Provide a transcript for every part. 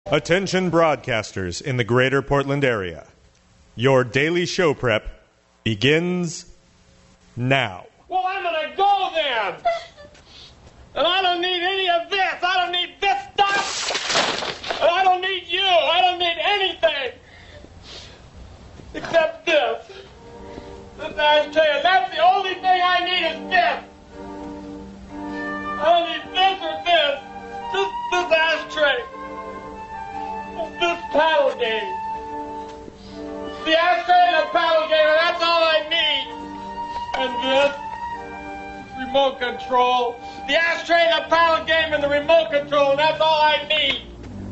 Attention broadcasters in the greater Portland area. Your daily show prep begins now. Well, I'm gonna go then! And I don't need any of this! I don't need this stuff! And I don't need you! I don't need anything! Except this. This ashtray, and that's the only thing I need is this! I don't need this or this! Just this ashtray! This paddle game. The ashtray and the paddle game, and that's all I need. And this remote control. The ashtray and the paddle game and the remote control, and that's all I need.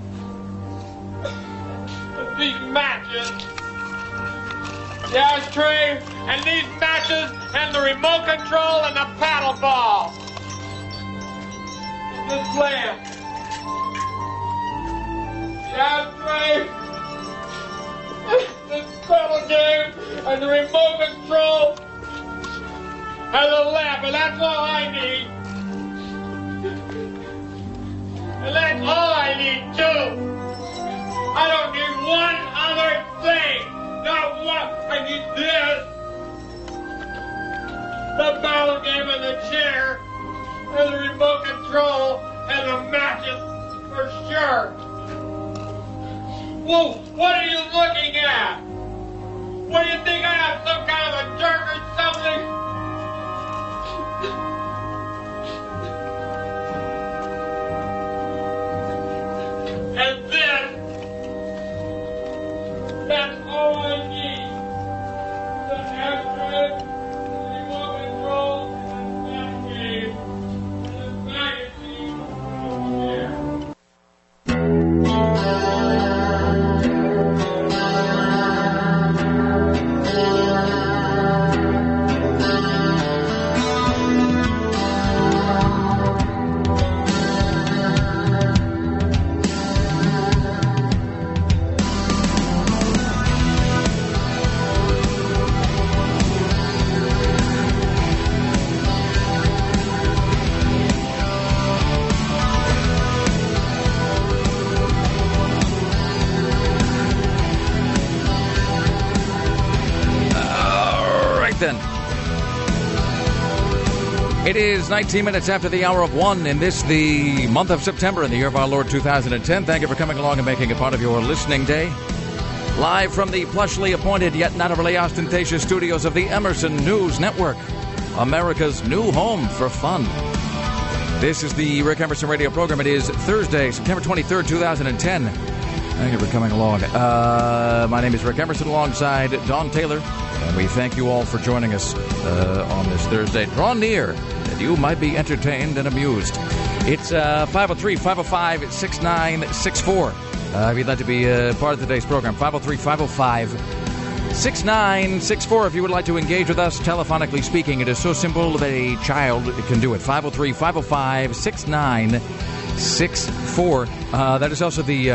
And these matches. The ashtray and these matches and the remote control and the paddle ball. And this lamp. The ashtray, the paddle game, and the remote control, and the lamp, and that's all I need. And that's all I need, too. I don't need one other thing. Not one. I need this. The paddle game and the chair, and the remote control, and the matches, for sure. Whoa, what are you looking at? What do you think, I have some kind of a jerk or something? And then, that's all I need. The ashtray, the remote control, and that game, and the magazine over here. It is 19 minutes after the hour of 1 in this, the month of September in the year of our Lord 2010. Thank you for coming along and making it part of your listening day. Live from the plushly appointed yet not overly ostentatious studios of the Emerson News Network, America's new home for fun. This is the Rick Emerson radio program. It is Thursday, September 23rd, 2010. Thank you for coming along. My name is Rick Emerson alongside Don Taylor, and we thank you all for joining us on this Thursday. Draw near, and you might be entertained and amused. It's 503-505-6964. If you'd like to be part of today's program, 503-505-6964. If you would like to engage with us, telephonically speaking, it is so simple that a child can do it. 503-505-6964. That is also the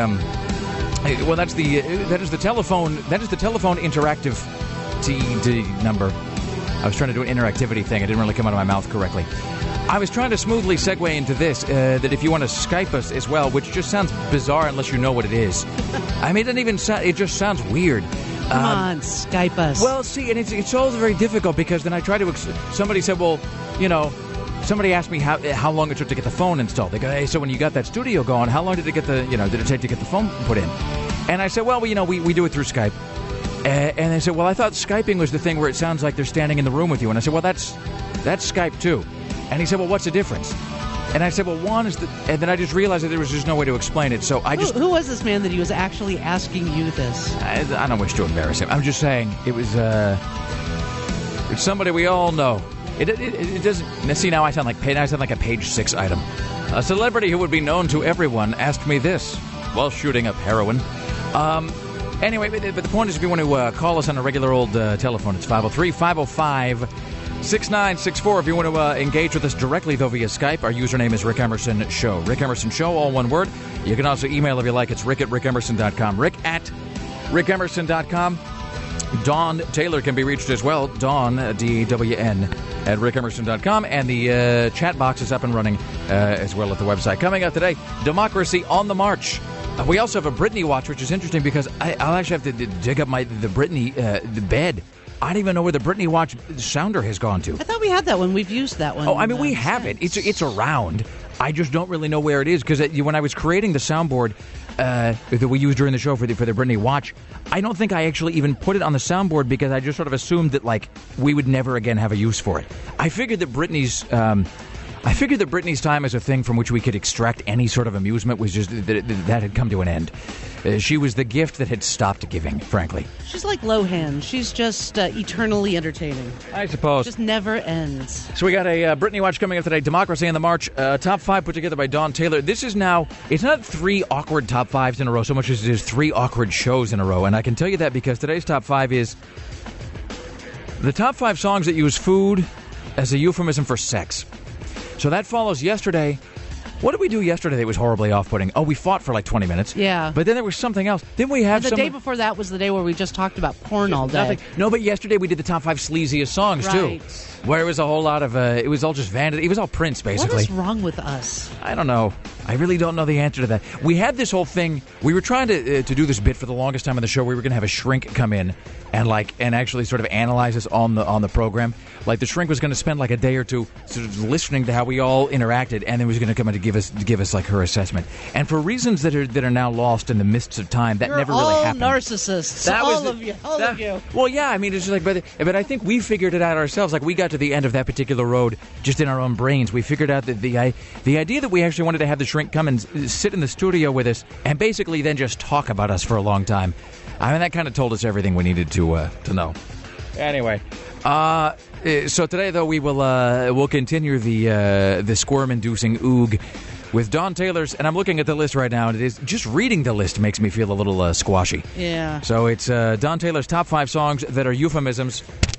that is the telephone interactive TD number. I was trying to do an interactivity thing. It didn't really come out of my mouth correctly. I was trying to smoothly segue into this, that if you want to Skype us as well, which just sounds bizarre unless you know what it is. I mean, it doesn't even sound, it just sounds weird. Come on, Skype us. Well, see, and it's always very difficult because then I try to, somebody said, well, you know, somebody asked me how long it took to get the phone installed. They go, hey, so when you got that studio going, how long did it get did it take to get the phone put in? And I said, well, we do it through Skype. And they said, well, I thought Skyping was the thing where it sounds like they're standing in the room with you. And I said, well, that's Skype too. And he said, well, what's the difference? And I said, well, one is and then I just realized that there was just no way to explain it. So I just... Who was this man that he was actually asking you this? I don't wish to embarrass him. I'm just saying, it was, it's somebody we all know. It doesn't... See, now I sound like a page 6 item. A celebrity who would be known to everyone asked me this while shooting up heroin. Anyway, but the point is, if you want to call us on a regular old telephone, it's 503-505-6964. If you want to engage with us directly, though, via Skype, our username is Rick Emerson Show. Rick Emerson Show, all one word. You can also email if you like. It's rick@rickemerson.com. rick@rickemerson.com. Don Taylor can be reached as well. Don, D-W-N, at rickemerson.com. And the chat box is up and running as well at the website. Coming up today, Democracy on the March. We also have a Britney watch, which is interesting because I'll actually have to dig up the Britney the bed. I don't even know where the Britney watch sounder has gone to. I thought we had that one. We've used that one. Oh, I mean, we have it. It's around. I just don't really know where it is because when I was creating the soundboard that we used during the show for the Britney watch, I don't think I actually even put it on the soundboard because I just sort of assumed that like we would never again have a use for it. I figured that Britney's time as a thing from which we could extract any sort of amusement was just that had come to an end. She was the gift that had stopped giving, frankly. She's like Lohan. She's just eternally entertaining. I suppose. Just never ends. So we got a Britney watch coming up today. Democracy in the March. Top 5 put together by Dawn Taylor. This is now, it's not 3 awkward top 5s in a row so much as it is 3 awkward shows in a row. And I can tell you that because today's top 5 is the top 5 songs that use food as a euphemism for sex. So that follows yesterday. What did we do yesterday that was horribly off-putting? Oh, we fought for like 20 minutes. Yeah. But then there was something else. Then we have the day before that was the day where we just talked about porn all day. Nothing. No, but yesterday we did the top 5 sleaziest songs, right. too. Where it was a whole lot of, it was all just vanity. It was all Prince, basically. What is wrong with us? I don't know. I really don't know the answer to that. We had this whole thing. We were trying to do this bit for the longest time on the show. We were going to have a shrink come in and actually sort of analyze us on the program. Like the shrink was going to spend like a day or two sort of listening to how we all interacted, and then was going to come in to give us like her assessment. And for reasons that are now lost in the mists of time, that never really happened. All narcissists. All of you. Well, yeah. I mean, it's just like, but I think we figured it out ourselves. Like we got to the end of that particular road just in our own brains. We figured out that the idea that we actually wanted to have the shrink come and sit in the studio with us and basically then just talk about us for a long time. I mean, that kind of told us everything we needed to know. Anyway, so today though we'll continue the squirm-inducing oog with Dawn Taylor's, and I'm looking at the list right now, and it is just reading the list makes me feel a little squashy. Yeah. So it's Dawn Taylor's top 5 songs that are euphemisms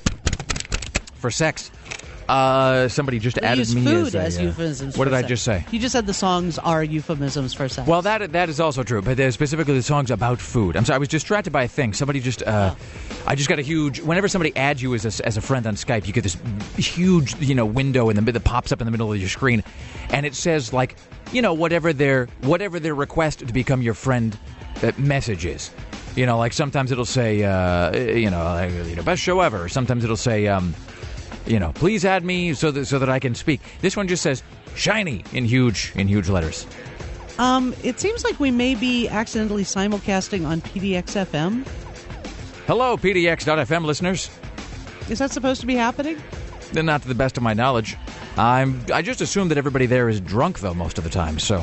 for sex. Somebody just added me food as euphemisms. What did for I sex. just say? You just said the songs are euphemisms for sex. Well, that is also true, but specifically the songs about food. I'm sorry, I was distracted by a thing. Somebody just, I just got a huge. Whenever somebody adds you as a friend on Skype, you get this huge, window in the that pops up in the middle of your screen, and it says like, whatever their request to become your friend message is. Like sometimes it'll say, best show ever. Or sometimes it'll say, please add me so that I can speak. This one just says shiny in huge letters. It seems like we may be accidentally simulcasting on PDX-FM. Hello, PDX.FM listeners. Is that supposed to be happening? Not to the best of my knowledge. I just assume that everybody there is drunk, though, most of the time, so...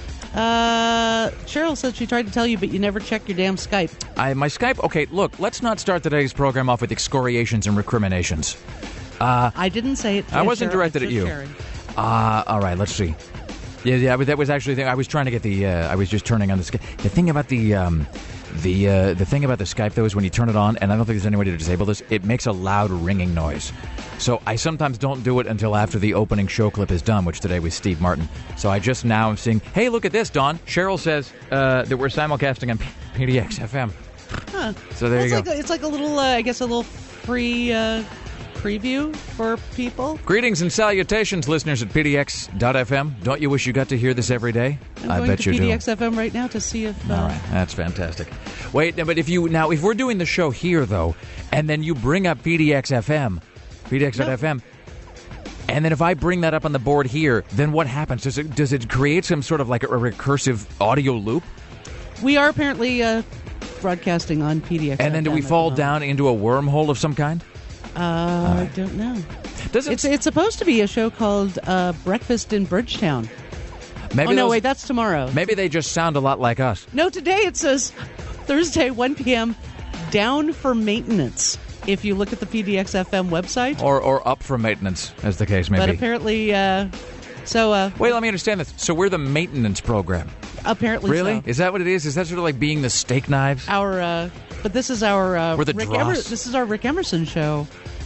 Cheryl said she tried to tell you, but you never check your damn Skype. My Skype... Okay, look, let's not start today's program off with excoriations and recriminations. I didn't say it. I wasn't directed at you. All right, let's see. Yeah, but that was actually the thing. I was trying to get the... I was just turning on the Skype. The thing about the thing about the Skype, though, is when you turn it on, and I don't think there's any way to disable this, it makes a loud ringing noise. So I sometimes don't do it until after the opening show clip is done, which today was Steve Martin. So I just now am seeing, hey, look at this, Dawn. Cheryl says that we're simulcasting on PDX FM. Huh. So there you go. It's like a little, I guess, a little free preview for people. Greetings and salutations, listeners at PDX.FM. Don't you wish you got to hear this every day? I bet you do. I'm going to PDX-FM right now to see if... All right, that's fantastic. Wait, but if we're doing the show here, though, and then you bring up PDX-FM, PDX.FM, and then if I bring that up on the board here, then what happens? Does it create some sort of like a recursive audio loop? We are apparently broadcasting on PDX-FM. And then do we fall down into a wormhole of some kind? I don't know. It's supposed to be a show called Breakfast in Bridgetown. Wait, that's tomorrow. Maybe they just sound a lot like us. No, today it says Thursday, 1 p.m., down for maintenance. If you look at the PDX-FM website. Or up for maintenance, as the case may be. But apparently, wait, let me understand this. So we're the maintenance program. Apparently really? So. Is that what it is? Is that sort of like being the steak knives? But this is our we're the this is our Rick Emerson show,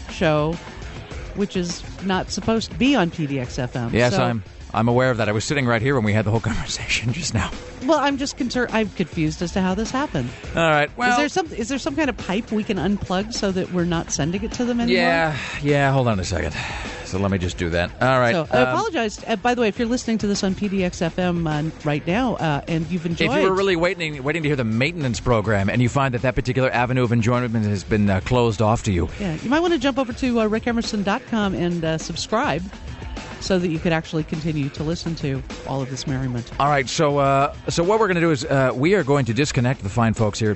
which is not supposed to be on PDX-FM. Yes, so, I'm aware of that. I was sitting right here when we had the whole conversation just now. Well, I'm just concerned. I'm confused as to how this happened. All right. Well, is there some kind of pipe we can unplug so that we're not sending it to them anymore? Yeah. Hold on a second. So let me just do that. All right. So I apologize. By the way, if you're listening to this on PDX FM right now and you've enjoyed... If you were really waiting to hear the maintenance program and you find that particular avenue of enjoyment has been closed off to you... Yeah, you might want to jump over to rickemerson.com and subscribe so that you could actually continue to listen to all of this merriment. All right, so what we're going to do is we are going to disconnect the fine folks here at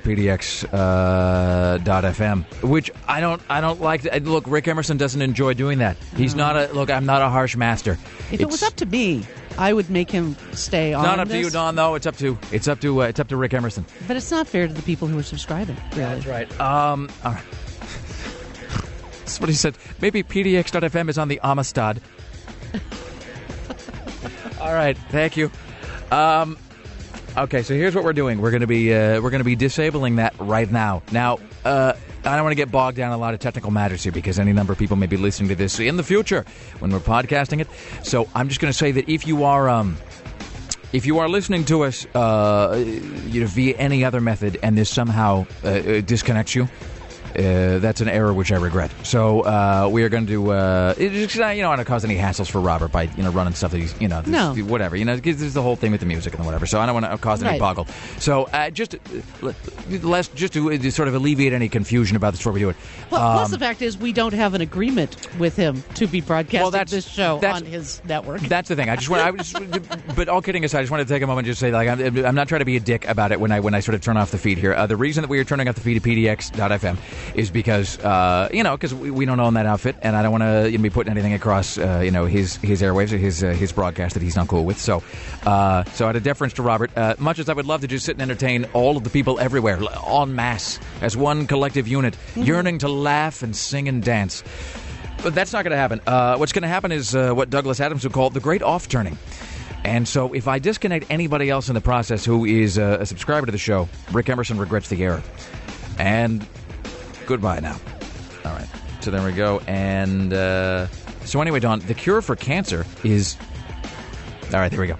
PDX.FM, which I don't like. Look, Rick Emerson doesn't enjoy doing that. He's not a... Look, I'm not a harsh master. If it was up to me, I would make him stay on. Not up to you, Don. Though it's up to Rick Emerson. But it's not fair to the people who are subscribing. Really. That's right. All right. That's what he said. Maybe PDX.FM is on the Amistad. All right, thank you. Okay, so here's what we're doing. We're going to be disabling that right now. Now, I don't want to get bogged down in a lot of technical matters here because any number of people may be listening to this in the future when we're podcasting it. So I'm just going to say that if you are listening to us via any other method and this somehow disconnects you, that's an error which I regret. So we are going to I don't want to cause any hassles for Robert by running stuff that he's whatever because there's the whole thing with the music and whatever. So I don't want to cause any boggle. So just to sort of alleviate any confusion about this before we do it. Well, plus the fact is we don't have an agreement with him to be broadcasting this show on his network. That's the thing. But all kidding aside, I just wanted to take a moment and just say I'm not trying to be a dick about it when I sort of turn off the feed here. The reason that we are turning off the feed at PDX.FM is because because we don't own that outfit, and I don't want to be putting anything across his airwaves or his broadcast that he's not cool with. So out of deference to Robert, much as I would love to just sit and entertain all of the people everywhere en masse as one collective unit, yearning to laugh and sing and dance. But that's not going to happen. What's going to happen is what Douglas Adams would call the great off-turning. And so if I disconnect anybody else in the process who is a subscriber to the show, Rick Emerson regrets the error. And goodbye now. All right. So there we go. And so anyway, Don, the cure for cancer is... All right, there we go.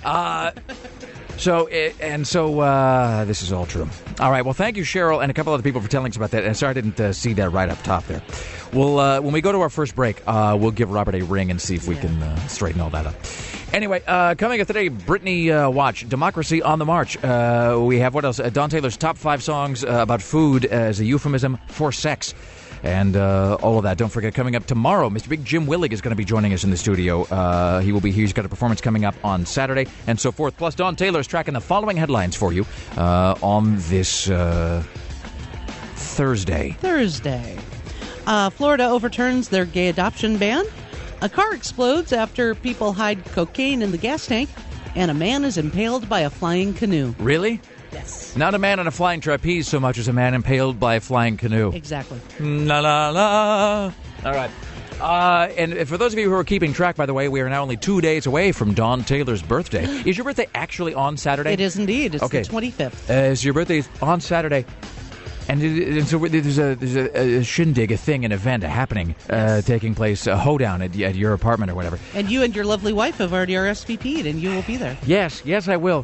This is all true. All right, well, thank you, Cheryl, and a couple other people for telling us about that. And sorry I didn't see that right up top there. Well, when we go to our first break, we'll give Robert a ring and see if we can straighten all that up. Anyway, coming up today, Brittany Watch, Democracy on the March. We have, what else? Don Taylor's top 5 songs about food as a euphemism for sex. And all of that. Don't forget, coming up tomorrow, Mr. Big Jim Willig is going to be joining us in the studio. He's got a performance coming up on Saturday and so forth. Plus, Don Taylor's tracking the following headlines for you on this Thursday. Florida overturns their gay adoption ban. A car explodes after people hide cocaine in the gas tank. And a man is impaled by a flying canoe. Really? Yes. Not a man on a flying trapeze so much as a man impaled by a flying canoe. Exactly. La la la. All right. And for those of you who are keeping track, by the way, we are now only 2 days away from Don Taylor's birthday. Is your birthday actually on Saturday? It is indeed. It's the 25th. So your birthday is on Saturday. And so there's a shindig, a thing, an event happening, taking place, a hoedown at your apartment or whatever. And you and your lovely wife have already RSVP'd, and you will be there. Yes, I will.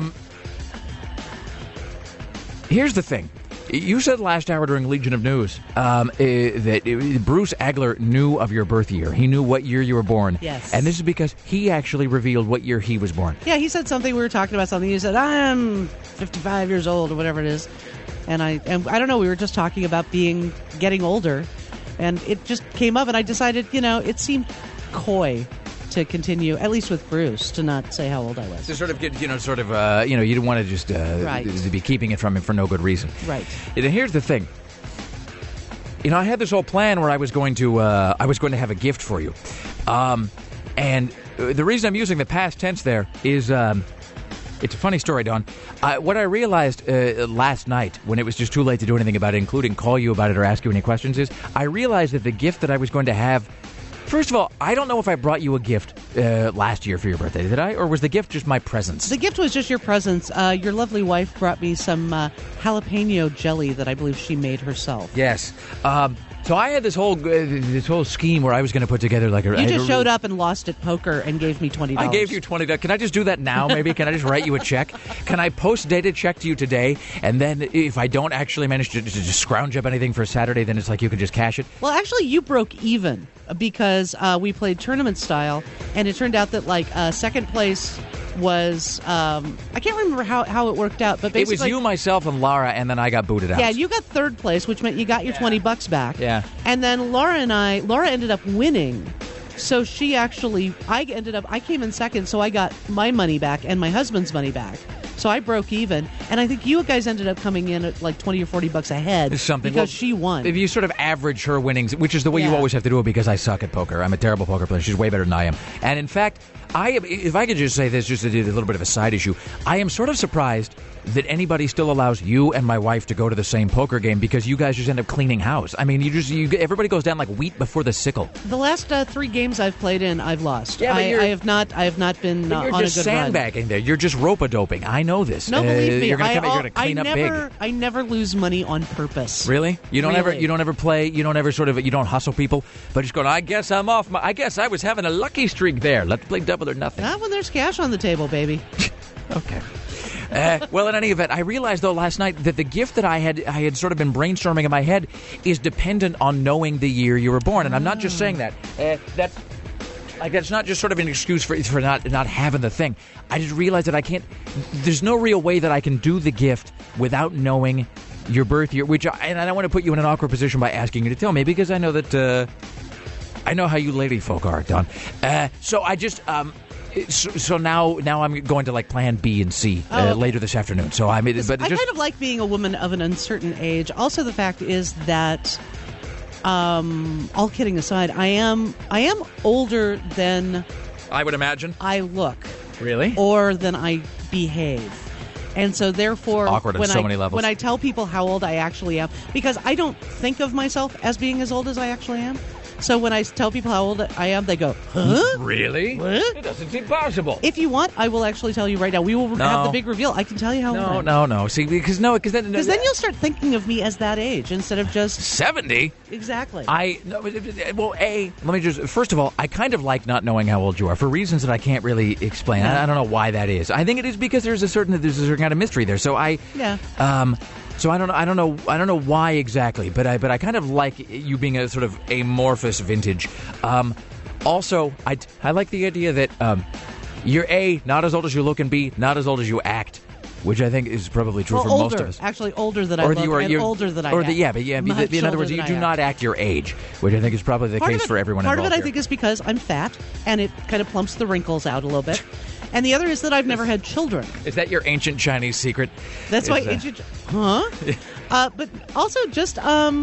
Here's the thing. You said last hour during Legion of News that Bruce Agler knew of your birth year. He knew what year you were born. Yes. And this is because he actually revealed what year he was born. Yeah, he said something. We were talking about something. He said, I'm 55 years old or whatever it is. And I don't know, we were just talking about getting older. And it just came up, and I decided, it seemed coy to continue, at least with Bruce, to not say how old I was. To sort of get, you didn't want to just to be keeping it from him for no good reason. Right. And here's the thing. I had this whole plan where I was going to have a gift for you. And the reason I'm using the past tense there is... It's a funny story, Don. What I realized last night, when it was just too late to do anything about it, including call you about it or ask you any questions, is I realized that the gift that I was going to have... First of all, I don't know if I brought you a gift last year for your birthday, did I? Or was the gift just my presents? The gift was just your presents. Your lovely wife brought me some jalapeno jelly that I believe she made herself. Yes. So I had this whole scheme where I was going to put together like a... You just showed up and lost at poker and gave me $20. I gave you $20. Can I just do that now, maybe? Can I just write you a check? Can I post-date a check to you today? And then if I don't actually manage to just scrounge up anything for Saturday, then it's like you can just cash it? Well, actually, you broke even because we played tournament style, and it turned out that like second place was I can't remember how it worked out, but basically it was you, myself, and Laura, and then I got booted out. Yeah, you got third place, which meant you got your $20 back. Yeah. And then Laura ended up winning. So I came in second, so I got my money back and my husband's money back. So I broke even, and I think you guys ended up coming in at like $20 or $40 ahead because she won. If you sort of average her winnings, which is the way you always have to do it, because I suck at poker. I'm a terrible poker player. She's way better than I am. And in fact, if I could just say this, just to do a little bit of a side issue, I am sort of surprised that anybody still allows you and my wife to go to the same poker game, because you guys just end up cleaning house. I mean, everybody goes down like wheat before the sickle. The last 3 games I've played in, I've lost. Yeah, but I have not been on a good run. You're just sandbagging there. You're just rope-a-doping. I know this. No, believe me. You're going to clean up big. I never lose money on purpose. Really? You don't Really? You don't ever play. You don't ever you don't hustle people, but just going, I guess I'm off. I guess I was having a lucky streak there. Let's play double or nothing. Not when there's cash on the table, baby. Okay. Well, in any event, I realized, though, last night that the gift that I had sort of been brainstorming in my head is dependent on knowing the year you were born. And I'm not just saying that. That's not just sort of an excuse for not having the thing. I just realized that I can't. There's no real way that I can do the gift without knowing your birth year. And I don't want to put you in an awkward position by asking you to tell me, because I know that I know how you lady folk are, Don. So I just. So now I'm going to like plan B and C later this afternoon. So I kind of like being a woman of an uncertain age. Also, the fact is that, all kidding aside, I am older than I would imagine I look. Really? Or than I behave. And so therefore, awkward on so many levels. When I tell people how old I actually am, because I don't think of myself as being as old as I actually am. So when I tell people how old I am, they go, huh? Really? What? It doesn't seem possible. If you want, I will actually tell you right now. We will have the big reveal. I can tell you how old I am. No. See, because then you'll start thinking of me as that age instead of just 70. Exactly. Let me just first of all, I kind of like not knowing how old you are for reasons that I can't really explain. Yeah. I don't know why that is. I think it is because there's a certain kind of mystery there. So So I don't know why exactly, but I kind of like you being a sort of amorphous vintage. Also, I like the idea that you're A, not as old as you look, and B, not as old as you act, which I think is probably true for most of us. Actually, older than I look, and older than I act. In other words, you do not act your age, which I think is probably the case for everyone involved. Part of it, I think, is because I'm fat, and it kind of plumps the wrinkles out a little bit. And the other is that I've never had children. Is that your ancient Chinese secret? That's why ancient... Huh? But also just...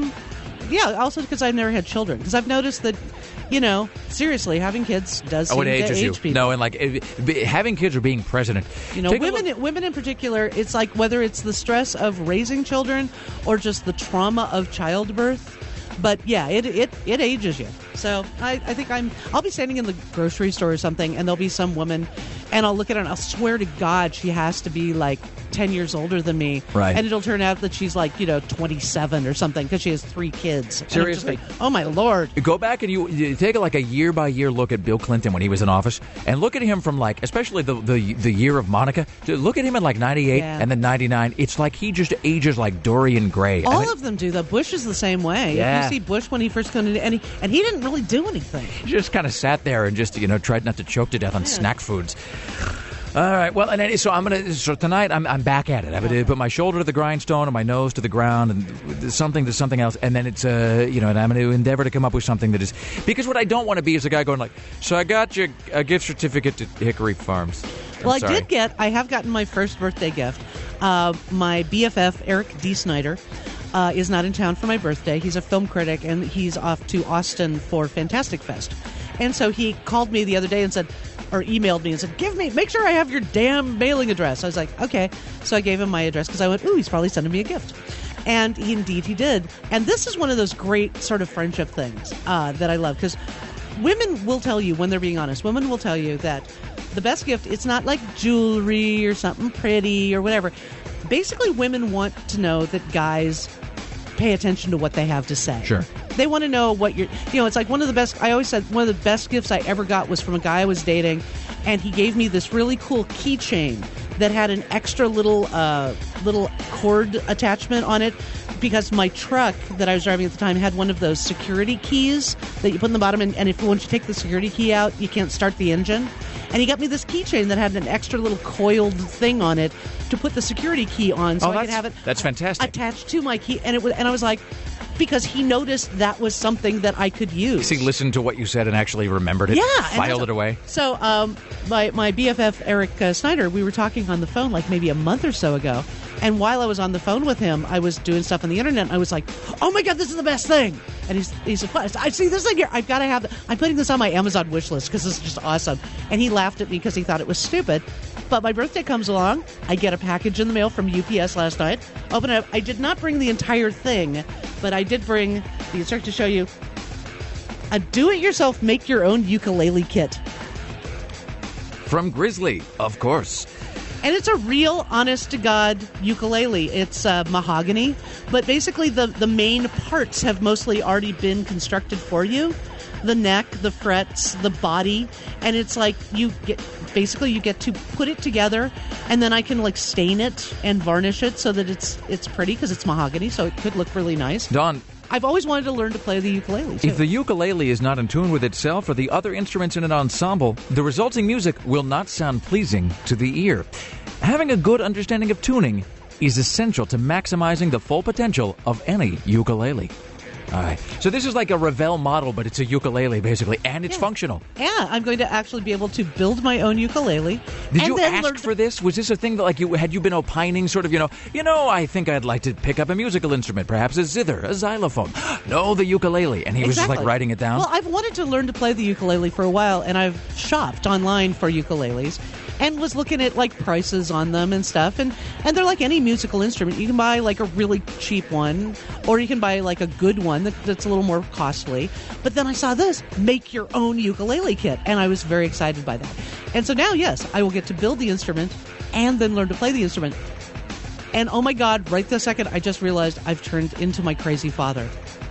also because I've never had children. Because I've noticed that, seriously, having kids does seem to age people. No, and having kids or being president. Women in particular, it's like whether it's the stress of raising children or just the trauma of childbirth. But yeah, it ages you. So I think I'll be standing in the grocery store or something, and there'll be some woman, and I'll look at her and I'll swear to God she has to be like 10 years older than me. Right. And it'll turn out that she's like, 27 or something because she has 3 kids. Seriously. Oh my Lord. Go back and you take a year by year look at Bill Clinton when he was in office, and look at him from especially the year of Monica. Look at him in 98 and then 99. It's like he just ages like Dorian Gray. All of them do. The Bush is the same way. Yeah. If you see Bush when he first came in, and he didn't really do anything. He just kind of sat there and just tried not to choke to death on snack foods. All right. Well, so tonight I'm back at it. I'm going to put my shoulder to the grindstone and my nose to the ground and something to something else, and then it's and I'm going to endeavor to come up with something that is, because what I don't want to be is a guy going so I got you a gift certificate to Hickory Farms. I have gotten my first birthday gift. My BFF Eric D. Snyder is not in town for my birthday. He's a film critic, and he's off to Austin for Fantastic Fest. And so he called me the other day and emailed me and said, make sure I have your damn mailing address. I was like, okay. So I gave him my address because I went, he's probably sending me a gift. And he did. And this is one of those great sort of friendship things that I love, because women will tell you, when they're being honest, women will tell you that the best gift, it's not like jewelry or something pretty or whatever. Basically, women want to know that guys pay attention to what they have to say. Sure. They want to know what it's like one of the best, I always said one of the best gifts I ever got was from a guy I was dating, and he gave me this really cool keychain that had an extra little cord attachment on it, because my truck that I was driving at the time had one of those security keys that you put in the bottom, and if once you take the security key out, you can't start the engine. And he got me this keychain that had an extra little coiled thing on it to put the security key on, so I could have it that's fantastic. attached to my key. And I was like, because he noticed that was something that I could use. He listened to what you said and actually remembered it, filed it away. So my BFF, Eric Snyder, we were talking on the phone like maybe a month or so ago. And while I was on the phone with him, I was doing stuff on the internet, and I was like, oh my God, this is the best thing. And he said, what? I see this thing here. I've got to have it. I'm putting this on my Amazon wish list because this is just awesome. And he laughed at me because he thought it was stupid. But my birthday comes along. I get a package in the mail from UPS last night. Open it up. I did not bring the entire thing, but I did bring the instruction to show you a do-it-yourself, make-your-own ukulele kit. From Grizzly, of course. And it's a real, honest-to-God ukulele. It's mahogany, but basically the main parts have mostly already been constructed for you. The neck, the frets, the body, and it's like you get to put it together, and then I can like stain it and varnish it so that it's pretty because it's mahogany, so it could look really nice. Don, I've always wanted to learn to play the ukulele, too. If the ukulele is not in tune with itself or the other instruments in an ensemble, the resulting music will not sound pleasing to the ear. Having a good understanding of tuning is essential to maximizing the full potential of any ukulele. All right. So this is like a Revell model, but it's a ukulele, basically, and it's functional. Yeah, I'm going to actually be able to build my own ukulele. Did you ask for this? Was this a thing that, like, had you been opining, sort of, I think I'd like to pick up a musical instrument, perhaps a zither, a xylophone. No, the ukulele. And he was just, like, writing it down? Well, I've wanted to learn to play the ukulele for a while, and I've shopped online for ukuleles and was looking at, like, prices on them and stuff. And they're like any musical instrument. You can buy, like, a really cheap one, or you can buy, like, a good one that's a little more costly. But then I saw this, make your own ukulele kit, and I was very excited by that. And so now, yes, I will get to build the instrument and then learn to play the instrument. And oh my God, right this second, I just realized I've turned into my crazy father.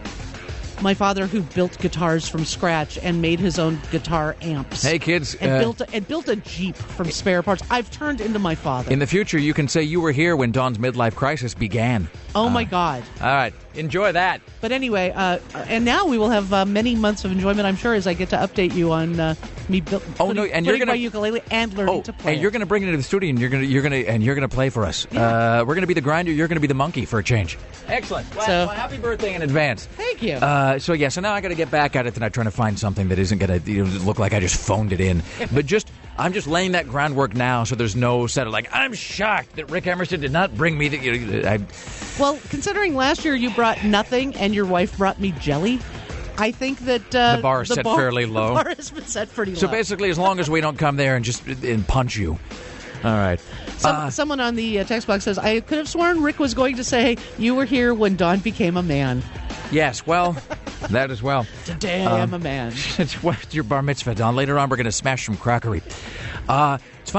My father, who built guitars from scratch and made his own guitar amps. Hey, kids. And built a Jeep from spare parts. I've turned into my father. In the future, you can say you were here when Dawn's midlife crisis began. Oh, my God. All right. Enjoy that. But anyway, and now we will have many months of enjoyment, I'm sure, as I get to update you on me putting my ukulele and learning to play. And you're going to bring it into the studio, and you're going to play for us. Yeah. We're going to be the grinder. You're going to be the monkey for a change. Excellent. Well, happy birthday in advance. Thank you. So now I got to get back at it tonight, trying to find something that isn't going to look like I just phoned it in. But I'm just laying that groundwork now, so there's no set of I'm shocked that Rick Emerson did not bring me the. Well, considering last year you brought nothing and your wife brought me jelly, I think that the bar is set fairly low. The bar has been set pretty low. So basically, as long as we don't come there and punch you. All right. Someone on the text box says, I could have sworn Rick was going to say you were here when Dawn became a man. Yes, well, that as well. Today I am a man. It's your bar mitzvah, Dawn. Later on, we're going to smash some crockery. It's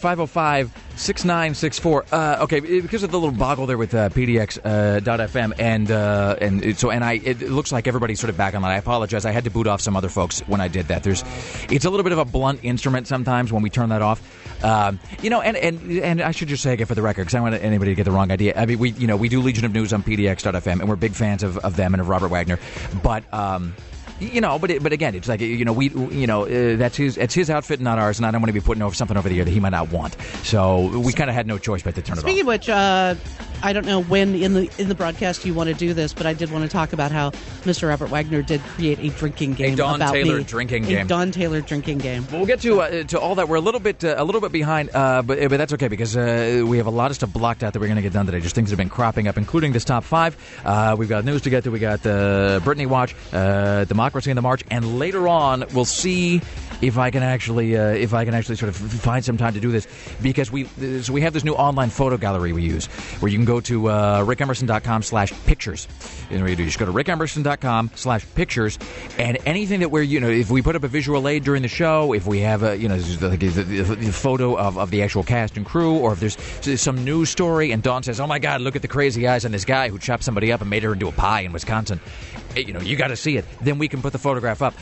503-505-6964. Okay, because of the little boggle there with PDX.FM, it looks like everybody's sort of back online. I apologize. I had to boot off some other folks when I did that. It's a little bit of a blunt instrument sometimes when we turn that off. And I should just say again for the record, because I don't want anybody to get the wrong idea. I mean, we do Legion of News on PDX.FM, and we're big fans of them and of Robert Wagner, but. But again, it's like that's his outfit, not ours, and I don't want to be putting something over the air that he might not want. So we kind of had no choice but to turn it off. Speaking of which, I don't know when in the broadcast you want to do this, but I did want to talk about how Mr. Robert Wagner did create a drinking game. A Don Taylor drinking game. A Don Taylor drinking game. Well, we'll get to all that. We're a little bit behind, but that's okay because we have a lot of stuff blocked out that we're going to get done today. Just things that have been cropping up, including this top 5. We've got news to get to. We got the Britney Watch, Democracy in the March, and later on we'll see if I can actually sort of find some time to do this, because we have this new online photo gallery we use where you can go to rickemerson.com/pictures. And what you do, you just go to rickemerson.com/pictures, and anything that if we put up a visual aid during the show, if we have the photo of the actual cast and crew, or if there's some news story and Dawn says, oh my God, look at the crazy eyes on this guy who chopped somebody up and made her into a pie in Wisconsin, you got to see it, then we can put the photograph up.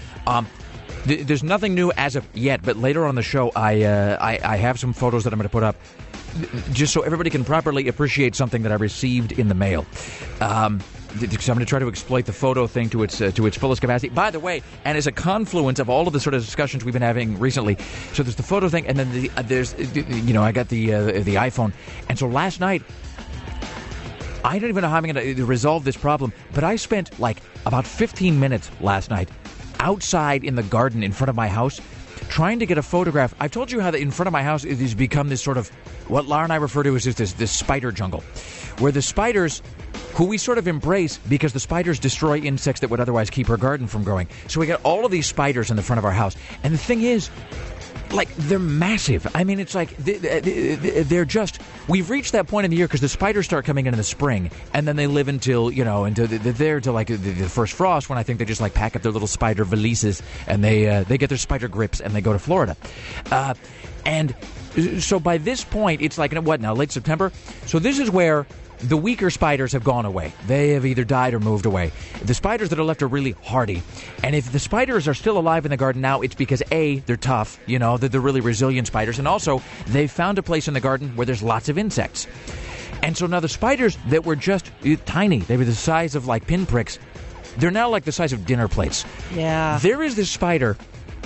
There's nothing new as of yet, but later on in the show, I have some photos that I'm going to put up just so everybody can properly appreciate something that I received in the mail. So I'm going to try to exploit the photo thing to its fullest capacity. By the way, and as a confluence of all of the sort of discussions we've been having recently, so there's the photo thing, and then there's I got the iPhone, and so last night I don't even know how I'm going to resolve this problem, but I spent like about 15 minutes last night outside in the garden in front of my house trying to get a photograph. I've told you how that in front of my house it has become this sort of what Laura and I refer to as just this spider jungle, where the spiders, who we sort of embrace because the spiders destroy insects that would otherwise keep our garden from growing. So we got all of these spiders in the front of our house. And the thing is, like, they're massive. I mean, it's like they're just... We've reached that point in the year because the spiders start coming in the spring, and then they live until, until they're there till like the first frost, when I think they just like pack up their little spider valises and they get their spider grips and they go to Florida. And so by this point, it's like, what now, late September? So this is where the weaker spiders have gone away. They have either died or moved away. The spiders that are left are really hardy. And if the spiders are still alive in the garden now, it's because A, they're tough, they're really resilient spiders, and also they've found a place in the garden where there's lots of insects. And so now the spiders that were just tiny, they were the size of like pinpricks, they're now like the size of dinner plates. Yeah. There is this spider.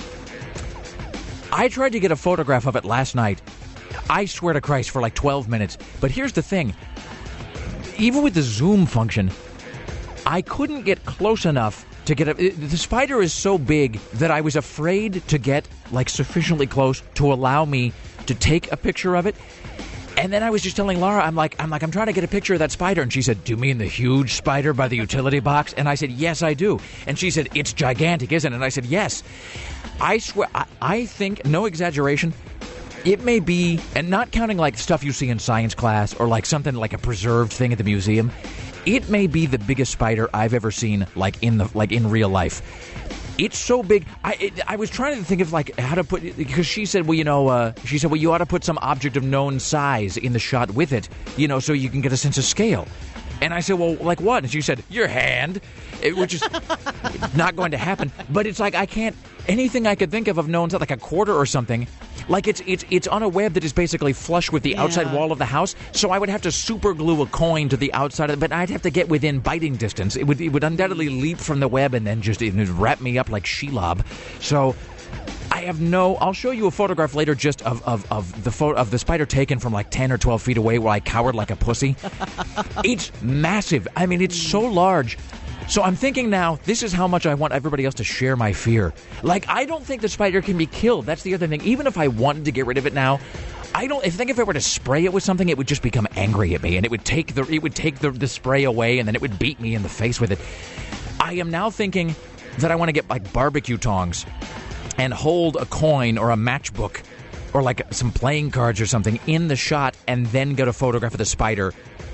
I tried to get a photograph of it last night. I swear to Christ, for like 12 minutes. But here's the thing. Even with the zoom function, I couldn't get close enough to get the spider is so big that I was afraid to get like sufficiently close to allow me to take a picture of it. And then I was just telling Laura, I'm trying to get a picture of that spider. And she said, do you mean the huge spider by the utility box? And I said, yes, I do. And she said, it's gigantic, isn't it? And I said, yes. I swear, I think, no exaggeration, it may be, and not counting like stuff you see in science class or like something like a preserved thing at the museum, it may be the biggest spider I've ever seen in real life. It's so big. I was trying to think of like how to put, because she said, well, you ought to put some object of known size in the shot with it, so you can get a sense of scale. And I said, well, like what? And she said, your hand, which is not going to happen. But it's like I can't, anything I could think of known size, like a quarter or something. Like it's on a web that is basically flush with the outside wall of the house. So I would have to super glue a coin to the outside of it, but I'd have to get within biting distance. It would undoubtedly leap from the web and then just wrap me up like Shelob. So I have I'll show you a photograph later just of the spider taken from like 10 or 12 feet away where I cowered like a pussy. It's massive. I mean, it's so large. So I'm thinking now, this is how much I want everybody else to share my fear. Like, I don't think the spider can be killed. That's the other thing. Even if I wanted to get rid of it now, I think if I were to spray it with something, it would just become angry at me, and it would take the spray away, and then it would beat me in the face with it. I am now thinking that I want to get like barbecue tongs and hold a coin or a matchbook or like some playing cards or something in the shot, and then get a photograph of the spider.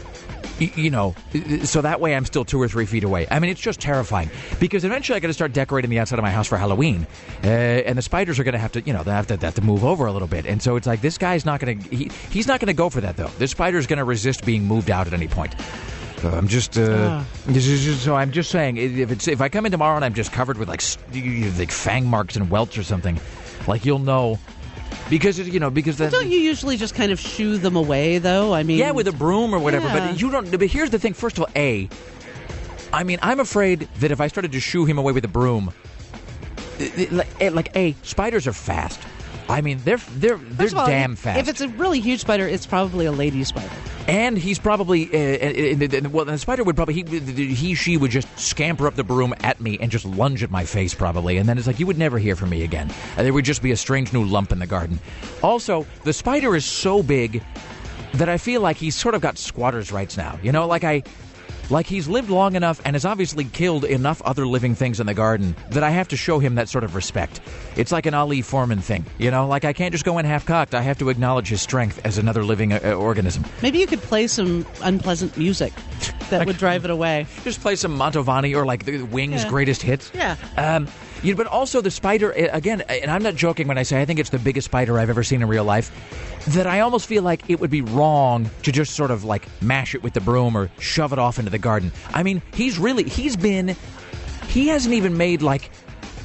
So that way I'm still 2 or 3 feet away. I mean, it's just terrifying because eventually I got to start decorating the outside of my house for Halloween, and the spiders are going to have to, they have to move over a little bit. And so it's like this guy's not going to, he's not going to go for that though. This spider's going to resist being moved out at any point. So I'm just, so I'm just saying, if I come in tomorrow and I'm just covered with like fang marks and welts or something, like you'll know. Because don't you usually just kind of shoo them away, though? I mean, yeah, with a broom or whatever. Yeah. But you don't. But here's the thing. First of all, I'm afraid that if I started to shoo him away with a broom, spiders are fast. I mean, they're damn fast. If it's a really huge spider, it's probably a lady spider. And he's probably the spider would probably she would just scamper up the broom at me and just lunge at my face probably, and then it's like you would never hear from me again. There would just be a strange new lump in the garden. Also, the spider is so big that I feel like he's sort of got squatter's rights now. Like he's lived long enough and has obviously killed enough other living things in the garden that I have to show him that sort of respect. It's like an Ali Foreman thing, like I can't just go in half-cocked. I have to acknowledge his strength as another living organism. Maybe you could play some unpleasant music that would drive it away. Just play some Mantovani or like the Wings' greatest hits. Yeah. But also the spider, again, and I'm not joking when I say I think it's the biggest spider I've ever seen in real life, that I almost feel like it would be wrong to just sort of like mash it with the broom or shove it off into the garden. I mean, he hasn't even made like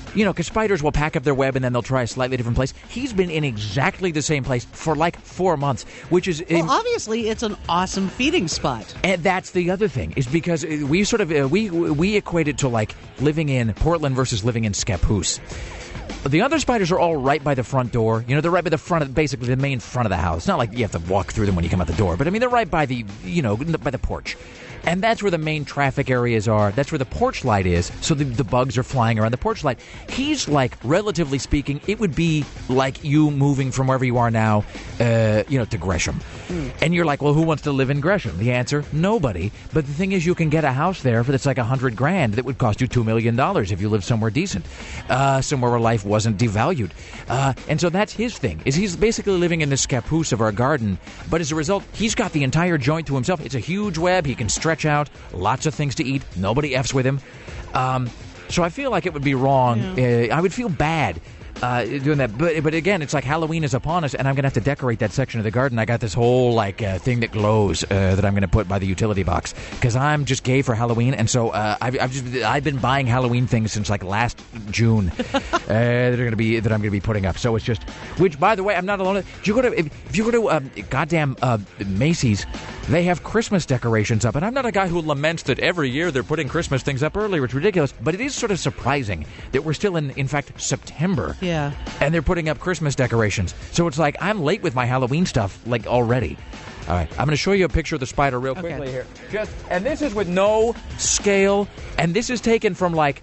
because spiders will pack up their web and then they'll try a slightly different place. He's been in exactly the same place for like 4 months, which is... Well, obviously, it's an awesome feeding spot. And that's the other thing, is because we sort of, we equate it to like living in Portland versus living in Scappoose. The other spiders are all right by the front door. They're right by the front, basically the main front of the house. It's not like you have to walk through them when you come out the door, but I mean, they're right by the, by the porch. And that's where the main traffic areas are. That's where the porch light is. So the bugs are flying around the porch light. He's like, relatively speaking, it would be like you moving from wherever you are now, to Gresham. And you're like, well, who wants to live in Gresham? The answer, nobody. But the thing is, you can get a house there that's like $100,000 that would cost you $2 million if you live somewhere decent, somewhere where life wasn't devalued. And so that's his thing, is he's basically living in the Scappoose of our garden. But as a result, he's got the entire joint to himself. It's a huge web. He can stretch out, lots of things to eat. Nobody F's with him. So I feel like it would be wrong. Yeah. I would feel bad doing that. But again, it's like Halloween is upon us, and I'm going to have to decorate that section of the garden. I got this whole thing that glows that I'm going to put by the utility box because I'm just gay for Halloween, and so I've been buying Halloween things since like last June that I'm going to be putting up. So it's just, which by the way, I'm not alone. If you go to goddamn Macy's, they have Christmas decorations up, and I'm not a guy who laments that every year they're putting Christmas things up earlier. It's ridiculous, but it is sort of surprising that we're still in fact, September. Yeah. And they're putting up Christmas decorations. So it's like, I'm late with my Halloween stuff, like, already. All right, I'm going to show you a picture of the spider real quickly here. And this is with no scale, and this is taken from, like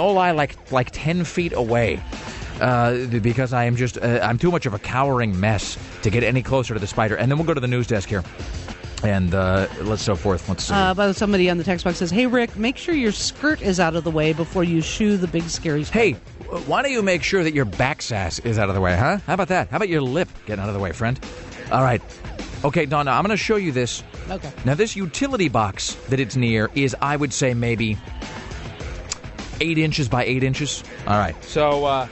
10 feet away. Because I am just, I'm too much of a cowering mess to get any closer to the spider. And then we'll go to the news desk here. And let's so forth. Let's see. But somebody on the text box says, "Hey Rick, make sure your skirt is out of the way before you shoo the big scary spider." Hey, why don't you make sure that your back sass is out of the way, huh? How about that? How about your lip getting out of the way, friend? All right. Okay, Donna, I'm going to show you this. Okay. Now, this utility box that it's near is, I would say, maybe 8 inches by 8 inches. All right. So,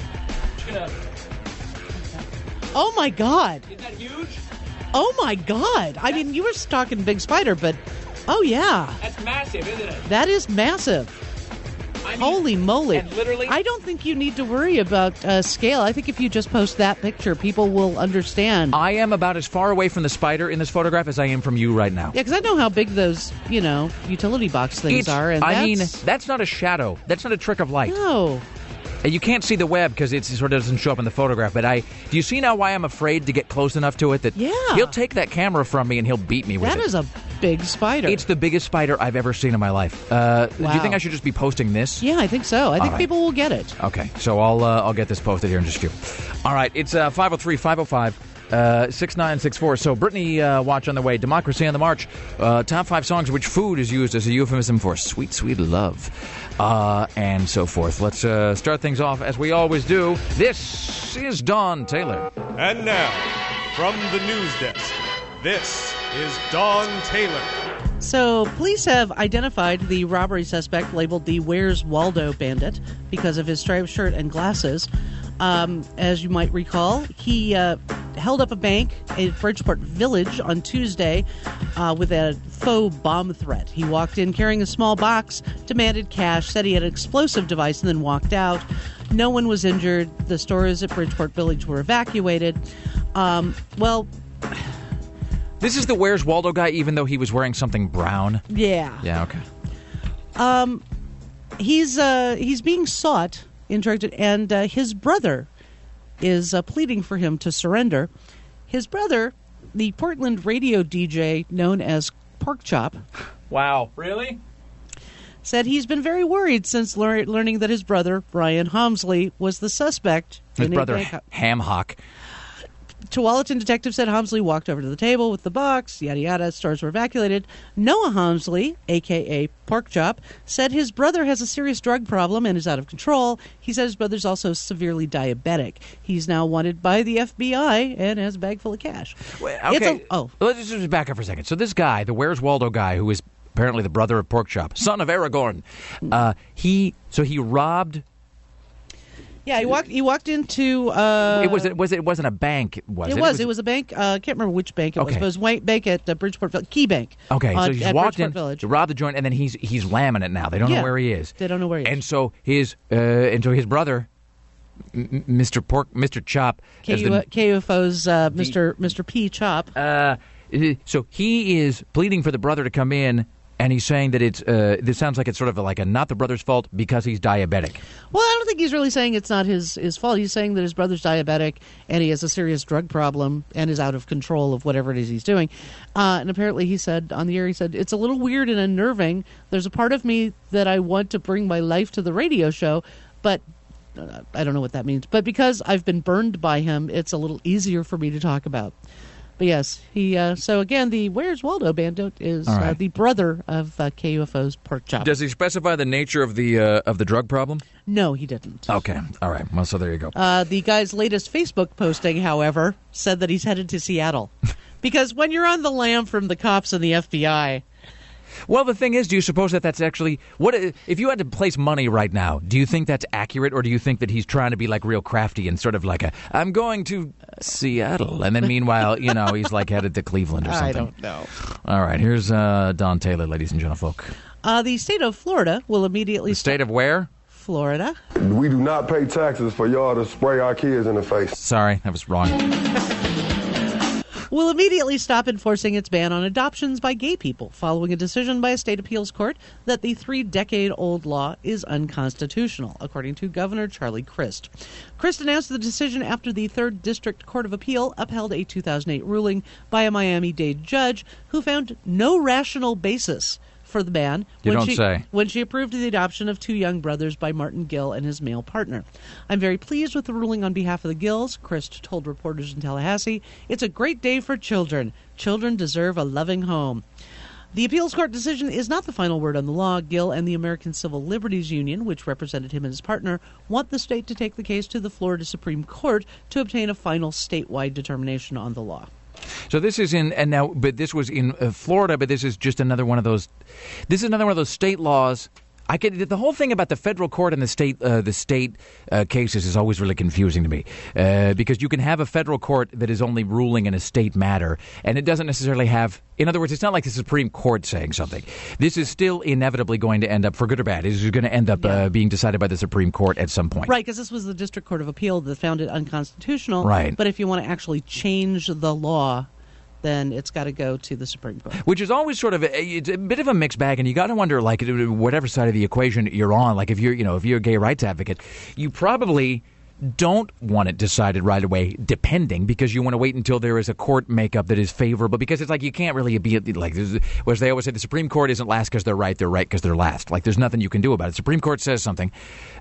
Oh my God! Isn't that huge? Oh my God! I mean, you were talking big spider, but oh yeah, That's massive, isn't it? that is massive. I mean, Holy moly! and literally- I don't think you need to worry about scale. I think if you just post that picture, people will understand. I am about as far away from the spider in this photograph as I am from you right now. Yeah, because I know how big those, utility box things are. And that's not a shadow. That's not a trick of light. no. And you can't see the web because it sort of doesn't show up in the photograph. But do you see now why I'm afraid to get close enough to it? That Yeah. he'll take that camera from me and he'll beat me with That it. is a big spider. It's the biggest spider I've ever seen in my life. Do you Wow. think I should just be posting this? Yeah, I think so. I think right. people will get it. Okay, so I'll get this posted here in just a few. All right, it's 503-505-6964. So Brittany watch on the way. Democracy on the March. Top 5 songs in which food is used as a euphemism for sweet, sweet love. And so forth. Let's start things off as we always do. This is Dawn Taylor. And now, from the news desk, this is Dawn Taylor. So, police have identified the robbery suspect labeled the Where's Waldo Bandit because of his striped shirt and glasses. As you might recall, he held up a bank at Bridgeport Village on Tuesday with a faux bomb threat. He walked in carrying a small box, demanded cash, said he had an explosive device, and then walked out. No one was injured. The stores at Bridgeport Village were evacuated. This is the Where's Waldo guy, even though he was wearing something brown. Yeah. Yeah, okay. He's being sought, interrogated, and his brother is pleading for him to surrender. His brother, the Portland radio DJ known as Porkchop, Wow. Really? said he's been very worried since learning that his brother, Brian Homsley, was the suspect. His in a brother, bank- Hamhock. Tualatin detective said Homsley walked over to the table with the box, yada yada, stores were evacuated. Noah Homsley, a.k.a. Porkchop, said his brother has a serious drug problem and is out of control. He said his brother's also severely diabetic. He's now wanted by the FBI and has a bag full of cash. Okay. Let's just back up for a second. So this guy, the Where's Waldo guy, who is apparently the brother of Porkchop, son of Aragorn, he robbed... Yeah, he walked into. It wasn't a bank, was it? It was a bank. I can't remember which bank it was. Okay. But it was White Bank at Bridgeport Village, Key Bank. Okay, so he's walked in Village. to rob the joint, and then he's lambing it now. They don't know where he is. They don't know where he is. And so his brother, Mr. Chop, has been, KUFO's Mr. P. Chop. so he is pleading for the brother to come in. And he's saying that this sounds like it's sort of like a not the brother's fault because he's diabetic. Well, I don't think he's really saying it's not his fault. He's saying that his brother's diabetic and he has a serious drug problem and is out of control of whatever it is he's doing. And apparently he said on the air, it's a little weird and unnerving. There's a part of me that I want to bring my life to the radio show, but I don't know what that means. But because I've been burned by him, it's a little easier for me to talk about. But yes, he. So again, the Where's Waldo Bandit is the brother of KUFO's Pork Chop. Does he specify the nature of the drug problem? No, he didn't. Okay, all right. Well, so there you go. The guy's latest Facebook posting, however, said that he's headed to Seattle, because when you're on the lam from the cops and the FBI. Well, the thing is, do you suppose that that's actually what if you had to place money right now? Do you think that's accurate, or do you think that he's trying to be like real crafty and sort of like I'm going to Seattle, and then meanwhile, he's like headed to Cleveland or something? I don't know. All right, here's Don Taylor, ladies and gentlefolk. The state of Florida will immediately. The state of where? Florida. We do not pay taxes for y'all to spray our kids in the face. Sorry, that was wrong. Will immediately stop enforcing its ban on adoptions by gay people following a decision by a state appeals court that the 3-decade-old law is unconstitutional, according to Governor Charlie Crist. Crist announced the decision after the 3rd District Court of Appeal upheld a 2008 ruling by a Miami-Dade judge who found no rational basis for the ban when she approved the adoption of 2 young brothers by Martin Gill and his male partner. I'm very pleased with the ruling on behalf of the Gills, Crist told reporters in Tallahassee. It's a great day for children. Children deserve a loving home. The appeals court decision is not the final word on the law. Gill and the American Civil Liberties Union, which represented him and his partner, want the state to take the case to the Florida Supreme Court to obtain a final statewide determination on the law. So this is but this was in Florida, but this is just another one of those. This is another one of those state laws. The whole thing about the federal court and the state cases is always really confusing to me because you can have a federal court that is only ruling in a state matter, and it doesn't necessarily have. In other words, it's not like the Supreme Court saying something. This is still inevitably going to end up, for good or bad, it is going to end up being decided by the Supreme Court at some point. Right, because this was the District Court of Appeal that found it unconstitutional. Right. But if you want to actually change the law, then it's got to go to the Supreme Court. Which is always sort of it's a bit of a mixed bag, and you got to wonder, like, whatever side of the equation you're on, like if you're a gay rights advocate, you probably don't want it decided right away, depending, because you want to wait until there is a court makeup that is favorable, because it's like you can't really be like, as they always say, the Supreme Court isn't last because they're right because they're last. Like, there's nothing you can do about it. The Supreme Court says something,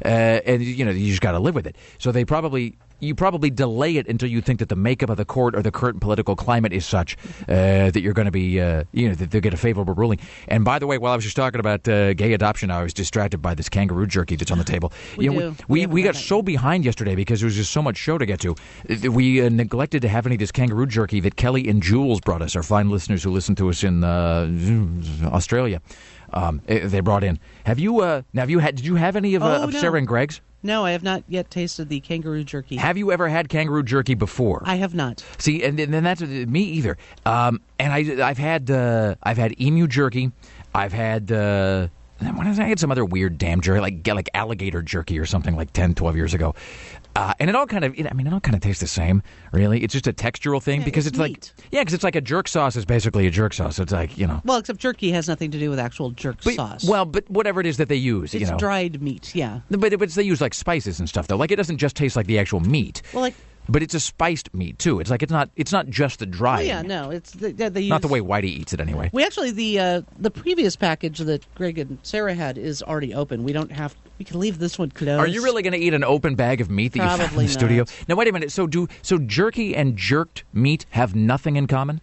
and you just got to live with it. So you probably delay it until you think that the makeup of the court or the current political climate is such that you're going to be, that they'll get a favorable ruling. And by the way, while I was just talking about gay adoption, I was distracted by this kangaroo jerky that's on the table. We got so behind yesterday because there was just so much show to get to. We neglected to have any of this kangaroo jerky that Kelly and Jules brought us, our fine listeners who listen to us in Australia. They brought in. Did you have any of Sarah and Greg's? No, I have not yet tasted the kangaroo jerky. Have you ever had kangaroo jerky before? I have not. See, and then that's me either. And I've had emu jerky. I've had I had some other weird damn jerky, like alligator jerky or something, like 10, 12 years ago. And it all kind of tastes the same, really. It's just a textural thing because it's meat. because it's like a jerk sauce is basically a jerk sauce. It's like, Well, except jerky has nothing to do with actual jerk sauce. Well, but whatever it is that they use, it's dried meat, yeah. But they use like spices and stuff, though. Like, it doesn't just taste like the actual meat. Well, but it's a spiced meat too. It's like it's not just the dry. Yeah, no, it's they use, not the way Whitey eats it anyway. We actually the previous package that Greg and Sarah had is already open. We can leave this one closed. Are you really going to eat an open bag of meat that you found in the studio? Now wait a minute. So jerky and jerked meat have nothing in common?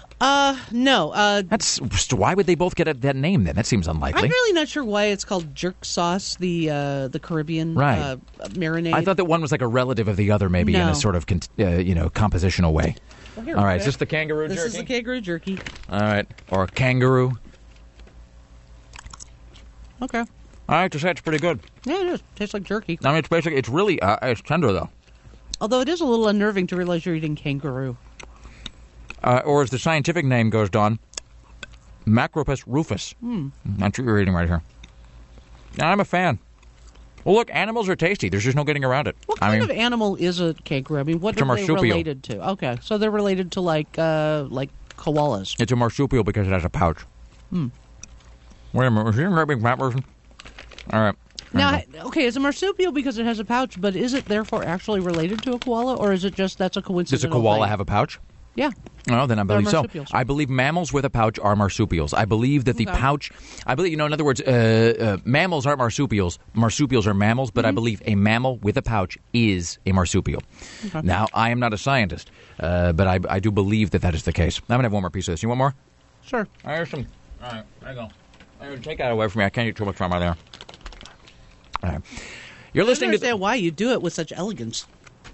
No. Why would they both get that name then? That seems unlikely. I'm really not sure why it's called jerk sauce, the Caribbean marinade. I thought that one was like a relative of the other, maybe in a sort of compositional way. Well, all right, is this the kangaroo jerky? This is the kangaroo jerky. All right, or kangaroo. Okay. I have to say it's pretty good. Yeah, it is. Tastes like jerky. I mean, it's basically, it's really, it's tender, though. Although it is a little unnerving to realize you're eating kangaroo. Or as the scientific name goes, Dawn, Macropus rufus. That's what you're eating right here. Now, I'm a fan. Well, look, animals are tasty. There's just no getting around it. What kind of animal is a kangaroo? I mean, what It's a are they marsupial. related to? Okay, so they're related to like koalas. It's a marsupial because it has a pouch. Wait a minute, is he a great big fat person? All right. Now, okay, it's a marsupial because it has a pouch, but is it therefore actually related to a koala, or is it just that's a coincidence? Does a koala have a pouch? Yeah. Oh, then I believe so. marsupials. I believe mammals with a pouch are marsupials. I believe that the pouch, I believe, in other words, mammals aren't marsupials. Marsupials are mammals, but I believe a mammal with a pouch is a marsupial. Okay. Now, I am not a scientist, but I do believe that is the case. I'm going to have one more piece of this. You want more? Sure. Here's some. All right, there you go. Take that away from me. I can't eat too much from out there. All right. You're listening I don't understand why you do it with such elegance.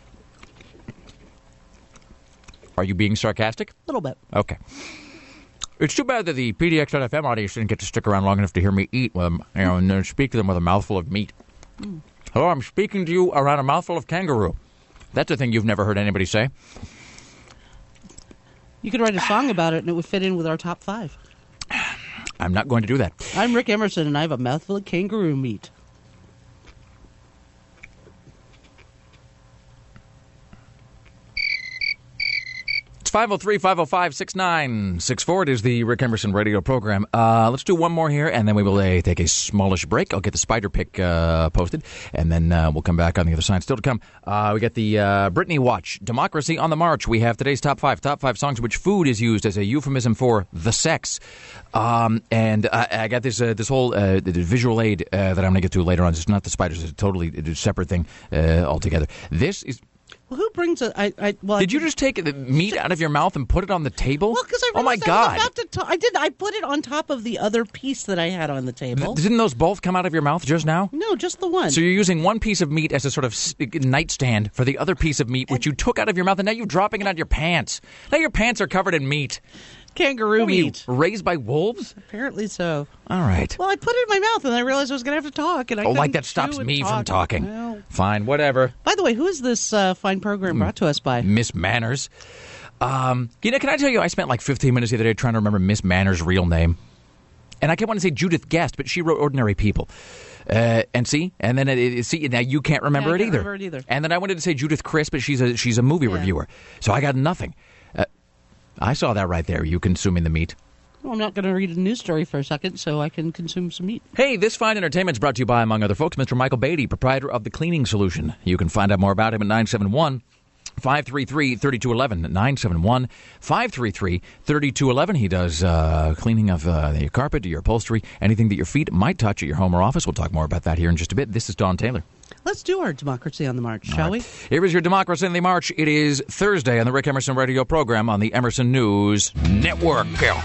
Are you being sarcastic? A little bit. Okay. It's too bad that the PDX.FM audience didn't get to stick around long enough to hear me eat with them, and then speak to them with a mouthful of meat. Hello, I'm speaking to you around a mouthful of kangaroo. That's a thing you've never heard anybody say. You could write a song about it, and it would fit in with our top 5. I'm not going to do that. I'm Rick Emerson, and I have a mouthful of kangaroo meat. It's 503-505-6964. It is the Rick Emerson radio program. Let's do one more here, and then we will take a smallish break. I'll get the spider pick posted, and then we'll come back on the other side. Still to come, we get the Britney Watch, Democracy on the March. We have today's top 5 songs in which food is used as a euphemism for the sex. And I got this whole visual aid that I'm going to get to later on. It's not the spiders. It's a totally separate thing altogether. This is... Well, who brings it? Did you just take the meat out of your mouth and put it on the table? Well, because I realized I was about to I did. I put it on top of the other piece that I had on the table. Didn't those both come out of your mouth just now? No, just the one. So you're using one piece of meat as a sort of nightstand for the other piece of meat, which you took out of your mouth, and now you're dropping it on your pants. Now your pants are covered in meat. Kangaroo meat. Raised by wolves? Apparently so. All right. Well, I put it in my mouth, and I realized I was going to have to talk. And like that stops me from talking. Well, fine, whatever. By the way, who is this fine program brought to us by? Miss Manners. Can I tell you, I spent like 15 minutes the other day trying to remember Miss Manners' real name. And I kept wanting to say Judith Guest, but she wrote Ordinary People. And then now you can't remember it either. Remember it either. And then I wanted to say Judith Chris, but she's a movie reviewer. So I got nothing. I saw that right there, you consuming the meat. Well, I'm not going to read a news story for a second, so I can consume some meat. Hey, this fine entertainment is brought to you by, among other folks, Mr. Michael Beatty, proprietor of The Cleaning Solution. You can find out more about him at 971-533-3211. 971-533-3211. He does cleaning of your carpet, your upholstery, anything that your feet might touch at your home or office. We'll talk more about that here in just a bit. This is Dawn Taylor. Let's do our Democracy on the March, shall we? Here is your Democracy on the March. It is Thursday on the Rick Emerson radio program on the Emerson News Network.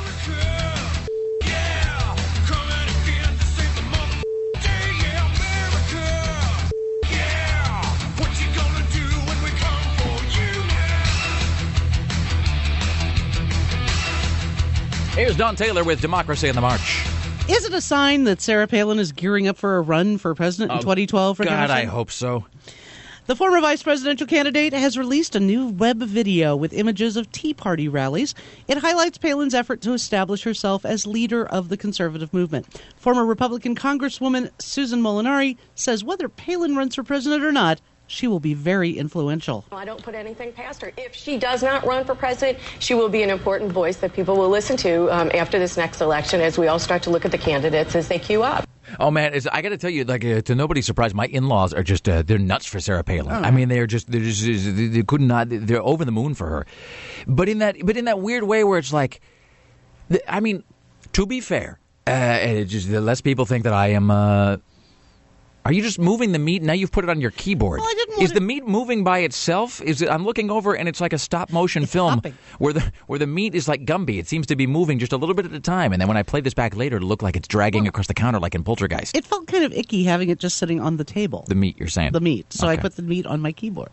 Here's Dawn Taylor with Democracy on the March. Is it a sign that Sarah Palin is gearing up for a run for president in 2012? God, I hope so. The former vice presidential candidate has released a new web video with images of Tea Party rallies. It highlights Palin's effort to establish herself as leader of the conservative movement. Former Republican Congresswoman Susan Molinari says whether Palin runs for president or not, she will be very influential. I don't put anything past her. If she does not run for president, she will be an important voice that people will listen to after this next election as we all start to look at the candidates as they queue up. Oh, man, I got to tell you, to nobody's surprise, my in-laws are just, they're nuts for Sarah Palin. Oh. I mean, they could not, they're over the moon for her. But in that weird way where it's like, I mean, to be fair, it just less people think that I am, are you just moving the meat? Now you've put it on your keyboard. Well, I didn't want Is the meat moving by itself? I'm looking over and it's like a stop motion film where the meat is like Gumby. It seems to be moving just a little bit at a time, and then when I play this back later, it'll look like it's dragging across the counter like in Poltergeist. It felt kind of icky having it just sitting on the table. The meat, you're saying? The meat. So Okay. I put the meat on my keyboard.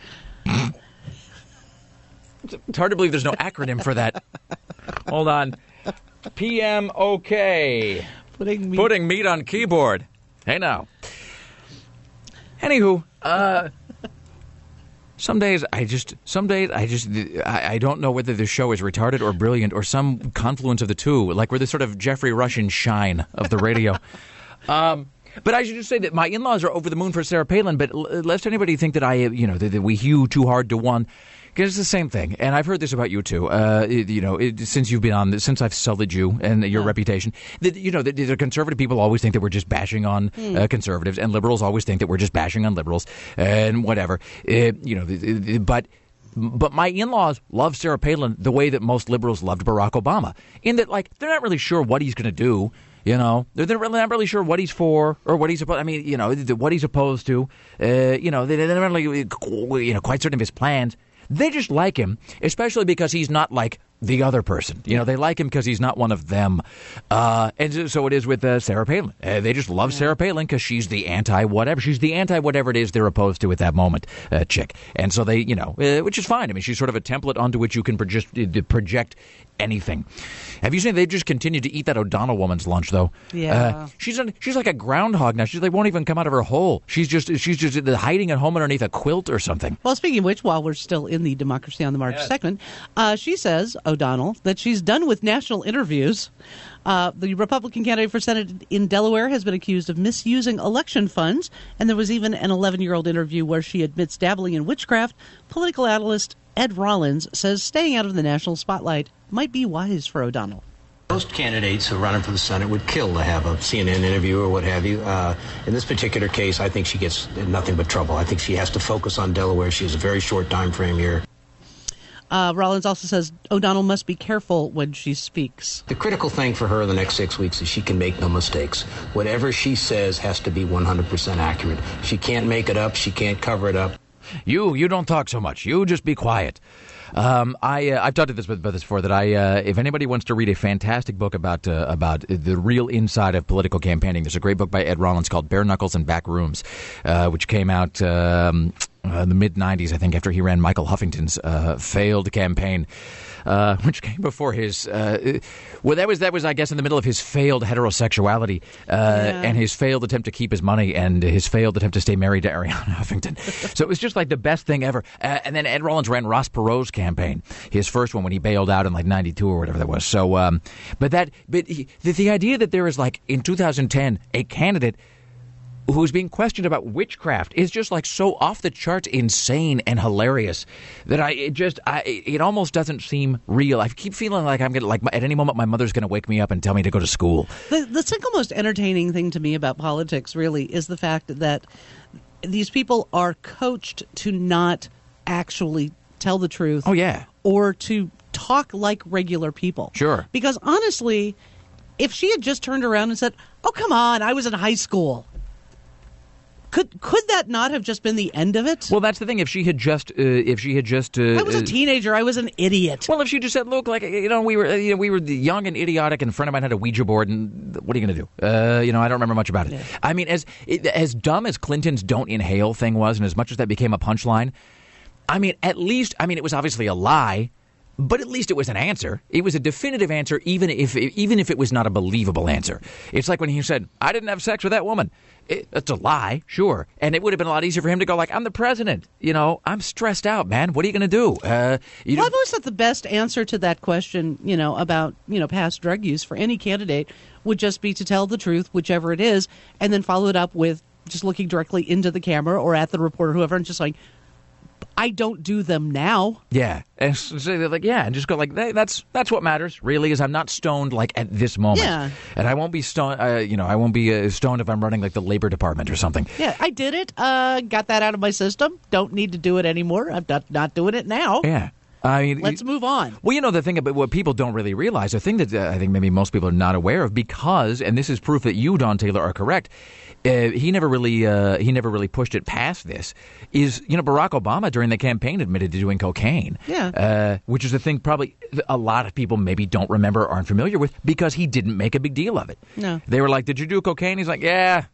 It's hard to believe there's no acronym for that. Hold on. PMOK. Putting meat. Putting meat on keyboard. Hey, now. Anywho, some days I don't know whether the show is retarded or brilliant or some confluence of the two. Like we're the sort of Jeffrey Russian shine of the radio. But I should just say that my in-laws are over the moon for Sarah Palin. But lest anybody think that that we hew too hard to one. Because it's the same thing, and I've heard this about you too. Since you've been on, since I've sullied you and your reputation, the conservative people always think that we're just bashing on conservatives, and liberals always think that we're just bashing on liberals and whatever. But my in-laws love Sarah Palin the way that most liberals loved Barack Obama, in that they're not really sure what he's going to do. They're not really sure what he's for or what he's opposed. I mean, what he's opposed to. They're not really, quite certain of his plans. They just like him, especially because he's not like the other person. They like him because he's not one of them. And so it is with Sarah Palin. They just love Sarah Palin because she's the anti-whatever. She's the anti-whatever it is they're opposed to at that moment, chick. And so they, which is fine. I mean, she's sort of a template onto which you can project anything. Have you seen they just continue to eat that O'Donnell woman's lunch, though? Yeah. She's like a groundhog now. They won't even come out of her hole. She's just hiding at home underneath a quilt or something. Well, speaking of which, while we're still in the Democracy on the March segment, she says, O'Donnell, that she's done with national interviews. The Republican candidate for Senate in Delaware has been accused of misusing election funds, and there was even an 11-year-old interview where she admits dabbling in witchcraft. Political analyst Ed Rollins says staying out of the national spotlight might be wise for O'Donnell. Most candidates who are running for the Senate would kill to have a CNN interview or what have you. In this particular case, I think she gets nothing but trouble. I think she has to focus on Delaware. She has a very short time frame here. Rollins also says O'Donnell must be careful when she speaks. The critical thing for her in the next 6 weeks is she can make no mistakes. Whatever she says has to be 100% accurate. She can't make it up. She can't cover it up. You don't talk so much. You just be quiet. I've talked about this before, that if anybody wants to read a fantastic book about the real inside of political campaigning, there's a great book by Ed Rollins called Bare Knuckles and Back Rooms, which came out in the mid-'90s, I think, after he ran Michael Huffington's failed campaign. Which came before his, that was I guess in the middle of his failed heterosexuality, and his failed attempt to keep his money, and his failed attempt to stay married to Arianna Huffington. So it was just like the best thing ever. And then Ed Rollins ran Ross Perot's campaign, his first one when he bailed out in 92 or whatever that was. So, the idea that there is in 2010 a candidate who's being questioned about witchcraft is just so off the charts insane and hilarious that it almost doesn't seem real. I keep feeling like I'm gonna at any moment my mother's gonna wake me up and tell me to go to school. The single most entertaining thing to me about politics really is the fact that these people are coached to not actually tell the truth. Oh yeah, or to talk like regular people. Sure. Because honestly, if she had just turned around and said, "Oh come on, I was in high school." Could that not have just been the end of it? Well, that's the thing. If she had just, I was a teenager. I was an idiot. Well, if she just said, "Look, we were young and idiotic, and a friend of mine had a Ouija board, and what are you going to do?" I don't remember much about it. Yeah. I mean, as dumb as Clinton's "Don't Inhale" thing was, and as much as that became a punchline, it was obviously a lie. But at least it was an answer. It was a definitive answer, even if it was not a believable answer. It's like when he said, "I didn't have sex with that woman." That's a lie, sure. And it would have been a lot easier for him to go "I'm the president. I'm stressed out, man. What are you going to do?" I've always thought the best answer to that question, about past drug use for any candidate would just be to tell the truth, whichever it is, and then follow it up with just looking directly into the camera or at the reporter, whoever, and just saying, "I don't do them now." Yeah, and so they're and just go that's what matters really, is I'm not stoned at this moment. Yeah, and I won't be stoned. I won't be stoned if I'm running the labor department or something. Yeah, I did it. Got that out of my system. Don't need to do it anymore. I'm not doing it now. Yeah. Let's move on. Well, the thing about what people don't really realize, the thing that I think maybe most people are not aware of, because, and this is proof that you, Don Taylor, are correct, he never really pushed it past this, is, Barack Obama during the campaign admitted to doing cocaine. Yeah. Which is a thing probably a lot of people maybe don't remember or aren't familiar with, because he didn't make a big deal of it. No. They were like, "Did you do cocaine?" He's like, "Yeah,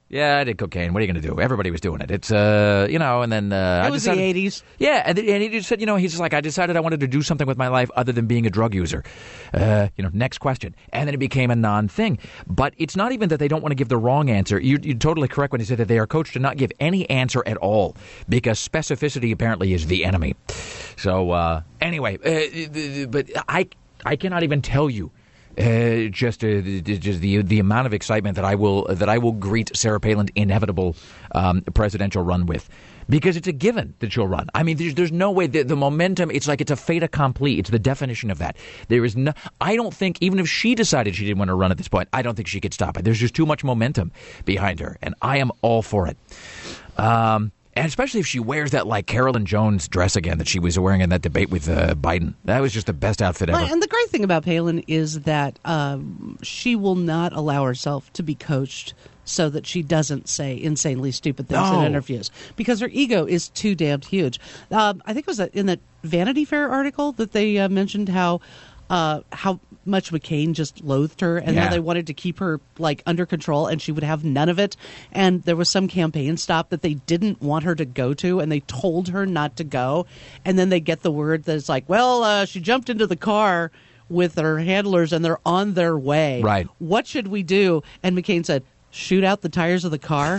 Yeah, I did cocaine. What are you going to do? Everybody was doing it. It's, and then It was the 80s. Yeah, and he just said, he's just like, I decided I wanted to do something with my life other than being a drug user. Next question. And then it became a non-thing. But it's not even that they don't want to give the wrong answer. You're totally correct when you say that they are coached to not give any answer at all because specificity apparently is the enemy. So, anyway, but I cannot even tell you just the amount of excitement that I will greet Sarah Palin's inevitable presidential run with, because it's a given that she'll run. I mean, there's no way the momentum. It's like it's a fait accompli. It's the definition of that. There is no. I don't think even if she decided she didn't want to run at this point, I don't think she could stop it. There's just too much momentum behind her, and I am all for it. And especially if she wears that, like, Carolyn Jones dress again that she was wearing in that debate with Biden. That was just the best outfit ever. And the great thing about Palin is that she will not allow herself to be coached so that she doesn't say insanely stupid things in interviews, because her ego is too damn huge. I think it was in that Vanity Fair article that they mentioned how much McCain just loathed her and how they wanted to keep her like under control and she would have none of it. And there was some campaign stop that they didn't want her to go to and they told her not to go. And then they get the word that it's like, well, she jumped into the car with her handlers and they're on their way. Right. What should we do? And McCain said, shoot out the tires of the car.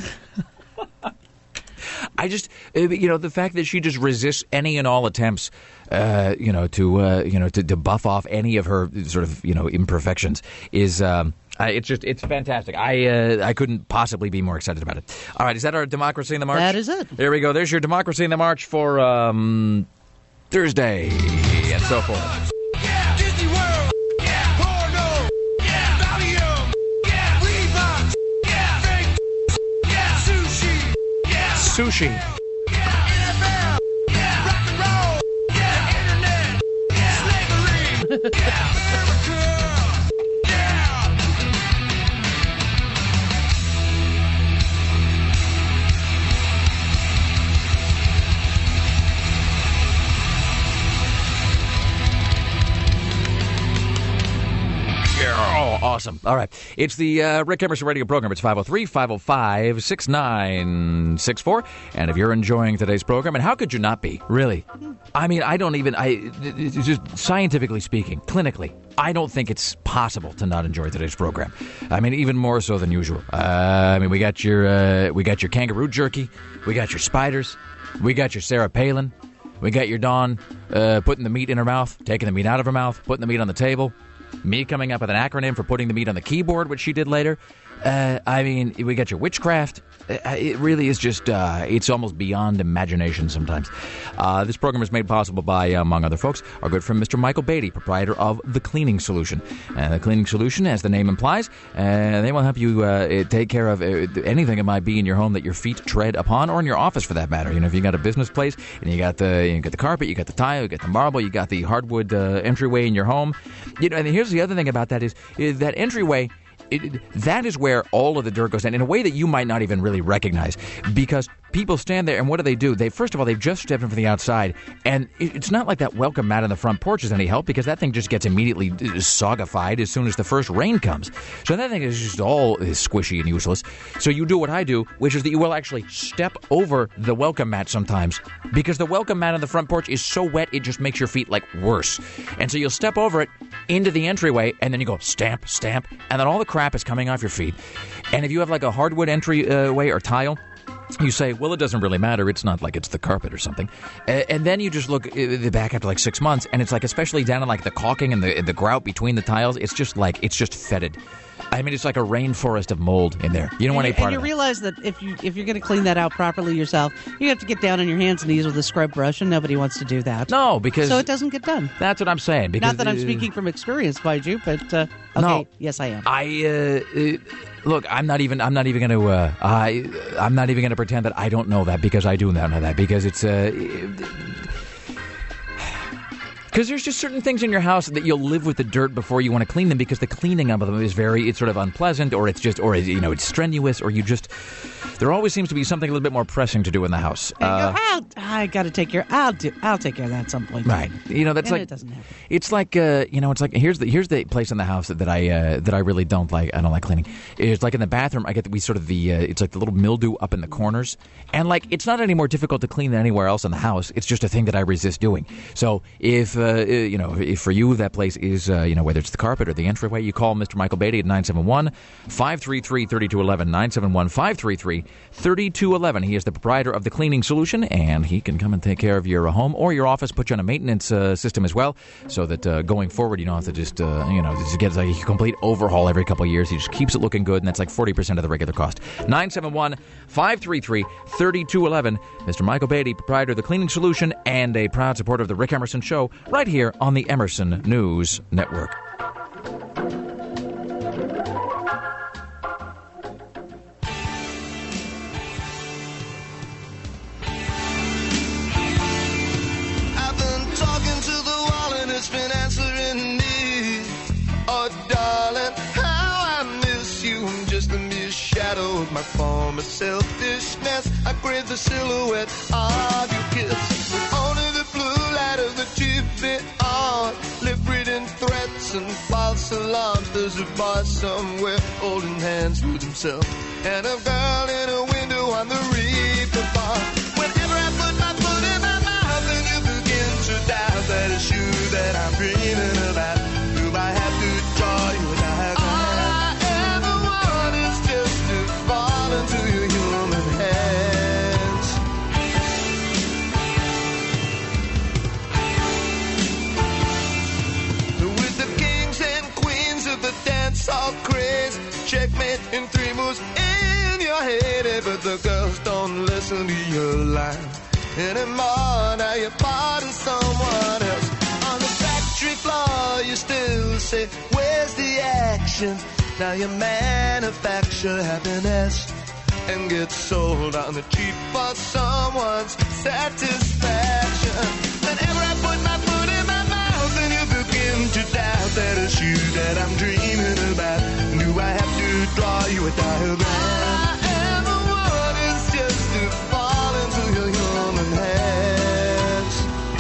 I just, the fact that she just resists any and all attempts, to buff off any of her sort of, imperfections is, it's fantastic. I couldn't possibly be more excited about it. All right, is that our Democracy in the March? That is it. There we go. There's your Democracy in the March for Thursday and so forth. Sushi. NFL, rock and roll, internet, slavery, America, Oh, awesome. All right. It's the Rick Emerson radio program. It's 503-505-6964. And if you're enjoying today's program, and how could you not be, really? I mean, it's just scientifically speaking, clinically, I don't think it's possible to not enjoy today's program. I mean, even more so than usual. We got your kangaroo jerky. We got your spiders. We got your Sarah Palin. We got your Dawn putting the meat in her mouth, taking the meat out of her mouth, putting the meat on the table. Me coming up with an acronym for putting the meat on the keyboard, which she did later. We got your witchcraft. It really is just, it's almost beyond imagination sometimes. This program is made possible by, among other folks, our good friend Mr. Michael Beatty, proprietor of The Cleaning Solution. The Cleaning Solution, as the name implies, they will help you take care of anything that might be in your home that your feet tread upon, or in your office for that matter. If you got a business place and you got the carpet, you got the tile, you got the marble, you got the hardwood entryway in your home. And here's the other thing about that is that entryway, that is where all of the dirt goes in a way that you might not even really recognize, because people stand there and what do? First of all, they've just stepped in from the outside, and it's not like that welcome mat on the front porch is any help, because that thing just gets immediately sogified as soon as the first rain comes. So that thing is just all squishy and useless. So you do what I do, which is that you will actually step over the welcome mat sometimes, because the welcome mat on the front porch is so wet it just makes your feet like worse. And so you'll step over it into the entryway, and then you go stamp, stamp, and then all the crap is coming off your feet. And if you have like a hardwood entryway or tile, you say, well, it doesn't really matter. It's not like it's the carpet or something. And then you just look back after like 6 months, and it's like, especially down in like the caulking and the grout between the tiles, it's just fetid. I mean, it's like a rainforest of mold in there. You don't want any part of it. And you realize that if you're going to clean that out properly yourself, you have to get down on your hands and knees with a scrub brush, and nobody wants to do that. No, because... So it doesn't get done. That's what I'm saying. Because, not that I'm speaking from experience, mind you, but okay, no, yes, I am. Look, I'm not even going to pretend that I don't know that, because I do know that, because it's because there's just certain things in your house that you'll live with the dirt before you want to clean them, because the cleaning of them is it's sort of unpleasant, or it's strenuous, or there always seems to be something a little bit more pressing to do in the house. I got to take care. I'll take care of that at some point. Right. That's and like it doesn't happen. It's like it's like here's the place in the house that I really don't like. I don't like cleaning. It's like in the bathroom. I get it's like the little mildew up in the corners, and like it's not any more difficult to clean than anywhere else in the house. It's just a thing that I resist doing. So if for you that place is whether it's the carpet or the entryway, you call Mr. Michael Beatty at 971-533-3211, 971-533-3211. He is the proprietor of The Cleaning Solution, and he can come and take care of your home or your office, put you on a maintenance system as well, so that going forward you don't have to just get like a complete overhaul every couple of years. He just keeps it looking good, and that's like 40% of the regular cost. 971-533-3211. Mr. Michael Beatty, proprietor of The Cleaning Solution and a proud supporter of The Rick Emerson Show, right here on the Emerson News Network. I've been talking to the wall and it's been answering me. Oh, darling, how I miss you. I'm just a mere shadow of my former selfishness. I crave the silhouette of your kiss. With only the blue light of the TV on, lip reading threats and false alarms. There's a boy somewhere holding hands with himself and a girl in a window on the reaper bar. Whenever I put my foot in my mouth and you begin to doubt that it's you that I'm dreaming about, do I have to draw you a diagram? All I ever want is just to fall into your human hands. With the kings and queens of the dance hall craze, checkmate in 3 moves in your head. But the girls don't listen to your line anymore. Now you're part of someone else. On the factory floor you still say, where's the action? Now you manufacture happiness and get sold on the cheap for someone's satisfaction. Whenever I put my foot in my mouth and you begin to doubt that it's you that I'm dreaming about, do I have to draw you a diagram? All I ever want is just to fall into your human hands.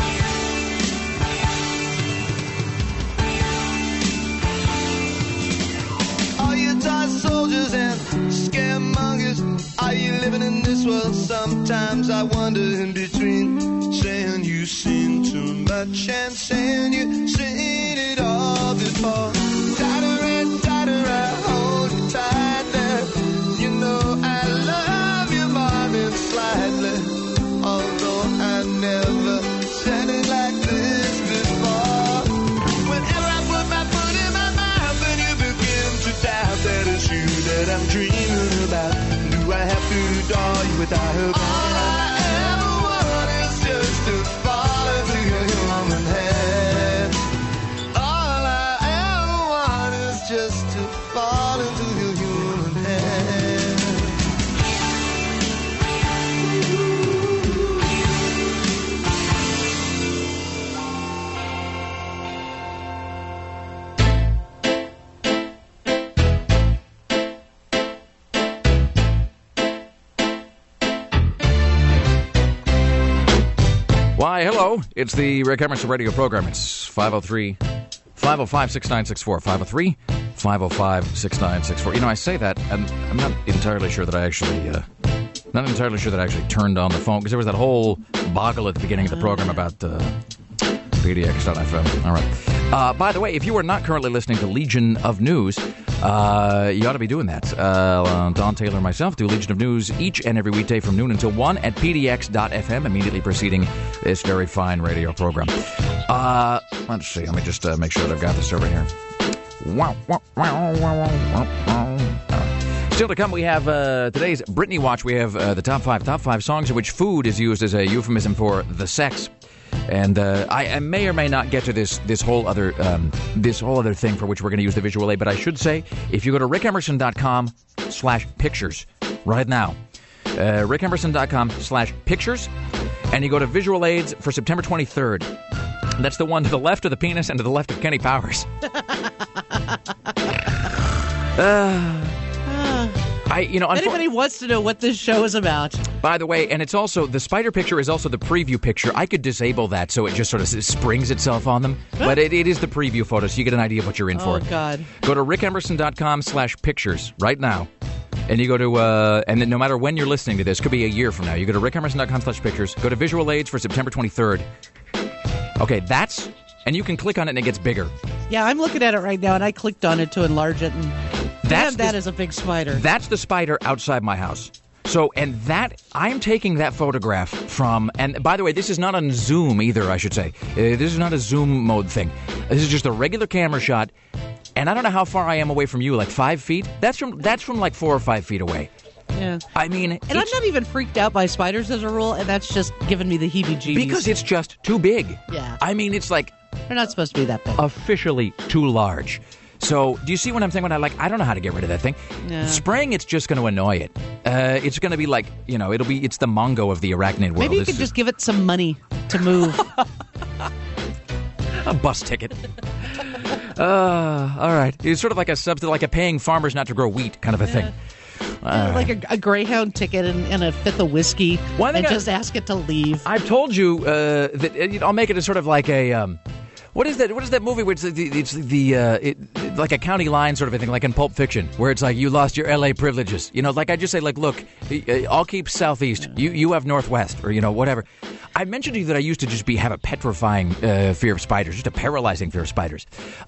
Are you toy soldiers and scaremongers? Are you living in this world? Sometimes I wonder in between, saying you've seen too much and saying you've seen it all before. Tighter and tighter, I hold you tight there. You know I love you more than slightly, although I never said it like this before. Whenever I put my foot in my mouth and you begin to doubt that it's you that I'm dreaming about, do I have to draw you a diagram? All I ever want is just to fall into your human hand. All I ever want is just to fall into your human hand. Why, hello. It's the Rick Emerson radio program. It's 503-505-6964. 503-505-6964. You know, I say that, and I'm not entirely sure that I actually turned on the phone, because there was that whole boggle at the beginning of the program about PDX.FM. All right. By the way, if you are not currently listening to Legion of News, you ought to be doing that. Don Taylor and myself do Legion of News each and every weekday from noon until 1 at PDX.FM, immediately preceding this very fine radio program. Let's see. Let me just make sure that I've got this over here. Still to come, we have today's Britney Watch. We have the top five songs in which food is used as a euphemism for the sex. And I may or may not get to this whole other thing for which we're going to use the visual aid. But I should say, if you go to rickemerson.com/pictures right now, rickemerson.com/pictures, and you go to visual aids for September 23rd. That's the one to the left of the penis and to the left of Kenny Anybody wants to know what this show is about. By the way, and it's also, the spider picture is also the preview picture. I could disable that so it just sort of springs itself on them. But it is the preview photo, so you get an idea of what you're in for. Oh, God. Go to rickemerson.com/pictures right now. And you go to, and then no matter when you're listening to this, could be a year from now, you go to rickemerson.com/pictures, go to visual aids for September 23rd. Okay, and you can click on it and it gets bigger. Yeah, I'm looking at it right now, and I clicked on it to enlarge it, and that is a big spider. That's the spider outside my house. So, and that, I'm taking that photograph from, and by the way, this is not on Zoom either, I should say. This is not a Zoom mode thing. This is just a regular camera shot, and I don't know how far I am away from you, like 5 feet? That's from like 4 or 5 feet away. Yeah. I mean... And I'm not even freaked out by spiders as a rule, and that's just giving me the heebie-jeebies. Because it's just too big. Yeah. I mean, it's like... They're not supposed to be that big. Officially too large. So, do you see what I'm saying? When I don't know how to get rid of that thing. No. Spraying, it's just going to annoy it. It's going to be like, it's the Mongo of the arachnid world. Maybe you could just give it some money to move. A bus ticket. All right. It's sort of like like paying farmers not to grow wheat kind of a thing. Like a Greyhound ticket and a fifth of whiskey, and just ask it to leave. I've told you that I'll make it a sort of like a... What is that movie where it's like a county line sort of a thing, like in Pulp Fiction, where it's like you lost your L.A. privileges. Like I just say, like, look, I'll keep Southeast. You have Northwest, or whatever. I mentioned to you that I used to just have a petrifying fear of spiders, just a paralyzing fear of spiders.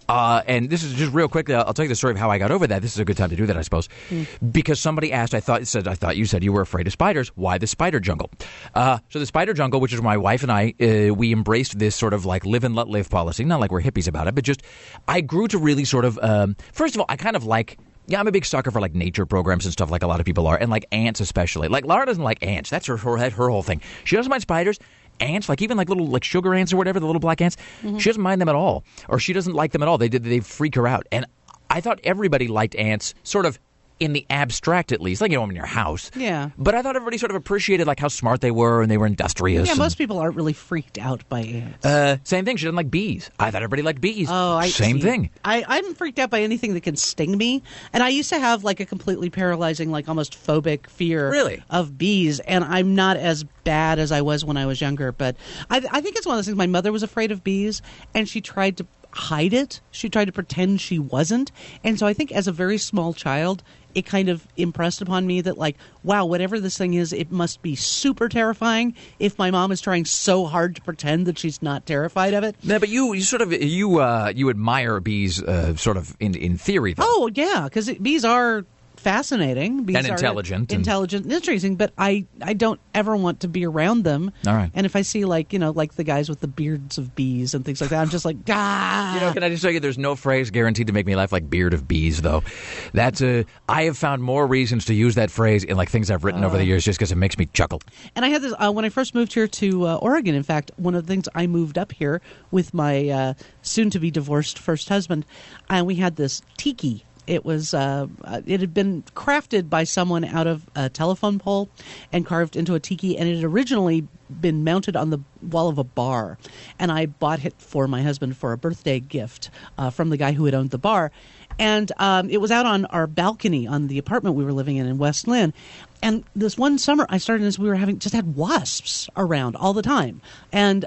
And this is just real quickly. I'll tell you the story of how I got over that. This is a good time to do that, I suppose, because somebody asked. I thought you said you were afraid of spiders. Why the spider jungle? So the spider jungle, which is where my wife and I we embraced this sort of like live and let live policy. Not like we're hippies about it, but just I grew to really sort of. First of all, I kind of like. Yeah, I'm a big sucker for like nature programs and stuff, like a lot of people are, and like ants especially. Like Laura doesn't like ants. That's her whole thing. She doesn't mind spiders. Ants, like even like little like sugar ants or whatever, the little black ants. Mm-hmm. She doesn't mind them at all, or she doesn't like them at all. They freak her out. And I thought everybody liked ants, sort of in the abstract at least, like in your house. Yeah. But I thought everybody sort of appreciated like how smart they were and they were industrious. Yeah, most people aren't really freaked out by ants. Same thing. She doesn't like bees. I thought everybody liked bees. Oh, same thing. I'm freaked out by anything that can sting me, and I used to have like a completely paralyzing, like almost phobic fear of bees, and I'm not as bad as I was when I was younger. But I think it's one of those things. My mother was afraid of bees, and she tried to hide it. She tried to pretend she wasn't, and so I think as a very small child, it kind of impressed upon me that, like, wow, whatever this thing is, it must be super terrifying if my mom is trying so hard to pretend that she's not terrified of it. No, but you sort of you admire bees sort of in theory, though. Oh yeah, because bees are fascinating. Bees and intelligent. Intelligent and interesting, but I don't ever want to be around them. All right. And if I see like the guys with the beards of bees and things like that, I'm just like, ah. Can I just tell you, there's no phrase guaranteed to make me laugh like beard of bees, though. That's I have found more reasons to use that phrase in like things I've written over the years just because it makes me chuckle. And I had this when I first moved here to Oregon. In fact, one of the things I moved up here with my soon-to-be divorced first husband, and we had this tiki. It was it had been crafted by someone out of a telephone pole and carved into a tiki, and it had originally been mounted on the wall of a bar. And I bought it for my husband for a birthday gift from the guy who had owned the bar. And it was out on our balcony on the apartment we were living in West Lynn. And this one summer, I started as we were had wasps around all the time, and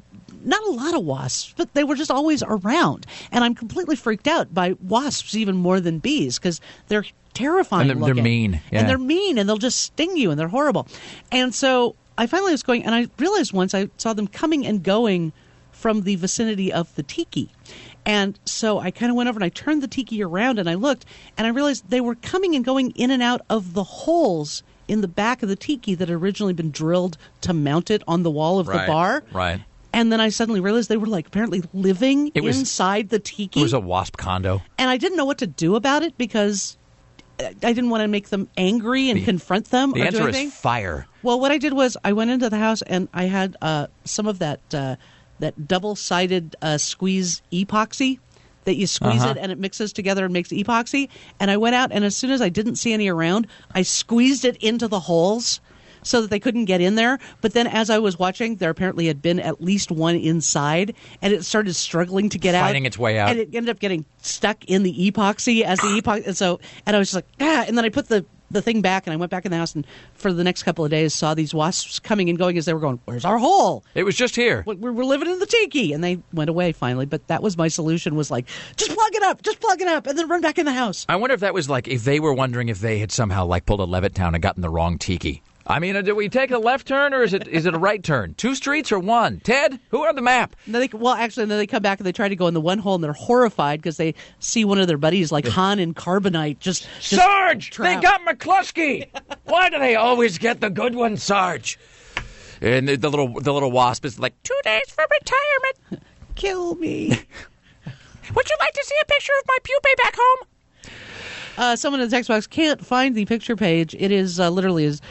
not a lot of wasps, but they were just always around. And I'm completely freaked out by wasps even more than bees because they're terrifying and they're mean. Yeah. And they're mean, and they'll just sting you, and they're horrible. And so I finally was going, and I realized once I saw them coming and going from the vicinity of the tiki. And so I kind of went over and I turned the tiki around and I looked, and I realized they were coming and going in and out of the holes in the back of the tiki that had originally been drilled to mount it on the wall of the bar. Right. And then I suddenly realized they were like apparently living inside the tiki. It was a wasp condo. And I didn't know what to do about it because I didn't want to make them angry and confront them. The answer is fire. Well, what I did was I went into the house and I had some of that double-sided squeeze epoxy that you squeeze it and it mixes together and makes epoxy. And I went out, and as soon as I didn't see any around, I squeezed it into the holes so that they couldn't get in there. But then as I was watching, there apparently had been at least one inside, and it started struggling to get out. Fighting its way out. And it ended up getting stuck in the epoxy as the epoxy. And I was just like, and then I put the the thing back, and I went back in the house, and for the next couple of days saw these wasps coming and going as they were going, where's our hole? It was just here. We're living in the tiki. And they went away finally. But that was my solution, was like, just plug it up, and then run back in the house. I wonder if that was like, if they were wondering if they had somehow like pulled a Levittown and gotten the wrong tiki. I mean, did we take a left turn, or is it a right turn? 2 streets or 1? Ted, who are on the map? And then then they come back and they try to go in the one hole, and they're horrified because they see one of their buddies, like Han in Carbonite, just Sarge! trapped. They got McCluskey! Why do they always get the good one, Sarge? And the little wasp is like, 2 days for retirement. Kill me. Would you like to see a picture of my pupae back home? Someone in the text box can't find the picture page. It is literally is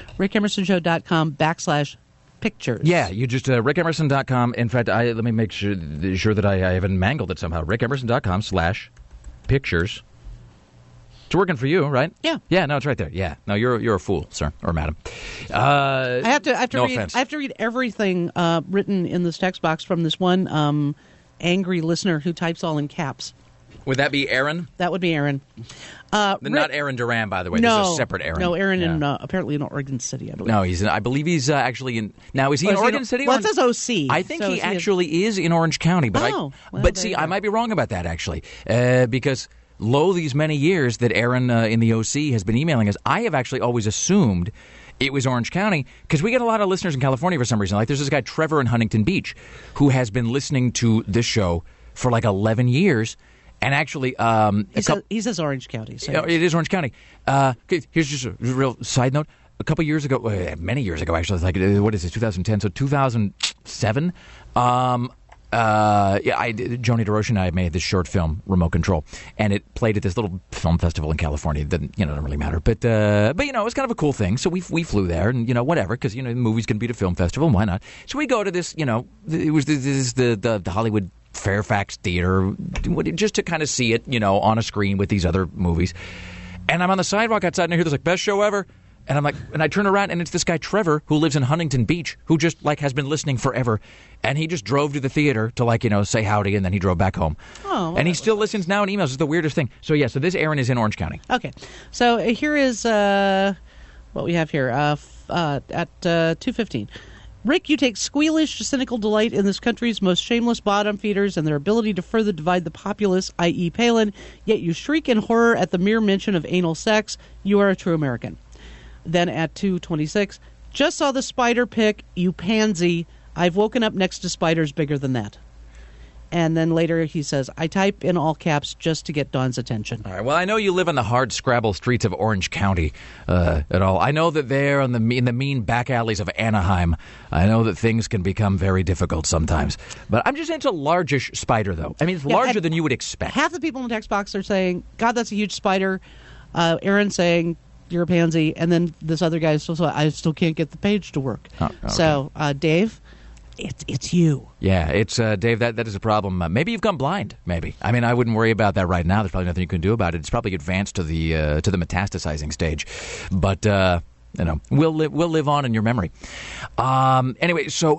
rickemersonshow.com/pictures. Yeah, you just rickemerson.com. In fact, let me make sure that I haven't mangled it somehow. rickemerson.com/pictures. It's working for you, right? Yeah. Yeah, no, it's right there. Yeah. No, you're a fool, sir or madam. I have to no read. offense. I have to read everything written in this text box from this one angry listener who types all in caps. Would that be Aaron? That would be Aaron. Not Aaron Duran, by the way. No, This is a separate Aaron. No, Aaron apparently in Oregon City, I believe. No, I believe he's actually in. Now, is he in Oregon City? Well, it says OC. I think he actually is in Orange County. But I might be wrong about that, actually. Because lo these many years that Aaron in the OC has been emailing us, I have actually always assumed it was Orange County, because we get a lot of listeners in California for some reason. Like, there's this guy, Trevor, in Huntington Beach, who has been listening to this show for like 11 years. And actually, he says Orange County. So it is Orange County. Here's just a real side note. A couple years ago, many years ago, actually, like, what is it, 2010? So 2007, Joni DeRoche and I made this short film, Remote Control, and it played at this little film festival in California. It didn't really matter, but it was kind of a cool thing. So we flew there, and whatever, because the movies can be at a film festival, why not? So we go to this, it was the Hollywood Fairfax Theater, just to kind of see it, on a screen with these other movies. And I'm on the sidewalk outside, and I hear this, like, best show ever. And I'm like, and I turn around, and it's this guy, Trevor, who lives in Huntington Beach, who just, like, has been listening forever. And he just drove to the theater to, say howdy, and then he drove back home. Oh, well, and he still listens now in emails. It's the weirdest thing. So, yeah, so this Aaron is in Orange County. Okay. So here is what we have here at 2:15. Rick, you take squealish, cynical delight in this country's most shameless bottom feeders and their ability to further divide the populace, i.e. Palin, yet you shriek in horror at the mere mention of anal sex. You are a true American. Then at 2:26, just saw the spider pic, you pansy. I've woken up next to spiders bigger than that. And then later he says, I type in all caps just to get Dawn's attention. All right. Well, I know you live on the hard scrabble streets of Orange County at all. I know that there in the mean back alleys of Anaheim, I know that things can become very difficult sometimes. But I'm just into largish spider, though. I mean, it's larger than you would expect. Half the people in the text box are saying, God, that's a huge spider. Aaron saying, you're a pansy. And then this other guy is still saying, I still can't get the page to work. Oh, okay. So, Dave, it's you. Yeah, it's Dave. That is a problem. Maybe you've gone blind. Maybe. I mean, I wouldn't worry about that right now. There's probably nothing you can do about it. It's probably advanced to the metastasizing stage. But we'll live on in your memory. Anyway, so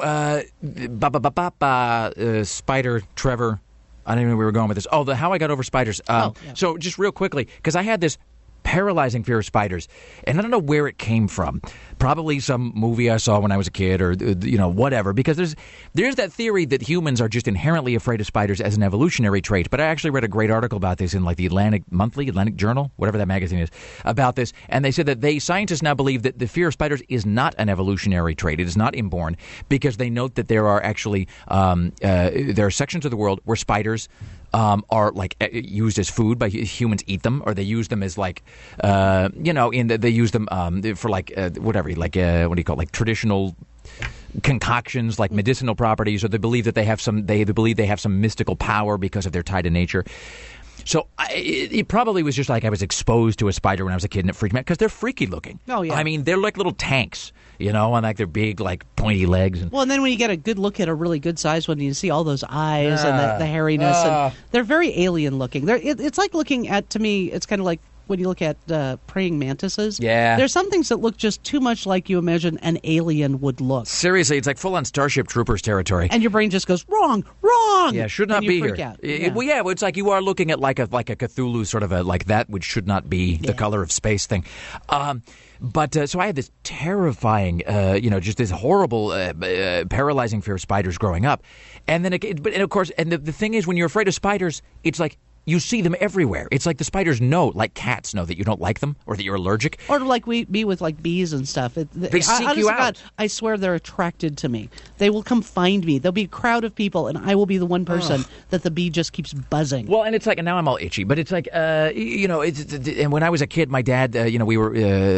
Spider Trevor. I don't know where we were going with this. Oh, how I got over spiders. Yeah. So just real quickly, because I had this paralyzing fear of spiders, and I don't know where it came from. Probably some movie I saw when I was a kid, or whatever. Because there's that theory that humans are just inherently afraid of spiders as an evolutionary trait. But I actually read a great article about this in like the Atlantic Journal, whatever that magazine is, about this. And they said that scientists now believe that the fear of spiders is not an evolutionary trait. It is not inborn, because they note that there are actually there are sections of the world where spiders are like used as food by humans, eat them, or they use them as like they use them for like whatever, like what do you call it, like traditional concoctions, like medicinal properties, or they believe that they have some mystical power because of their tie to nature. So it probably was just like I was exposed to a spider when I was a kid, and it freaked me out because they're freaky looking. Oh yeah, I mean they're like little tanks, and like they're big, like pointy legs. Well, and then when you get a good look at a really good size one, you see all those eyes and the hairiness, and they're very alien looking. It's like looking at, to me, it's kind of like when you look at praying mantises. Yeah. There's some things that look just too much like you imagine an alien would look. Seriously, it's like full-on Starship Troopers territory. And your brain just goes, wrong. Yeah, should not and you be freak here. Out. Yeah. Well, it's like you are looking at like a Cthulhu sort of like that, which should not be the color of space thing. But so I had this terrifying, just this horrible, paralyzing fear of spiders growing up. And then, of course, the thing is, when you're afraid of spiders, it's like you see them everywhere. It's like the spiders know, like cats know that you don't like them or that you're allergic. Or like me with like bees and stuff. They seek you out. God, I swear they're attracted to me. They will come find me. There'll be a crowd of people, and I will be the one person that the bee just keeps buzzing. Well, and it's like, and now I'm all itchy, but it's like, and when I was a kid, my dad, we were,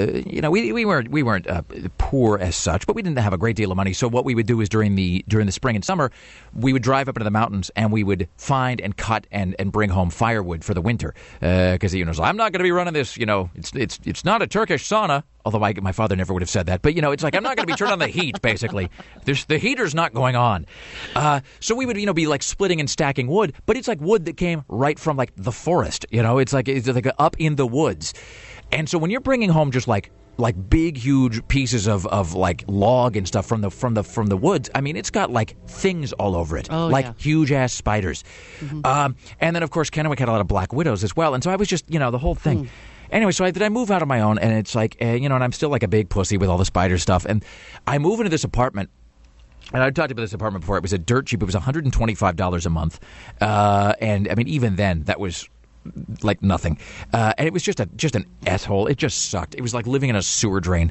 we weren't poor as such, but we didn't have a great deal of money. So what we would do is during the spring and summer, we would drive up into the mountains and we would find and cut and bring home firewood for the winter, because so I'm not going to be running this. It's not a Turkish sauna. Although my father never would have said that. But, it's like I'm not going to be turning on the heat, basically. The heater's not going on. So we would, be like splitting and stacking wood. But it's like wood that came right from like the forest. It's like up in the woods. And so when you're bringing home just like big, huge pieces of like log and stuff from the woods, I mean, it's got like things all over it, huge ass spiders. Mm-hmm. And then, of course, Kennewick had a lot of black widows as well. And so I was just, the whole thing. Anyway, so I move out on my own, and it's like, and I'm still like a big pussy with all the spider stuff. And I move into this apartment, and I've talked about this apartment before. It was a dirt cheap. It was $125 a month. And, I mean, even then, that was like nothing. And it was just an asshole. It just sucked. It was like living in a sewer drain.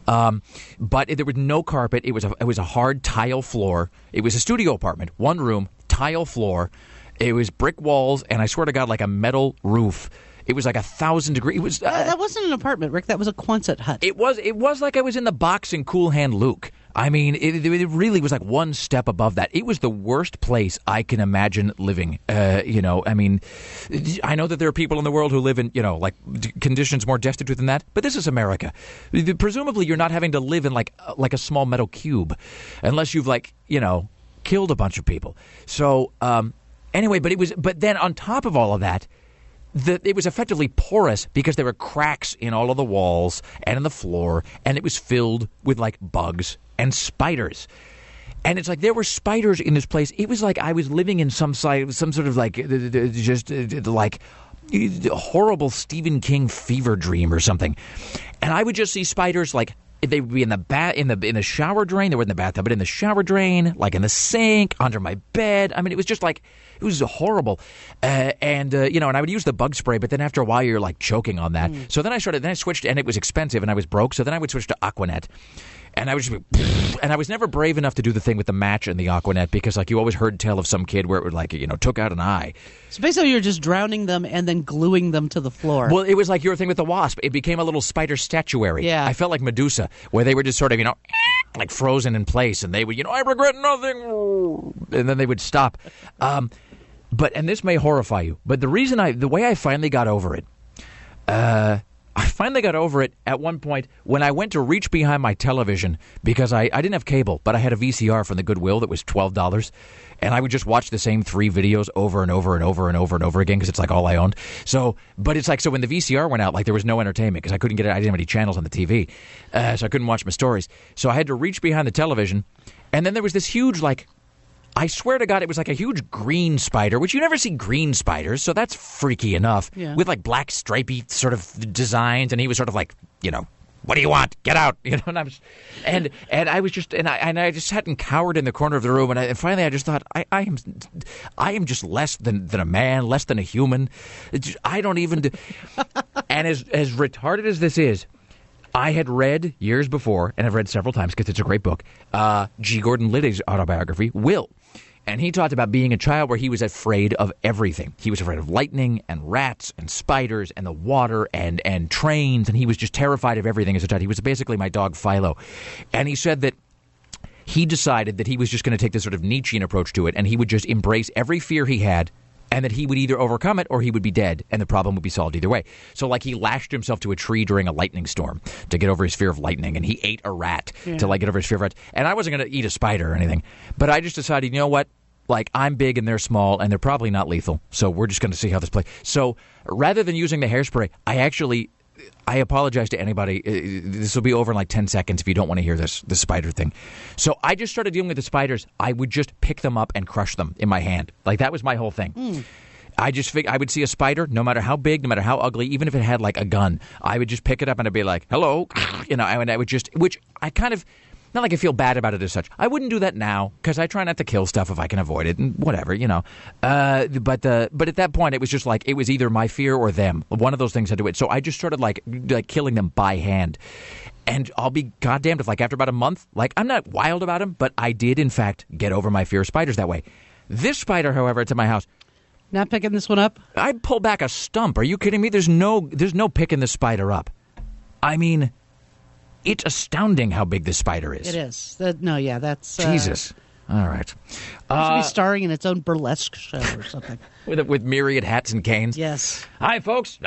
But there was no carpet. It was a hard tile floor. It was a studio apartment, one room, tile floor. It was brick walls, and I swear to God, like a metal roof. It was like 1,000 degrees. It was that wasn't an apartment, Rick. That was a Quonset hut. It was like I was in the box in Cool Hand Luke. I mean, it really was like one step above that. It was the worst place I can imagine living. I mean, I know that there are people in the world who live in, like conditions more destitute than that, but this is America. Presumably, you're not having to live in like a small metal cube, unless you've killed a bunch of people. So anyway, but then on top of all of that. It was effectively porous because there were cracks in all of the walls and in the floor, and it was filled with like bugs and spiders. And it's like there were spiders in this place. It was like I was living in some sort of like just like horrible Stephen King fever dream or something. And I would just see spiders like they would be in the shower drain. They were in the bathtub, but in the shower drain, like in the sink, under my bed. I mean, it was just like. It was horrible. And I would use the bug spray, but then after a while you're like choking on that. So then I switched, and it was expensive, and I was broke. So then I would switch to Aquanet. And I was never brave enough to do the thing with the match and the Aquanet because like you always heard tell of some kid where it would like, took out an eye. So basically you're just drowning them and then gluing them to the floor. Well, it was like your thing with the wasp. It became a little spider statuary. Yeah. I felt like Medusa, where they were just sort of, like frozen in place, and they would, I regret nothing. And then they would stop. And this may horrify you, but the way I finally got over it, at one point when I went to reach behind my television because I didn't have cable, but I had a VCR from the Goodwill that was $12, and I would just watch the same 3 videos over and over and over and over and over again because it's like all I owned. So when the VCR went out, like there was no entertainment because I couldn't get it. I didn't have any channels on the TV, so I couldn't watch my stories. So I had to reach behind the television, and then there was this huge I swear to God, it was like a huge green spider, which you never see green spiders, so that's freaky enough, with like black stripy sort of designs, and he was sort of like, what do you want? Get out, And I was just, and I just sat and cowered in the corner of the room, and finally I just thought, I am just less than a man, less than a human. I don't even, and as retarded as this is. I had read years before, and I've read several times because it's a great book, G. Gordon Liddy's autobiography, Will. And he talked about being a child where he was afraid of everything. He was afraid of lightning and rats and spiders and the water and trains, and he was just terrified of everything as a child. He was basically my dog Philo. And he said that he decided that he was just going to take this sort of Nietzschean approach to it, and he would just embrace every fear he had, and that he would either overcome it or he would be dead, and the problem would be solved either way. So, like, he lashed himself to a tree during a lightning storm to get over his fear of lightning, and he ate a rat to, like, get over his fear of rats. And I wasn't going to eat a spider or anything, but I just decided, you know what? Like, I'm big and they're small, and they're probably not lethal. So we're just going to see how this plays. So rather than using the hairspray, I apologize to anybody. This will be over in like 10 seconds if you don't want to hear the spider thing. So I just started dealing with the spiders. I would just pick them up and crush them in my hand. Like, that was my whole thing. I just figured I would see a spider, no matter how big, no matter how ugly, even if it had like a gun, I would just pick it up and I'd be like, hello, and I would just, which I kind of, not like I feel bad about it as such. I wouldn't do that now because I try not to kill stuff if I can avoid it and whatever, But at that point, it was just like it was either my fear or them. One of those things had to wait. So I just started like killing them by hand. And I'll be goddamned if like after about a month, like I'm not wild about them, but I did in fact get over my fear of spiders that way. This spider, however, it's at my house. Not picking this one up? I'd pull back a stump. Are you kidding me? There's no picking this spider up. I mean, it's astounding how big this spider is. It is. That's... Jesus. All right. It should be starring in its own burlesque show or something. with myriad hats and canes? Yes. Hi, folks.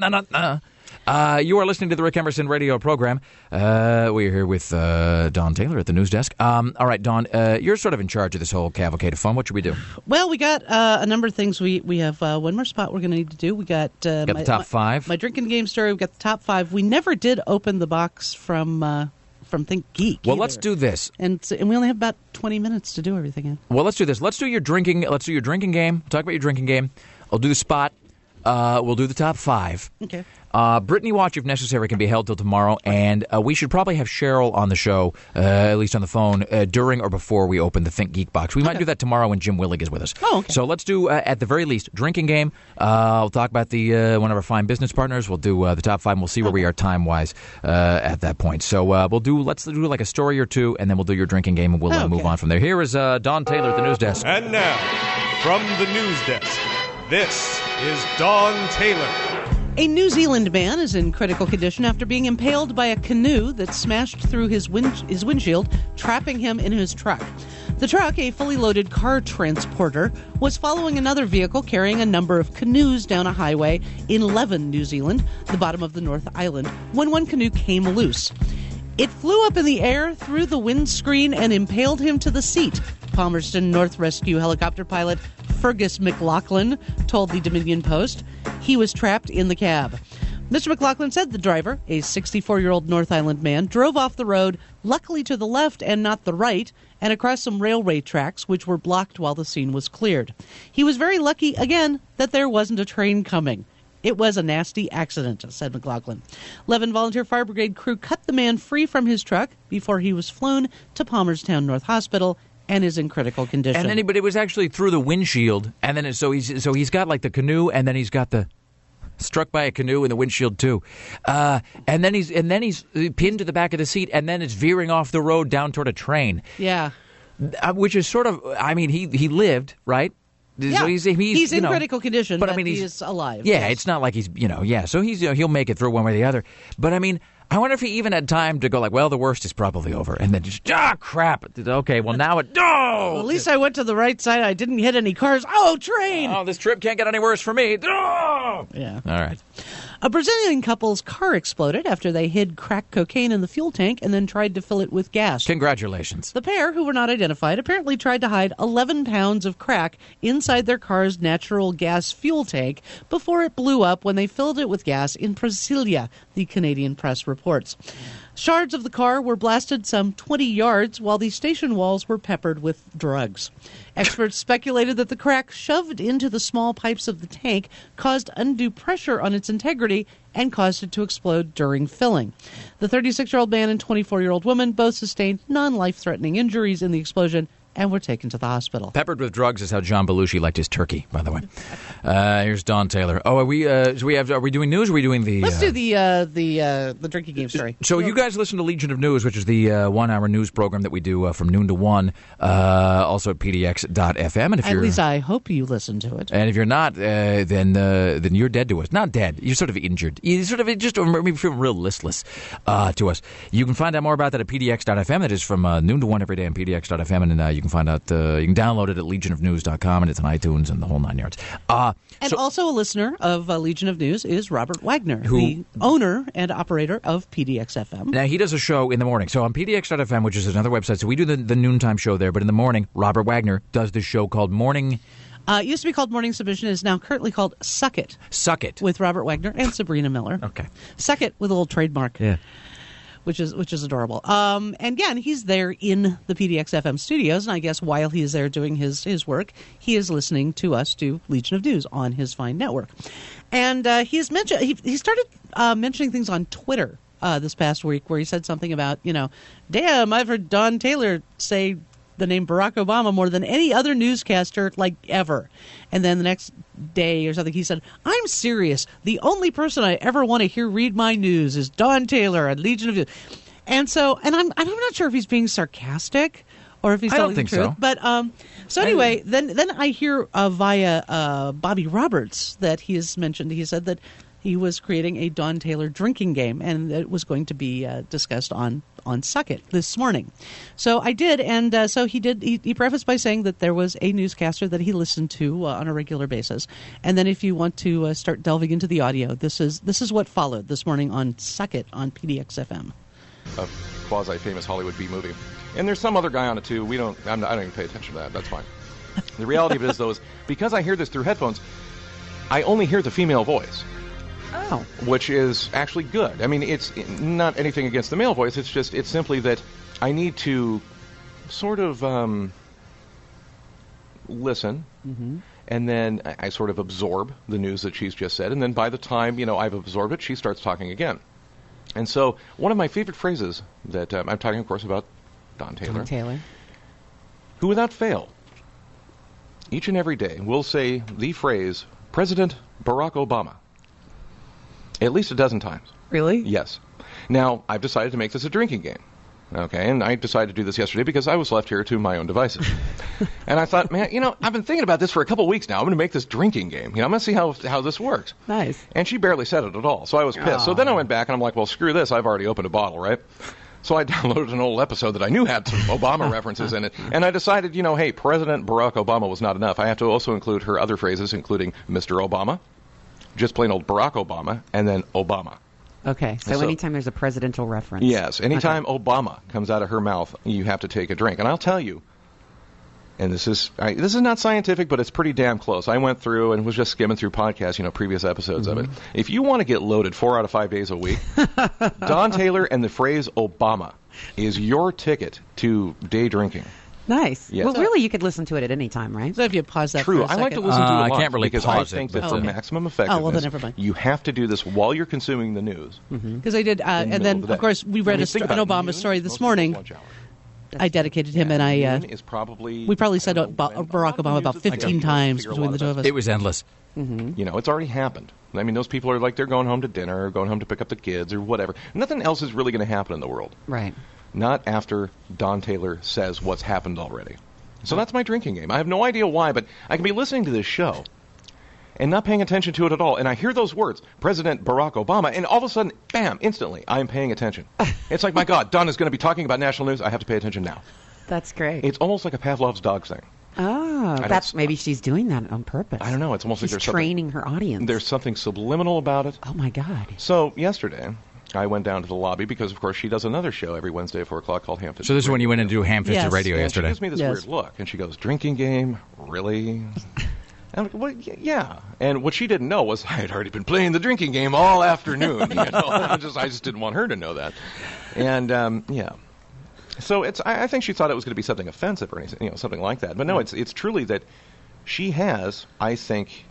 You are listening to the Rick Emerson radio program. We're here with Don Taylor at the news desk. All right, Don, you're sort of in charge of this whole cavalcade of fun. What should we do? Well, we got a number of things. We have one more spot we're going to need to do. We got the top five. My drinking game story. We got the top five. We never did open the box from Think Geek. Well, either. let's do this. And we only have about 20 minutes to do everything in. Well, let's do this. Let's do your drinking game. Talk about your drinking game. I'll do the spot. We'll do the top five. Okay. Brittany Watch, if necessary, can be held till tomorrow, and we should probably have Cheryl on the show, at least on the phone, during or before we open the Think Geek box. We might do that tomorrow when Jim Willig is with us. Oh, okay. So let's do, at the very least, drinking game. We'll talk about the one of our fine business partners. We'll do the top five, and we'll see where we are time-wise at that point. So let's do like a story or two, and then we'll do your drinking game, and we'll move on from there. Here is Don Taylor at the news desk. And now, from the news desk, this is Don Taylor. A New Zealand man is in critical condition after being impaled by a canoe that smashed through his windshield, trapping him in his truck. The truck, a fully loaded car transporter, was following another vehicle carrying a number of canoes down a highway in Leven, New Zealand, the bottom of the North Island, when one canoe came loose. It flew up in the air through the windscreen and impaled him to the seat, Palmerston North Rescue helicopter pilot Fergus McLaughlin told the Dominion Post. He was trapped in the cab. Mr. McLaughlin said the driver, a 64-year-old North Island man, drove off the road, luckily to the left and not the right, and across some railway tracks, which were blocked while the scene was cleared. He was very lucky, again, that there wasn't a train coming. It was a nasty accident, said McLaughlin. Leven Volunteer Fire Brigade crew cut the man free from his truck before he was flown to Palmerstown North Hospital and is in critical condition. And then, but it was actually through the windshield, and then he's got like the canoe, and then he's got the struck by a canoe in the windshield too, and then he's pinned to the back of the seat, and then it's veering off the road down toward a train. Yeah, which is sort of, I mean, he lived, right? Yeah, so he's in critical condition, but I mean, he's alive. Yeah, yes. It's not like he's, so he's, he'll make it through one way or the other. But I mean, I wonder if he even had time to go like, well, the worst is probably over, and then just, crap. Okay, well, now well, at least I went to the right side. I didn't hit any cars. Oh, train! Oh, this trip can't get any worse for me. Yeah. All right. A Brazilian couple's car exploded after they hid crack cocaine in the fuel tank and then tried to fill it with gas. Congratulations. The pair, who were not identified, apparently tried to hide 11 pounds of crack inside their car's natural gas fuel tank before it blew up when they filled it with gas in Brasilia, the Canadian press reports. Shards of the car were blasted some 20 yards while the station walls were peppered with drugs. Experts speculated that the crack shoved into the small pipes of the tank caused undue pressure on its integrity and caused it to explode during filling. The 36-year-old man and 24-year-old woman both sustained non-life-threatening injuries in the explosion and were taken to the hospital. Peppered with drugs is how John Belushi liked his turkey, by the way. Here's Don Taylor. Oh, are we doing news or are we doing the... Let's do the drinking game story. So you guys listen to Legion of News, which is the 1-hour news program that we do from noon to 1, also at pdx.fm. And if at least I hope you listen to it. And if you're not, then you're dead to us. Not dead. You're sort of injured. You sort of just maybe feel real listless to us. You can find out more about that at pdx.fm. That is from noon to 1 every day on pdx.fm, and you You can find out, you can download it at legionofnews.com, and it's on iTunes and the whole 9 yards. And also a listener of Legion of News is Robert Wagner, the owner and operator of PDX-FM. Now, he does a show in the morning. So on PDX.FM, which is another website, so we do the noontime show there, but in the morning, Robert Wagner does this show called Morning... It used to be called Morning Submission. It is now currently called Suck It. Suck It. With Robert Wagner and Sabrina Miller. Okay. Suck It with a little trademark. Yeah. Which is adorable. And again, he's there in the PDX-FM studios, and I guess while he's there doing his work, he is listening to us do Legion of News on his fine network. And he started mentioning things on Twitter this past week where he said something about, damn, I've heard Don Taylor say the name Barack Obama more than any other newscaster ever. And then the next day or something he said, I'm serious. The only person I ever want to hear read my news is Don Taylor at Legion of News. And so, and I'm not sure if he's being sarcastic or if he's telling the truth. I don't think so. But so anyway, then I hear via Bobby Roberts that he has mentioned. He said that he was creating a Don Taylor drinking game, and it was going to be discussed on Suck It this morning. So I did, and so he did. He prefaced by saying that there was a newscaster that he listened to on a regular basis, and then if you want to start delving into the audio, this is what followed this morning on Suck It on PDX-FM. A quasi-famous Hollywood B movie, and there's some other guy on it too. I don't even pay attention to that. That's fine. The reality of it is, though, is because I hear this through headphones, I only hear the female voice. Oh. Which is actually good. I mean, it's not anything against the male voice. It's simply that I need to sort of listen, and then I sort of absorb the news that she's just said, and then by the time, I've absorbed it, she starts talking again. And so one of my favorite phrases that I'm talking, of course, about Don Taylor. Who without fail, each and every day, will say the phrase, President Barack Obama. At least a dozen times. Really? Yes. Now, I've decided to make this a drinking game. Okay, and I decided to do this yesterday because I was left here to my own devices. And I thought, man, I've been thinking about this for a couple of weeks now. I'm going to make this drinking game. I'm going to see how this works. Nice. And she barely said it at all, so I was pissed. Aww. So then I went back and I'm like, well, screw this. I've already opened a bottle, right? So I downloaded an old episode that I knew had some Obama references in it. And I decided, hey, President Barack Obama was not enough. I have to also include her other phrases, including Mr. Obama, just plain old Barack Obama, and then Obama. Okay, so anytime there's a presidential reference. Yes, anytime Obama comes out of her mouth, you have to take a drink. And I'll tell you, and this is not scientific, but it's pretty damn close. I went through and was just skimming through podcasts, previous episodes of it. If you want to get loaded 4 out of 5 days a week, Don Taylor and the phrase Obama is your ticket to day drinking. Nice. Yes. Well, really, you could listen to it at any time, right? So if you pause that True. for a second. I like to listen to it a lot I can't really because pause I think it, that for maximum effectiveness, well, then never mind. You have to do this while you're consuming the news. Because I did, and then, of course, we read an Obama story this morning. I dedicated him, and we probably said Barack Obama about 15 times between the two of us. It was endless. It's already happened. I mean, those people are they're going home to dinner or going home to pick up the kids or whatever. Nothing else is really going to happen in the world. Right. Not after Don Taylor says what's happened already. So that's my drinking game. I have no idea why, but I can be listening to this show and not paying attention to it at all. And I hear those words, President Barack Obama, and all of a sudden, bam, instantly, I am paying attention. It's like, my God, Don is going to be talking about national news. I have to pay attention now. That's great. It's almost like a Pavlov's dog thing. Oh, maybe she's doing that on purpose. I don't know. It's almost like there's training her audience. There's something subliminal about it. Oh, my God. So yesterday, I went down to the lobby because, of course, she does another show every Wednesday at 4 o'clock called Ham-Fisted. So this is when you went and do Ham-Fisted Radio yesterday. She gives me this weird look, and she goes, drinking game? Really? And I'm like, well, yeah. And what she didn't know was I had already been playing the drinking game all afternoon. I just didn't want her to know that. And, yeah. So I think she thought it was going to be something offensive or anything, something like that. But no, it's truly that she has, I think,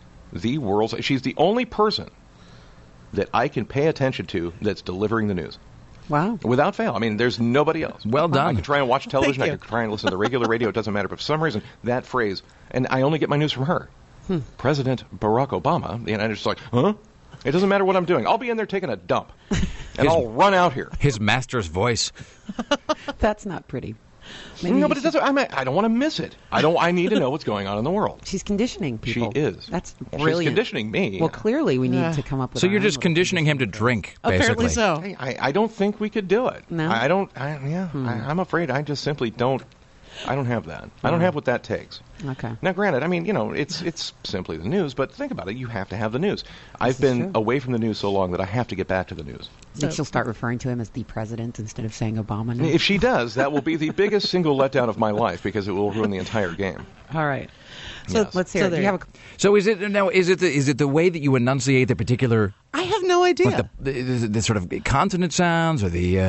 she's the only person that I can pay attention to that's delivering the news. Wow. Without fail. I mean, there's nobody else. Well done. I can try and watch television. I can try and listen to the regular radio. It doesn't matter. But for some reason, that phrase, and I only get my news from her. President Barack Obama. And I'm just like, huh? It doesn't matter what I'm doing. I'll be in there taking a dump. And I'll run out here. His master's voice. That's not pretty. No, but it doesn't. I don't want to miss it. I need to know what's going on in the world. She's conditioning people. She is. That's brilliant. She's conditioning me. Well, clearly we need to come up with. So you're just conditioning him to drink, basically. Apparently so. I don't think we could do it. No. I don't. I'm afraid I just simply don't I don't have that. I don't have what that takes. Okay. Now, granted, I mean, it's simply the news, but think about it. You have to have the news. I've been away from the news so long that I have to get back to the news. Think she'll start referring to him as the president instead of saying Obama now? If she does, that will be the biggest single letdown of my life because it will ruin the entire game. All right. So let's hear it. Do you have a... So is it the way that you enunciate the particular? I have no idea. Like the sort of consonant sounds or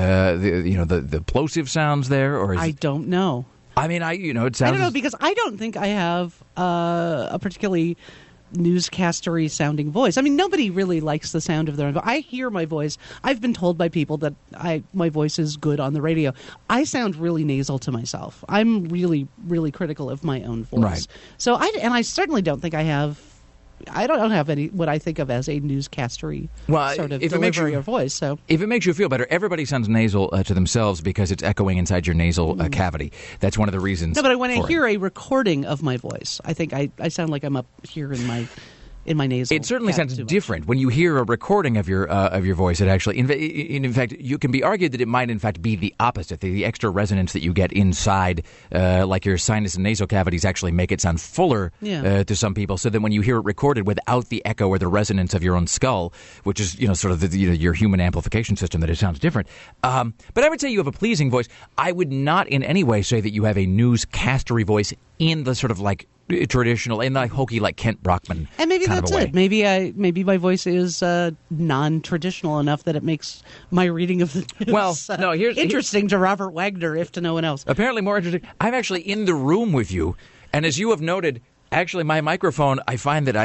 the plosive sounds there, or I don't know. I mean, it sounds. I don't know because I don't think I have a particularly newscastery sounding voice. I mean, nobody really likes the sound of their own voice. I hear my voice. I've been told by people that my voice is good on the radio. I sound really nasal to myself. I'm really, really critical of my own voice. Right. So I certainly don't think I have. I don't have any what I think of as a newscastery sort of delivery or voice. So if it makes you feel better, everybody sounds nasal to themselves because it's echoing inside your nasal cavity. That's one of the reasons. No, but when I hear a recording of my voice, I think I sound like I'm up here in my nasal. It certainly sounds different when you hear a recording of your voice. It actually, in fact, you can be argued that it might in fact be the opposite. The extra resonance that you get inside, like your sinus and nasal cavities, actually make it sound fuller to some people. So that when you hear it recorded without the echo or the resonance of your own skull, which is sort of your human amplification system, that it sounds different. But I would say you have a pleasing voice. I would not in any way say that you have a newscastery voice in the sort of like traditional, in like hokey, like Kent Brockman. And maybe kind that's of a way. it. Maybe my voice is non-traditional enough that it makes my reading of the news here's interesting to Robert Wagner, if to no one else. Apparently more interesting. I'm actually in the room with you, and as you have noted, actually my microphone, I find that I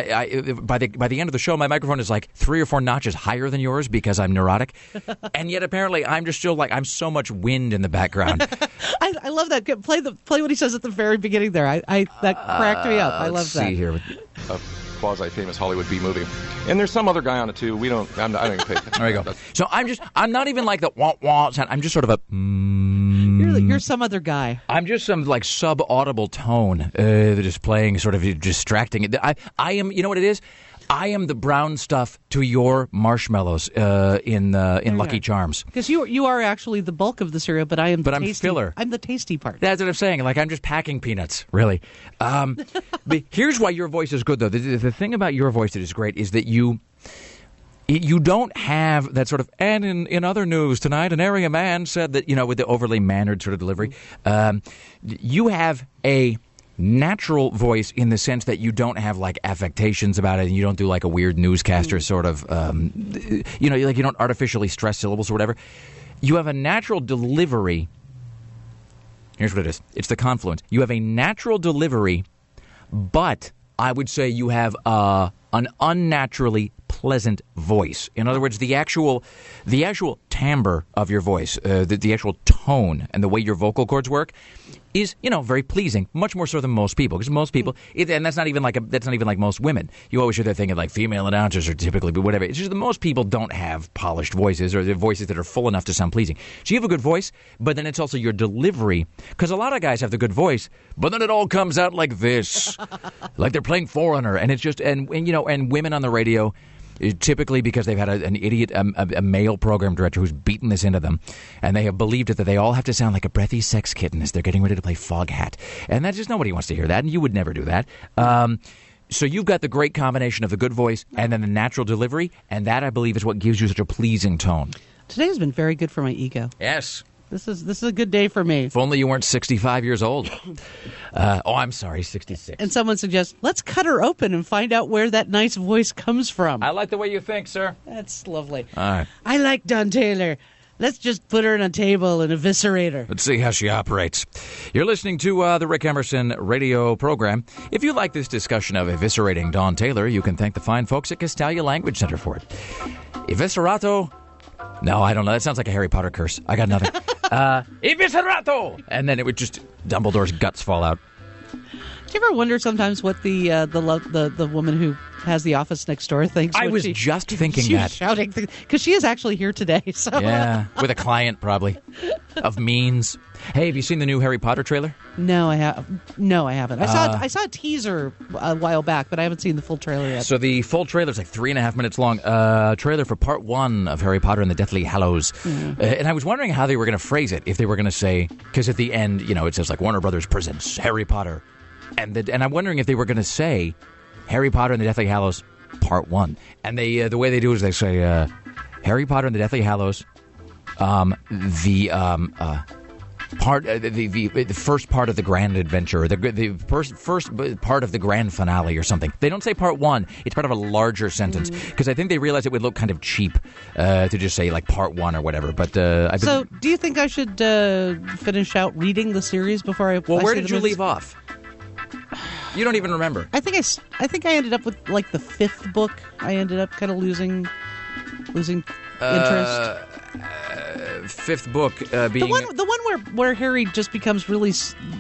by the end of the show, my microphone is like 3 or 4 notches higher than yours because I'm neurotic, and yet apparently I'm just still like I'm so much wind in the background. I love that. Play what he says at the very beginning there. That cracked me up. I love that. See here. A quasi-famous Hollywood B movie, and there's some other guy on it too. I don't even pay attention. There you go. So I'm not even like the wah wah sound. I'm just sort of a. You're some other guy. I'm just some like sub-audible tone just playing, sort of distracting it. I am. You know what it is? I am the brown stuff to your marshmallows in Lucky Charms. Because you are actually the bulk of the cereal, but I am. But I'm filler. I'm the tasty part. That's what I'm saying. Like I'm just packing peanuts, really. But here's why your voice is good, though. The thing about your voice that is great is that you don't have that sort of, and in other news tonight, an area man said that, with the overly mannered sort of delivery. You have a natural voice in the sense that you don't have like affectations about it, and you don't do like a weird newscaster sort of, you don't artificially stress syllables or whatever. You have a natural delivery. Here's what it is. It's the confluence. You have a natural delivery, but I would say you have an unnaturally pleasant voice. In other words, the actual timbre of your voice, the actual tone and the way your vocal cords work is, very pleasing, much more so than most people. Because most people, and that's not even like most women. You always hear that thing of like female announcers are typically, but whatever. It's just that most people don't have polished voices, or voices that are full enough to sound pleasing. So you have a good voice, but then it's also your delivery. Because a lot of guys have the good voice, but then it all comes out like this, like they're playing Forerunner, and it's just and women on the radio. Typically because they've had an idiot, a male program director who's beaten this into them, and they have believed it that they all have to sound like a breathy sex kitten as they're getting ready to play Foghat. And that's just nobody wants to hear that, and you would never do that. So you've got the great combination of the good voice and then the natural delivery, and that, I believe, is what gives you such a pleasing tone. Today has been very good for my ego. Yes. This is a good day for me. If only you weren't 65 years old. I'm sorry, 66. And someone suggests, let's cut her open and find out where that nice voice comes from. I like the way you think, sir. That's lovely. All right. I like Don Taylor. Let's just put her on a table and eviscerate her. Let's see how she operates. You're listening to the Rick Emerson radio program. If you like this discussion of eviscerating Don Taylor, you can thank the fine folks at Castalia Language Center for it. Eviscerato... No, I don't know. That sounds like a Harry Potter curse. I got nothing. Eviscerato! And then it would just, Dumbledore's guts fall out. Do you ever wonder sometimes what the woman who has the office next door thing. So I was just thinking she that. was shouting because she is actually here today. So Yeah, with a client probably of means. Hey, have you seen the new Harry Potter trailer? No, I haven't. I saw a teaser a while back, but I haven't seen the full trailer yet. So the full trailer is like 3.5 minutes long. Trailer for part 1 of Harry Potter and the Deathly Hallows. And I was wondering how they were going to phrase it. If they were going to say, because at the end, it says like Warner Brothers presents Harry Potter. And I'm wondering if they were going to say Harry Potter and the Deathly Hallows part 1. And they the way they do is they say Harry Potter and the Deathly Hallows, the first part of the grand adventure, the first part of the grand finale or something. They don't say part 1. It's part of a larger sentence because I think they realized it would look kind of cheap to just say like part 1 or whatever. But so, do you think I should finish out reading the series before I? Well, where did you leave off? You don't even remember. I think I ended up with like the 5th book. I ended up kind of losing interest. 5th book being the one where Harry just becomes really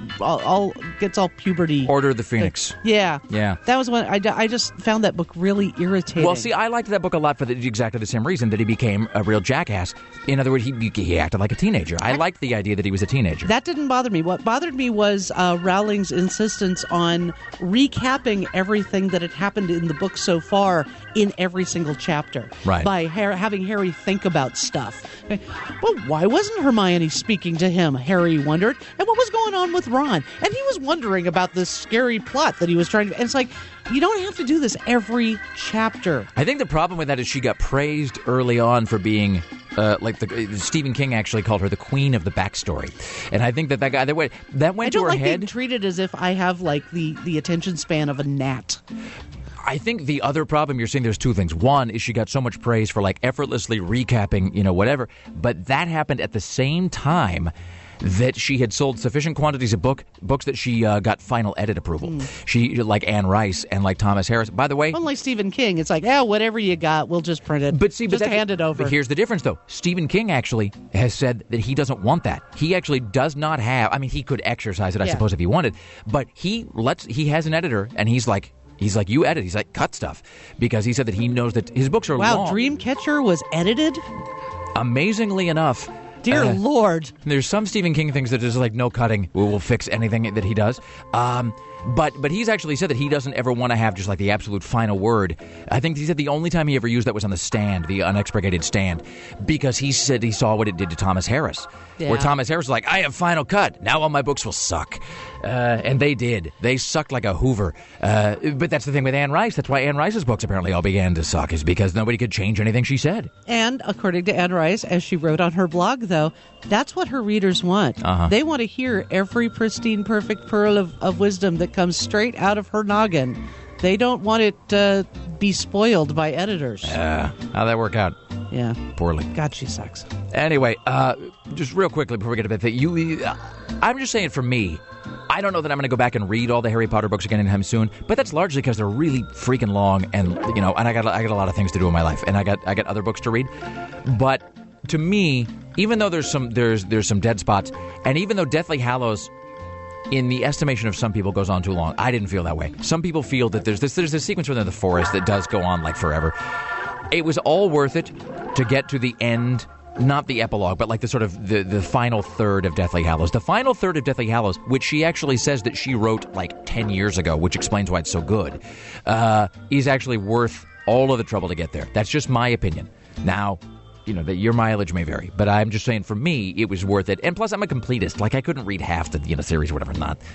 gets all puberty. Order of the Phoenix. Yeah. That was when I just found that book really irritating. Well, see, I liked that book a lot for exactly the same reason that he became a real jackass. In other words, he acted like a teenager. I liked the idea that he was a teenager. That didn't bother me. What bothered me was Rowling's insistence on recapping everything that had happened in the book so far in every single chapter. Right. By having Harry think about stuff. Well, why wasn't Hermione speaking to him? Harry wondered. And what was going on with Ron? And he was wondering about this scary plot that he was trying to... And it's like, you don't have to do this every chapter. I think the problem with that is she got praised early on for being... Stephen King actually called her the queen of the backstory. And I think that went to her head. I don't like being treated as if I have like the attention span of a gnat. I think the other problem you're seeing, there's 2 things. One is she got so much praise for like effortlessly recapping, whatever. But that happened at the same time that she had sold sufficient quantities of books that she got final edit approval. She, like Anne Rice and like Thomas Harris. By the way... Unlike Stephen King, it's like, whatever you got, we'll just print it. But see, just hand it over. But here's the difference, though. Stephen King actually has said that he doesn't want that. He actually does not have... I mean, he could exercise it, I suppose, if he wanted. But he has an editor, and he's like, you edit. He's like, cut stuff. Because he said that he knows that his books are long. Wow, Dreamcatcher was edited? Amazingly enough... Dear Lord. There's some Stephen King things that is like no cutting. We will fix anything that he does. But he's actually said that he doesn't ever want to have just like the absolute final word. I think he said the only time he ever used that was on the Stand, the unexpurgated Stand, because he said he saw what it did to Thomas Harris. Yeah. Where Thomas Harris was like, I have final cut. Now all my books will suck. And they did. They sucked like a Hoover. But that's the thing with Anne Rice. That's why Anne Rice's books apparently all began to suck, is because nobody could change anything she said. And according to Anne Rice, as she wrote on her blog, though, that's what her readers want. They want to hear every pristine, perfect pearl of wisdom that comes straight out of her noggin. They don't want it to be spoiled by editors. How'd that work out? Yeah. Poorly. God, she sucks. Anyway, just real quickly before we get to bed, I'm just saying for me, I don't know that I'm going to go back and read all the Harry Potter books again anytime soon, but that's largely because they're really freaking long, and and I got a lot of things to do in my life, and I got other books to read. But to me, even though there's some dead spots, and even though Deathly Hallows, in the estimation of some people, goes on too long, I didn't feel that way. Some people feel that there's this sequence within the forest that does go on like forever. It was all worth it to get to the end, not the epilogue, but like the sort of the final third of Deathly Hallows. The final third of Deathly Hallows, which she actually says that she wrote like 10 years ago, which explains why it's so good, is actually worth all of the trouble to get there. That's just my opinion. Now, that your mileage may vary, but I'm just saying for me, it was worth it. And plus, I'm a completist. Like, I couldn't read half the series or whatever.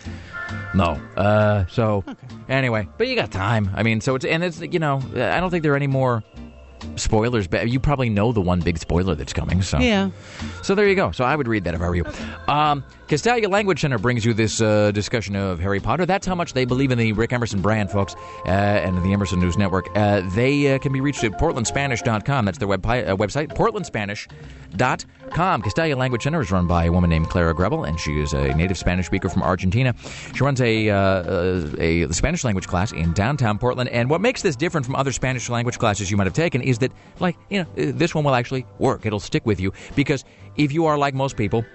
Anyway, but you got time. I mean, so it's I don't think there are any more spoilers, but you probably know the one big spoiler that's coming. So yeah. So there you go. So I would read that if I were you. Castalia Language Center brings you this discussion of Harry Potter. That's how much they believe in the Rick Emerson brand, folks, and the Emerson News Network. They can be reached at portlandspanish.com. That's their website, portlandspanish.com. Castalia Language Center is run by a woman named Clara Grebel, and she is a native Spanish speaker from Argentina. She runs a Spanish language class in downtown Portland, and what makes this different from other Spanish language classes you might have taken is that, this one will actually work. It'll stick with you, because if you are like most people,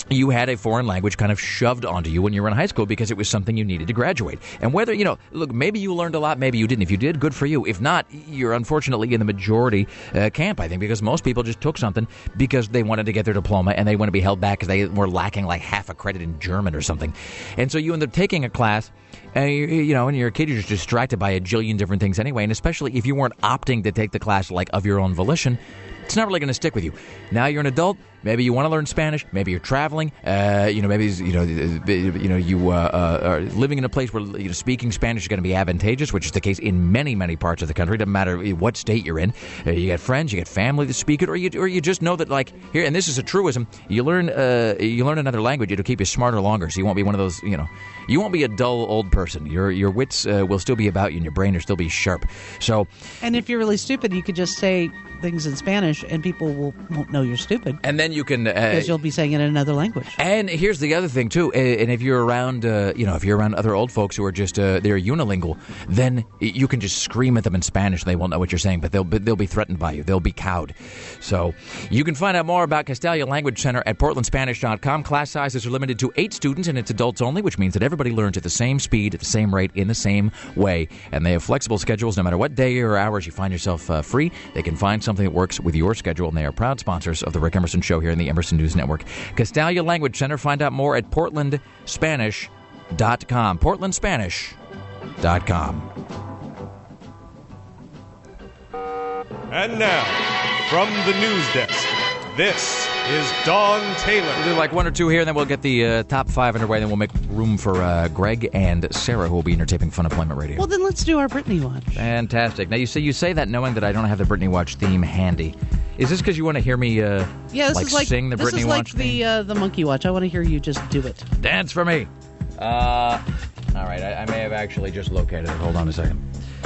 you had a foreign language kind of shoved onto you when you were in high school because it was something you needed to graduate. And whether, look, maybe you learned a lot, maybe you didn't. If you did, good for you. If not, you're unfortunately in the majority camp, I think, because most people just took something because they wanted to get their diploma and they want to be held back because they were lacking like half a credit in German or something. And so you end up taking a class, and and you're a kid, you're just distracted by a jillion different things anyway. And especially if you weren't opting to take the class like of your own volition, it's not really going to stick with you. Now you're an adult. Maybe you want to learn Spanish. Maybe you're traveling. Maybe you are living in a place where speaking Spanish is going to be advantageous, which is the case in many, many parts of the country. Doesn't matter what state you're in. You got friends, you got family that speak it, or you just know that like here. And this is a truism. You learn another language, it'll keep you smarter longer. So you won't be one of those. You won't be a dull old person. Your wits will still be about you, and your brain will still be sharp. So, and if you're really stupid, you could just say things in Spanish, and people won't know you're stupid. And then you can because you'll be saying it in another language. And here's the other thing too. And if you're around, if you're around other old folks who are just they're unilingual, then you can just scream at them in Spanish. And they won't know what you're saying, but they'll be threatened by you. They'll be cowed. So you can find out more about Castalia Language Center at PortlandSpanish.com. Class sizes are limited to 8 students, and it's adults only, which means that everybody learns at the same speed, at the same rate, in the same way. And they have flexible schedules. No matter what day or hours you find yourself free, they can find something that works with your schedule. And they are proud sponsors of the Rick Emerson Show here in the Emerson News Network. Castalia Language Center. Find out more at PortlandSpanish.com. PortlandSpanish.com. And now, from the news desk, this is Dawn Taylor. We'll do like 1 or 2 here, and then we'll get the top 5 underway, and then we'll make room for Greg and Sarah, who will be entertaining Fun Employment Radio. Well, then let's do our Britney Watch. Fantastic. Now, you say that knowing that I don't have the Britney Watch theme handy. Is this because you want to hear me sing the Britney Watch theme? This is like the Monkey Watch. I want to hear you just do it. Dance for me. All right, I may have actually just located it. Hold on a second.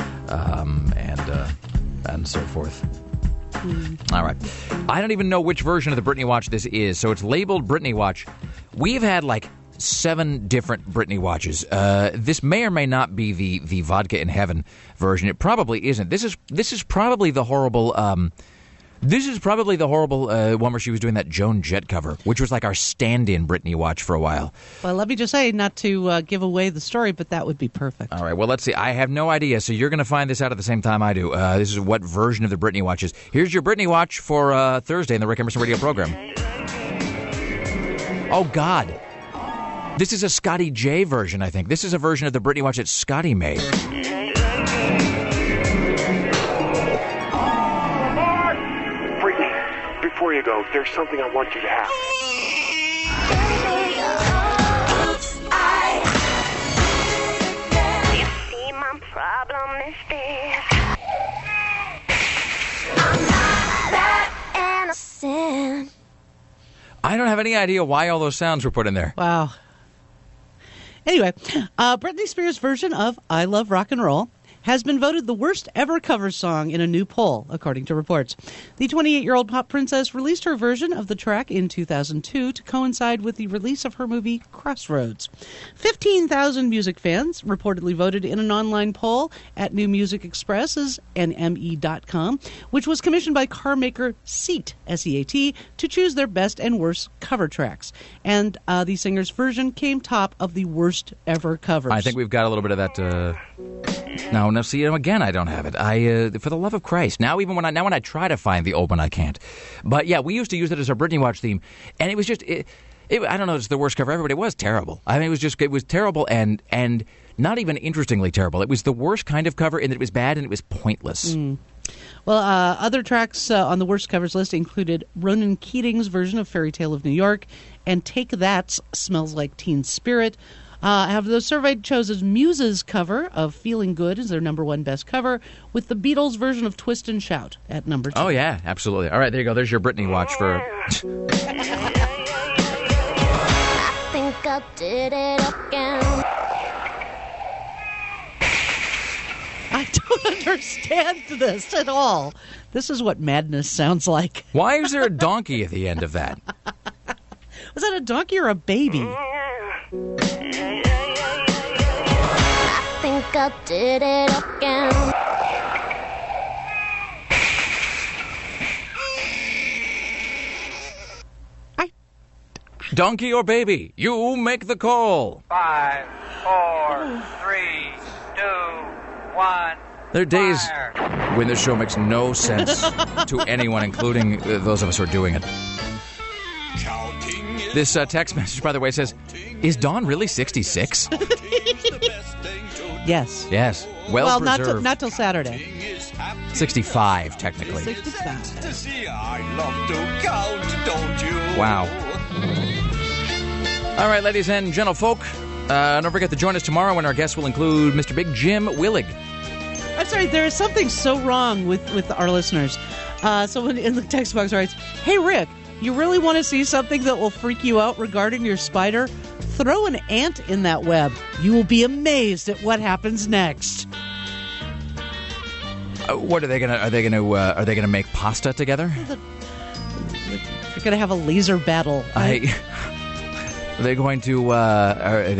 And so forth. All right. I don't even know which version of the Britney Watch this is, so it's labeled Britney Watch. We've had like 7 different Britney Watches. This may or may not be the Vodka in Heaven version. It probably isn't. This is probably the horrible. This is probably the horrible one where she was doing that Joan Jett cover, which was like our stand-in Britney Watch for a while. Well, let me just say, not to give away the story, but that would be perfect. All right, well, let's see. I have no idea, so you're going to find this out at the same time I do. This is what version of the Britney Watch is. Here's your Britney Watch for Thursday in the Rick Emerson Radio program. Oh, God. This is a Scotty J version, I think. This is a version of the Britney Watch that Scotty made. Before you go, there's something I want you to have. You see, my problem is this. I'm not that innocent. I don't have any idea why all those sounds were put in there. Wow. Anyway, Britney Spears' version of I Love Rock and Roll has been voted the worst ever cover song in a new poll, according to reports. The 28-year-old pop princess released her version of the track in 2002 to coincide with the release of her movie Crossroads. 15,000 music fans reportedly voted in an online poll at New Music Express's NME.com, which was commissioned by car maker Seat, S-E-A-T, to choose their best and worst cover tracks. And the singer's version came top of the worst ever covers. I think we've got a little bit of that... No, see, again, I don't have it. For the love of Christ. Now when I try to find the old one, I can't. But yeah, we used to use it as our Britney Watch theme, and it was just, I don't know, it's the worst cover ever, but it was terrible. I mean, it was terrible and not even interestingly terrible. It was the worst kind of cover in that it was bad and it was pointless. Well, other tracks on the worst covers list included Ronan Keating's version of Fairy Tale of New York and Take That's Smells Like Teen Spirit. Have the survey chose Muse's cover of Feeling Good as their number 1 best cover, with the Beatles' version of Twist and Shout at number 2. Oh, yeah, absolutely. All right, there you go. There's your Britney Watch for... I think I did it again. I don't understand this at all. This is what madness sounds like. Why is there a donkey at the end of that? Was that a donkey or a baby? I think I did it again. Donkey or baby? You make the call. 5, 4, 3, 2, 1. There are days when this show makes no sense to anyone, including those of us who are doing it. This text message, by the way, says, "Is Dawn really 66?" Yes. Yes. Well preserved. not till Saturday. 65, technically. 65. Wow. All right, ladies and gentlefolk, don't forget to join us tomorrow when our guests will include Mr. Big Jim Willig. I'm sorry, there is something so wrong with our listeners. Someone in the text box writes, "Hey, Rick, you really want to see something that will freak you out regarding your spider? Throw an ant in that web. You will be amazed at what happens next." What are they gonna make pasta together? They're gonna have a laser battle. Are they going to I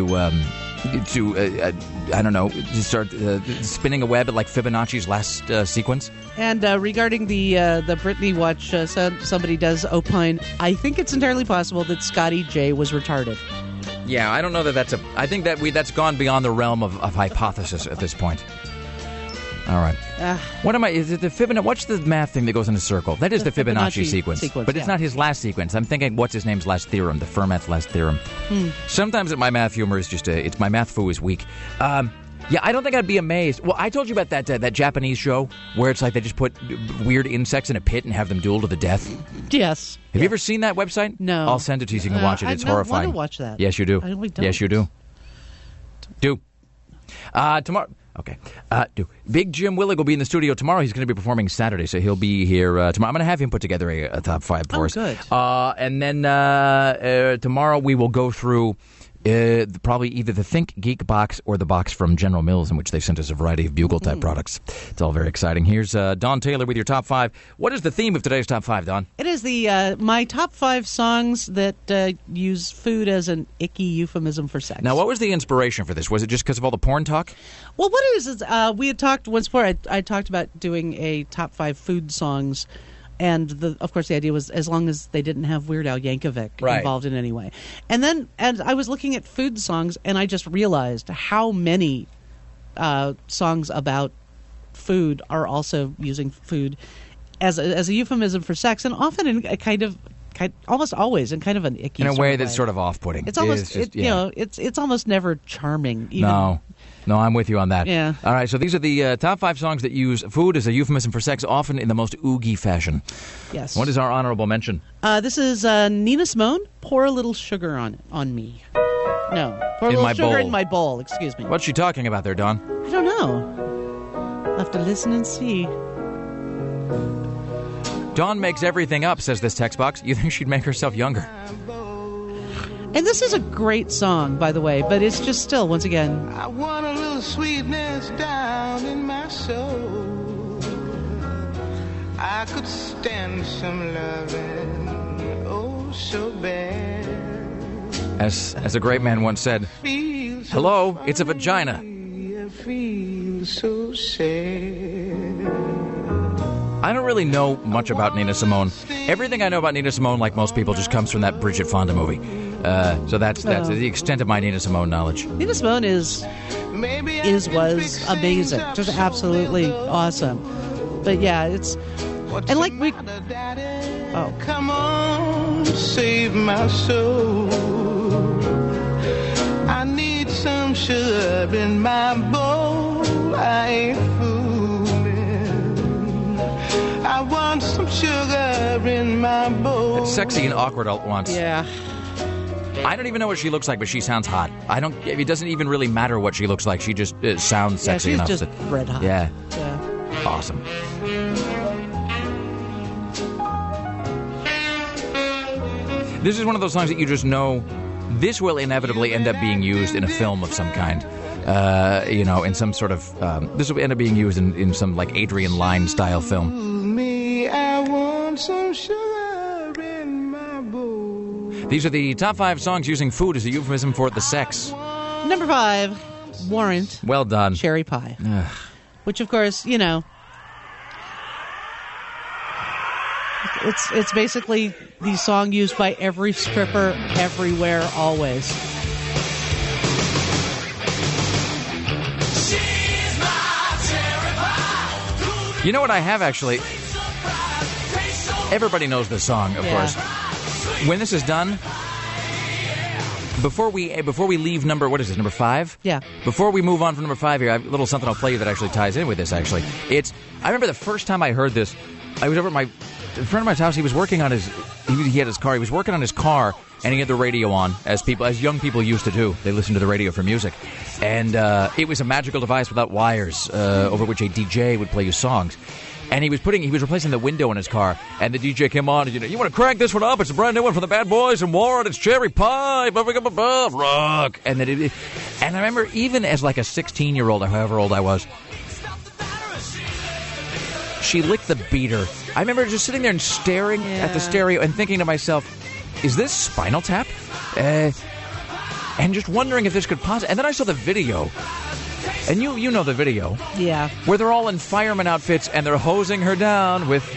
don't know, start spinning a web at like Fibonacci's last sequence? And regarding the Britney watch, somebody does opine, I think it's entirely possible that Scotty J was retarded. Yeah, I don't know that that's I think that's gone beyond the realm of hypothesis at this point. All right. What am I? Is it the Fibonacci? What's the math thing that goes in a circle? That is the Fibonacci sequence. But it's not his last sequence. I'm thinking, what's his name's last theorem? The Fermat's last theorem. Sometimes my math humor is just it's my math foo is weak. Yeah, I don't think I'd be amazed. Well, I told you about that Japanese show where it's like they just put weird insects in a pit and have them duel to the death. Yes. Have you ever seen that website? No. I'll send it to you so you can watch it. It's horrifying. I want to watch that. Yes, you do. I really don't. Yes, you do. Tomorrow. Okay. Big Jim Willig will be in the studio tomorrow. He's going to be performing Saturday, so he'll be here tomorrow. I'm going to have him put together a top 5 for us. Good. And then tomorrow we will go through probably either the Think Geek box or the box from General Mills, in which they sent us a variety of Bugle-type products. It's all very exciting. Here's Don Taylor with your top 5. What is the theme of today's top 5, Don? It is my top 5 songs that use food as an icky euphemism for sex. Now, what was the inspiration for this? Was it just because of all the porn talk? Well, what it is we had talked once before. I talked about doing a top 5 food songs. And, of course, the idea was as long as they didn't have Weird Al Yankovic involved in any way. And then I was looking at food songs, and I just realized how many songs about food are also using food as a euphemism for sex, and often in a almost always in kind of an icky in a sort way of that's sort of off-putting. It's almost it's almost never charming. Even. No, I'm with you on that. Yeah. All right, so these are the top 5 songs that use food as a euphemism for sex, often in the most oogie fashion. Yes. What is our honorable mention? This is Nina Simone, Pour a Little Sugar on Me. No, pour a little sugar in my bowl, excuse me. What's she talking about there, Don? I don't know. I'll have to listen and see. Dawn makes everything up, says this text box. You think she'd make herself younger? And this is a great song, by the way, but it's just still, once again... I want a little sweetness down in my soul. I could stand some loving, oh, so bad. As a great man once said, hello, it's a vagina. I feel so sad. I don't really know much about Nina Simone. Everything I know about Nina Simone, like most people, just comes from that Bridget Fonda movie. So that's the extent of my Nina Simone knowledge. Nina Simone was amazing, just absolutely awesome. But yeah, it's and like we. Oh, come on, save my soul. I need some sugar in my bowl. I ain't fooling. I want some sugar in my bowl. It's sexy and awkward all at once. Yeah. I don't even know what she looks like, but she sounds hot. It doesn't even really matter what she looks like. She just sounds sexy enough. Yeah, she's just red hot. Yeah. Yeah. Awesome. This is one of those songs that you just know this will inevitably end up being used in a film of some kind. In some sort of... this will end up being used in some, like, Adrian Lyne-style film. I want some sugar in my bowl. These are the top 5 songs using food as a euphemism for the sex. Number 5, Warrant. Well done. Cherry Pie. Ugh. Which, of course, It's basically the song used by every stripper everywhere, always. You know what I have, actually? Everybody knows this song, of course. When this is done, before we leave number 5? Yeah. Before we move on from number 5 here, I have a little something I'll play you that actually ties in with this, actually. I remember the first time I heard this, I was over at a friend of mine's house. He was working on he had his car. He was working on his car, and he had the radio on, as young people used to do. They listened to the radio for music. And it was a magical device without wires, over which a DJ would play you songs. And he was replacing the window in his car, and the DJ came on, and you want to crank this one up? It's a brand new one from the Bad Boys and Warren. It's Cherry Pie, rock. And then and I remember even as like a 16-year-old or however old I was, she licked the beater. I remember just sitting there and staring at the stereo and thinking to myself, is this Spinal Tap? And just wondering if this could possibly... And then I saw the video. And you know the video. Yeah. Where they're all in fireman outfits and they're hosing her down with,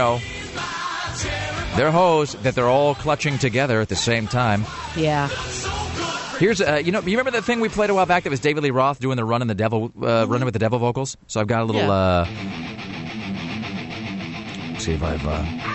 their hose that they're all clutching together at the same time. Yeah. Here's, you remember that thing we played a while back that was David Lee Roth doing the Running with the Devil vocals? So I've got a little, let's see if I've,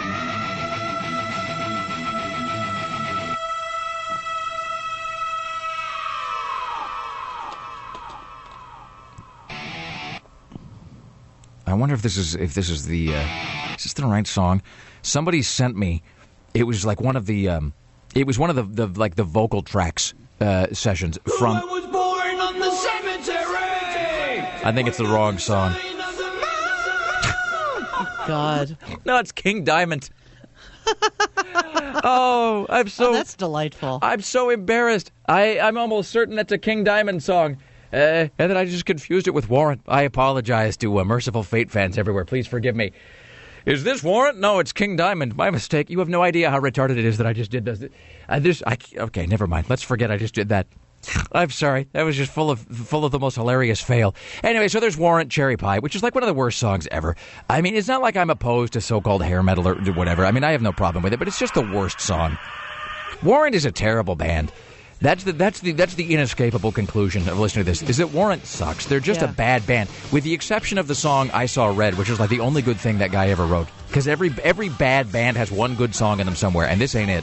I wonder if this is the is this the right song? Somebody sent me. It was like one of the the vocal tracks sessions from. I was born on the cemetery. I think it's the wrong song. God. No, it's King Diamond. Oh, that's delightful. I'm so embarrassed. I'm almost certain that's a King Diamond song. And then I just confused it with Warrant. I apologize to Merciful Fate fans everywhere. Please forgive me. Is this Warrant? No, it's King Diamond. My mistake. You have no idea how retarded it is that I just did this. Okay, never mind. Let's forget I just did that. I'm sorry. That was just full of the most hilarious fail. Anyway, so there's Warrant, Cherry Pie, which is like one of the worst songs ever. I mean, it's not like I'm opposed to so-called hair metal or whatever. I mean, I have no problem with it, but it's just the worst song. Warrant is a terrible band. That's the inescapable conclusion of listening to this, is that Warrant sucks. They're just a bad band, with the exception of the song I Saw Red, which is like the only good thing that guy ever wrote. Because every bad band has one good song in them somewhere, and this ain't it.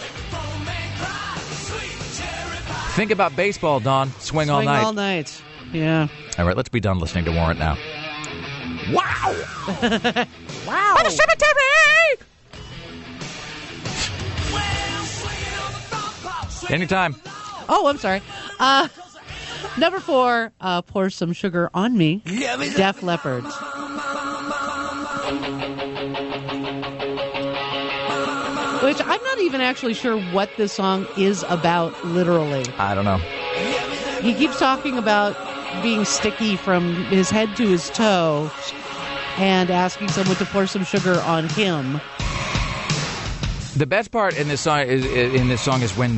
Think about baseball, Don. Swing all night. Swing all night. Yeah. All right, let's be done listening to Warrant now. Wow! Wow! By the cemetery! Anytime. Oh, I'm sorry. Number 4, Pour Some Sugar on Me, Def Leppard. Which I'm not even actually sure what this song is about, literally. I don't know. He keeps talking about being sticky from his head to his toe and asking someone to pour some sugar on him. The best part in this song is when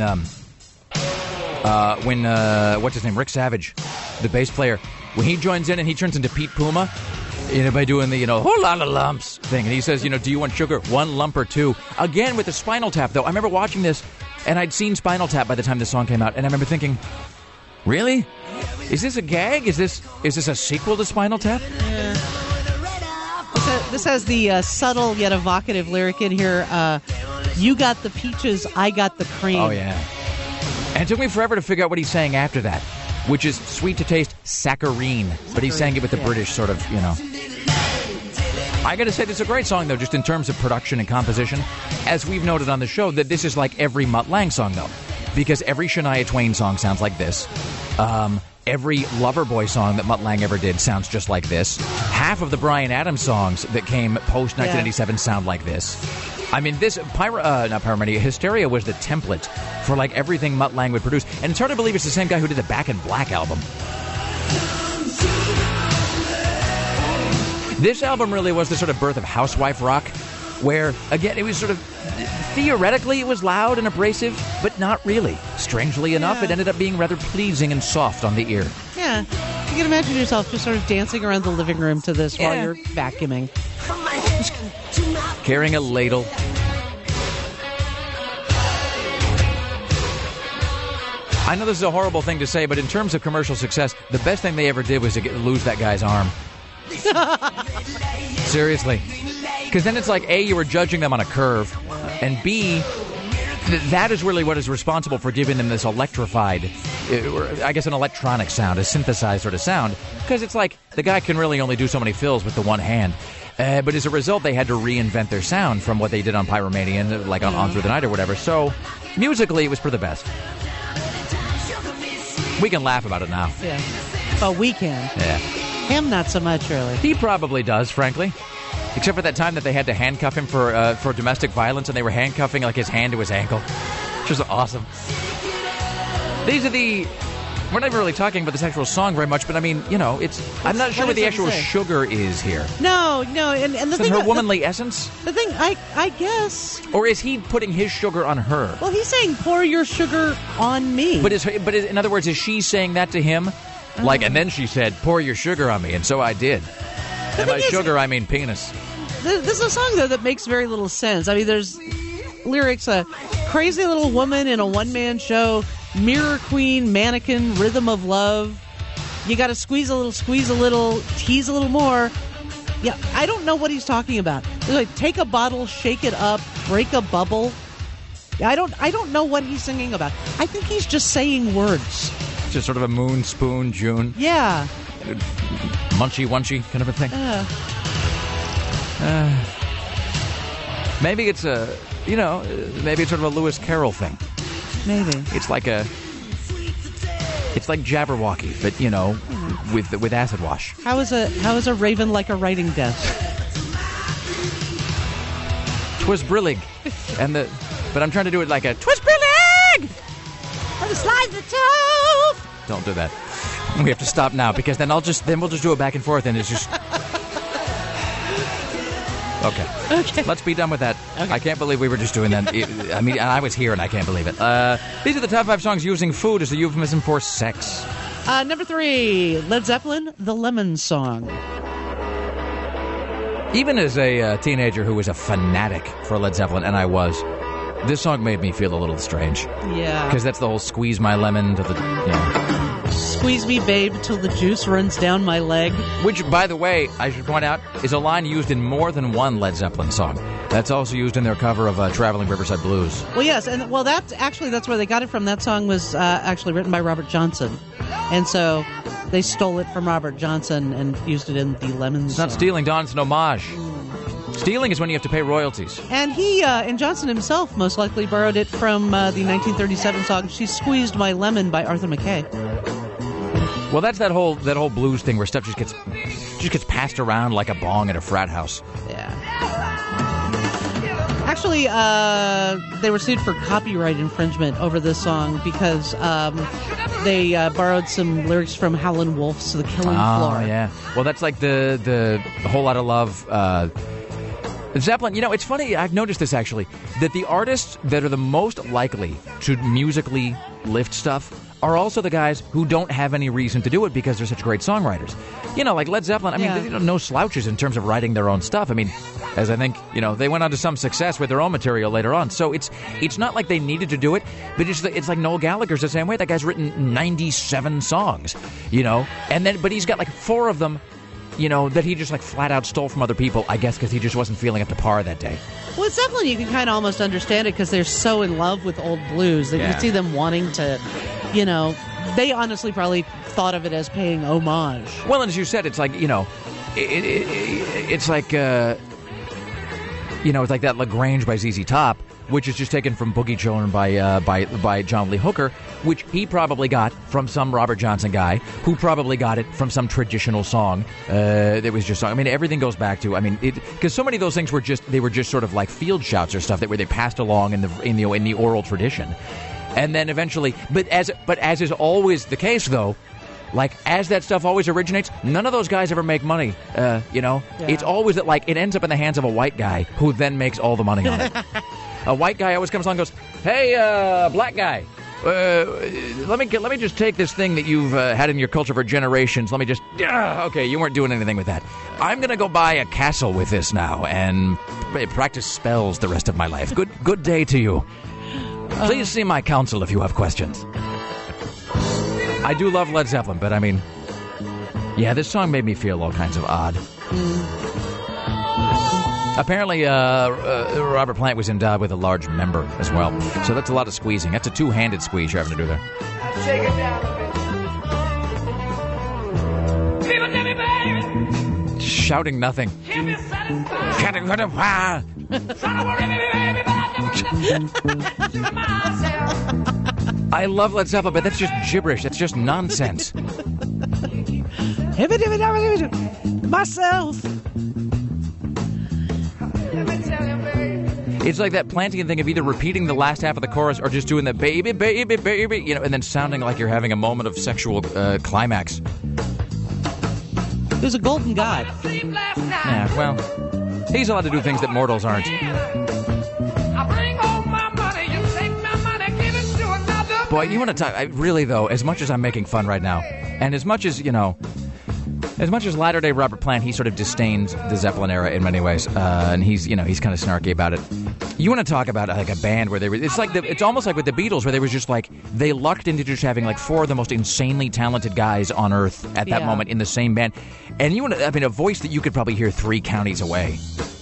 what's his name, Rick Savage, the bass player, when he joins in and he turns into Pete Puma, by doing the whole lot of lumps thing, and he says, do you want sugar, 1 lump or 2? Again with the Spinal Tap, though. I remember watching this, and I'd seen Spinal Tap by the time this song came out, and I remember thinking, really? Is this a gag? Is this a sequel to Spinal Tap? Yeah. This has the subtle yet evocative lyric in here. You got the peaches, I got the cream. Oh, yeah. And it took me forever to figure out what he's saying after that, which is sweet to taste saccharine. But he's saying it with the British sort of, I got to say, this is a great song, though, just in terms of production and composition. As we've noted on the show, that this is like every Mutt Lange song, though, because every Shania Twain song sounds like this. Every Loverboy song that Mutt Lange ever did sounds just like this. Half of the Bryan Adams songs that came post-1997 sound like this. I mean, this Hysteria was the template for like everything Mutt Lange would produce, and it's hard to believe it's the same guy who did the Back in Black album. This album really was the sort of birth of housewife rock, where again it was sort of theoretically it was loud and abrasive, but not really. Strangely enough, it ended up being rather pleasing and soft on the ear. Yeah, you can imagine yourself just sort of dancing around the living room to this while you're vacuuming. carrying a ladle. I know this is a horrible thing to say, but in terms of commercial success, the best thing they ever did was to lose that guy's arm. Seriously. Because then it's like, A, you were judging them on a curve, and B, that is really what is responsible for giving them this electrified, I guess an electronic sound, a synthesized sort of sound, because it's like the guy can really only do so many fills with the one hand. But as a result, they had to reinvent their sound from what they did on Pyromania, like on Through the Night or whatever. So, musically, it was for the best. We can laugh about it now. Yeah. But we can. Yeah. Him, not so much, really. He probably does, frankly. Except for that time that they had to handcuff him for domestic violence, and they were handcuffing like his hand to his ankle, which was awesome. These are the... We're not even really talking about this actual song very much, but I mean, you know, I'm not sure what the actual sugar is here. No, and the thing... her womanly essence? The thing, I guess... Or is he putting his sugar on her? Well, he's saying, pour your sugar on me. But in other words, is she saying that to him? Like, and then she said, pour your sugar on me, and so I did. And by sugar, I mean penis. This is a song, though, that makes very little sense. I mean, there's lyrics, a crazy little woman in a one-man show, mirror queen, mannequin, rhythm of love. You got to squeeze a little, tease a little more. Yeah, I don't know what he's talking about. Like, take a bottle, shake it up, break a bubble. I don't know what he's singing about. I think he's just saying words. Just sort of a moon, spoon, June. Yeah. Munchy, wunchy kind of a thing. Maybe it's maybe it's sort of a Lewis Carroll thing. Maybe. It's like Jabberwocky, but, you know, with acid wash. How is a raven like a writing desk? 'Twas brillig. But I'm trying to do it like a 'twas brillig! Or the slide the toe! Don't do that. We have to stop now, because then we'll just do it back and forth, and it's just... Okay. Let's be done with that. Okay. I can't believe we were just doing that. I mean, I was here, and I can't believe it. These are the top 5 songs using food as a euphemism for sex. Number 3, Led Zeppelin, The Lemon Song. Even as a teenager who was a fanatic for Led Zeppelin, and I was, this song made me feel a little strange. Yeah. Because that's the whole squeeze my lemon to the, you know. Squeeze me, babe, till the juice runs down my leg. Which, by the way, I should point out, is a line used in more than one Led Zeppelin song. That's also used in their cover of Traveling Riverside Blues. Well, yes, and that's where they got it from. That song was actually written by Robert Johnson. And so they stole it from Robert Johnson and used it in the Lemon It's song. not stealing, Don, it's an homage. Stealing is when you have to pay royalties. And and Johnson himself most likely borrowed it from the 1937 song She Squeezed My Lemon by Arthur McKay. Well, that's that whole blues thing where stuff just gets passed around like a bong at a frat house. Yeah. Actually, they were sued for copyright infringement over this song because they borrowed some lyrics from Howlin' Wolf's The Killing Floor. Oh, yeah. Well, that's like the Whole Lotta Love. Zeppelin, you know, it's funny, I've noticed this actually, that the artists that are the most likely to musically lift stuff are also the guys who don't have any reason to do it because they're such great songwriters. You know, like Led Zeppelin, I mean, they're no slouches in terms of writing their own stuff. I mean, as I think, you know, they went on to some success with their own material later on. So it's not like they needed to do it, but it's like Noel Gallagher's the same way. That guy's written 97 songs, you know, but he's got like 4 of them, you know, that he just like flat out stole from other people, I guess because he just wasn't feeling up to par that day. Well, it's Zeppelin, you can kind of almost understand it because they're so in love with old blues that you see them wanting to, you know, they honestly probably thought of it as paying homage. Well, and as you said, it's like, you know, it's like, you know, it's like that LaGrange by ZZ Top, which is just taken from Boogie Children by John Lee Hooker, which he probably got from some Robert Johnson guy, who probably got it from some traditional song that was just. I mean, everything goes back to. I mean, because so many of those things were just sort of like field shouts or stuff that where they passed along in the oral tradition, and then eventually. But as is always the case, though. Like, as that stuff always originates, none of those guys ever make money, you know? Yeah. It's always that, like, it ends up in the hands of a white guy who then makes all the money on it. A white guy always comes along and goes, hey, black guy, let me just take this thing that you've had in your culture for generations. Let me just, okay, you weren't doing anything with that. I'm going to go buy a castle with this now and practice spells the rest of my life. Good day to you. Please see my counsel if you have questions. I do love Led Zeppelin, but I mean, yeah, this song made me feel all kinds of odd. Apparently, Robert Plant was endowed with a large member as well. So that's a lot of squeezing. That's a two-handed squeeze you're having to do there. Shake it down a bit. People tell me, baby. Shouting nothing. Can't be satisfied. I love Led Zeppelin, but that's just gibberish. That's just nonsense. Myself. It's like that Plantian thing of either repeating the last half of the chorus or just doing the baby, baby, baby, you know, and then sounding like you're having a moment of sexual climax. There's a golden god. Yeah, well, he's allowed to do things that mortals aren't. Boy, you want to talk... really, though, as much as I'm making fun right now, and as much as, you know... As much as latter-day Robert Plant, he sort of disdains the Zeppelin era in many ways, and he's kind of snarky about it. You want to talk about like a band where they were... It's almost like with the Beatles, where they was just like... They lucked into just having like four of the most insanely talented guys on Earth at that moment in the same band. And you want to... I mean, a voice that you could probably hear 3 counties away.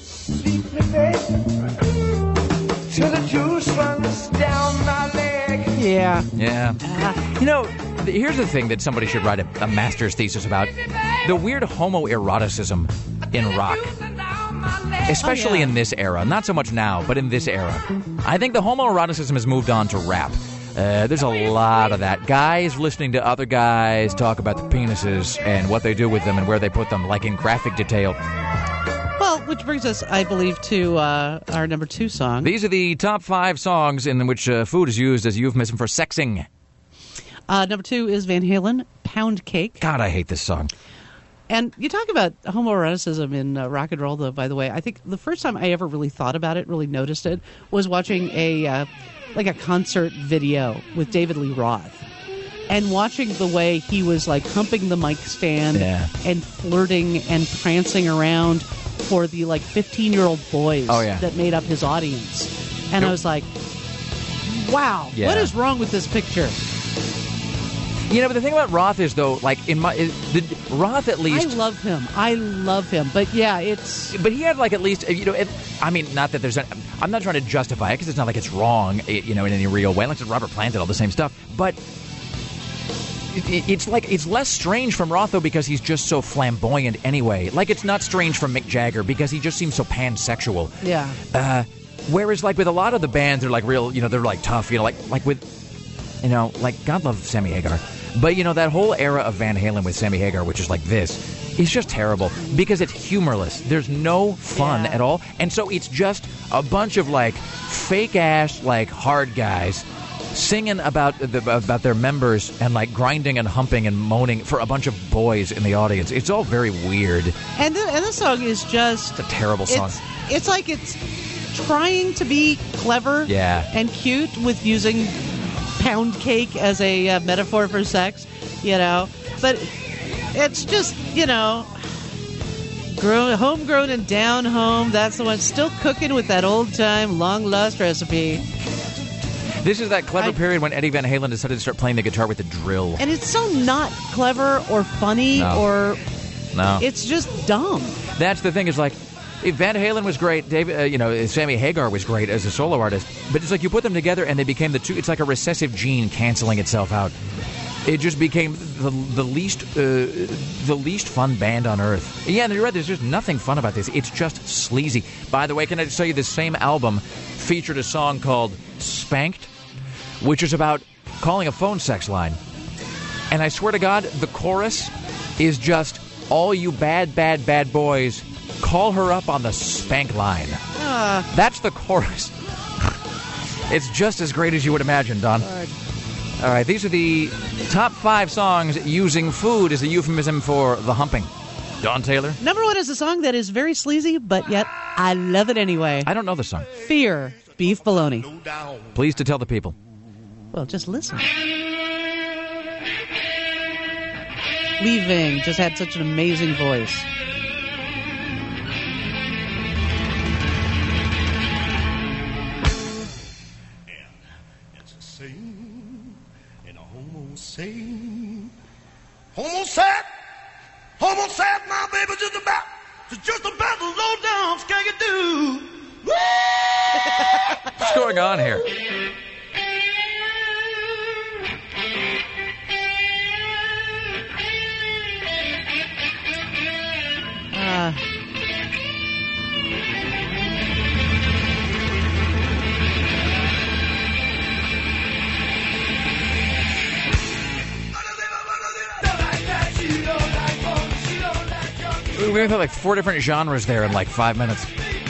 Till the juice runs down my leg. Yeah. Yeah. You know, here's the thing that somebody should write a master's thesis about. The weird homoeroticism in rock. Especially in this era. Not so much now, but in this era. I think the homoeroticism has moved on to rap. There's a lot of that. Guys listening to other guys talk about the penises and what they do with them and where they put them, like in graphic detail. Well, which brings us, I believe, to our number 2 song. These are the top 5 songs in which food is used as a euphemism for sexing. Number 2 is Van Halen, Pound Cake. God, I hate this song. And you talk about homoeroticism in rock and roll, though, by the way. I think the first time I ever really thought about it, really noticed it, was watching a concert video with David Lee Roth. And watching the way he was, like, humping the mic stand and flirting and prancing around for the, like, 15-year-old boys that made up his audience. And I was like, wow, what is wrong with this picture? You know, but the thing about Roth is, though, like, Roth at least... I love him. But, yeah, it's... But he had, like, at least, you know, I mean, not that there's... I'm not trying to justify it, because it's not like it's wrong, you know, in any real way. Like, Robert Plant did all the same stuff. But it's like, it's less strange from Roth, though, because he's just so flamboyant anyway. Like, it's not strange from Mick Jagger, because he just seems so pansexual. Yeah. Whereas, like, with a lot of the bands, they're, like, real, you know, they're, like, tough, you know, like with... You know, like, God love Sammy Hagar. But, you know, that whole era of Van Halen with Sammy Hagar, which is like this, is just terrible because it's humorless. There's no fun at all. And so it's just a bunch of, like, fake-ass, like, hard guys singing about their members and, like, grinding and humping and moaning for a bunch of boys in the audience. It's all very weird. And the song is just... It's a terrible song. It's like it's trying to be clever and cute with using... pound cake as a metaphor for sex, you know, but it's just, you know, homegrown and down home. That's the one still cooking with that old time long lost recipe. This is that clever period when Eddie Van Halen decided to start playing the guitar with the drill, and it's so not clever or funny or it's just dumb. That's the thing, is like, Van Halen was great. Sammy Hagar was great as a solo artist. But it's like you put them together and they became the two. It's like a recessive gene canceling itself out. It just became the least fun band on earth. Yeah, and you're right. There's just nothing fun about this. It's just sleazy. By the way, can I just tell you, this same album featured a song called "Spanked," which is about calling a phone sex line. And I swear to God, the chorus is just, all you bad, bad, bad boys, call her up on the spank line. That's the chorus. It's just as great as you would imagine, Don. All right, these are the top 5 songs using food as a euphemism for the humping. Don Taylor? Number 1 is a song that is very sleazy, but yet I love it anyway. I don't know the song. Fear, Beef Bologna. Please to tell the people. Well, just listen. Leaving just had such an amazing voice. same, and a homo same. Homo sad, my baby just about the low down skaggy do. What's going on here? We went through like 4 different genres there in like 5 minutes.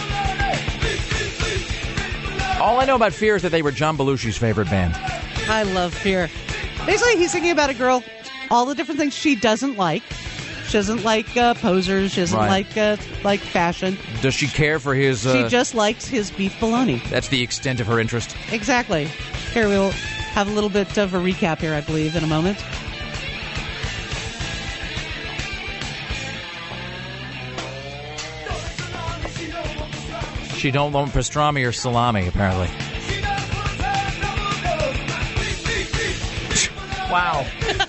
All I know about Fear is that they were John Belushi's favorite band. I love Fear. Basically, he's singing about a girl, all the different things she doesn't like. She doesn't like posers. She doesn't like fashion. Does she care for his... She just likes his beef bologna. That's the extent of her interest. Exactly. Here, we'll have a little bit of a recap here, I believe, in a moment. She don't want pastrami or salami, apparently. Wow.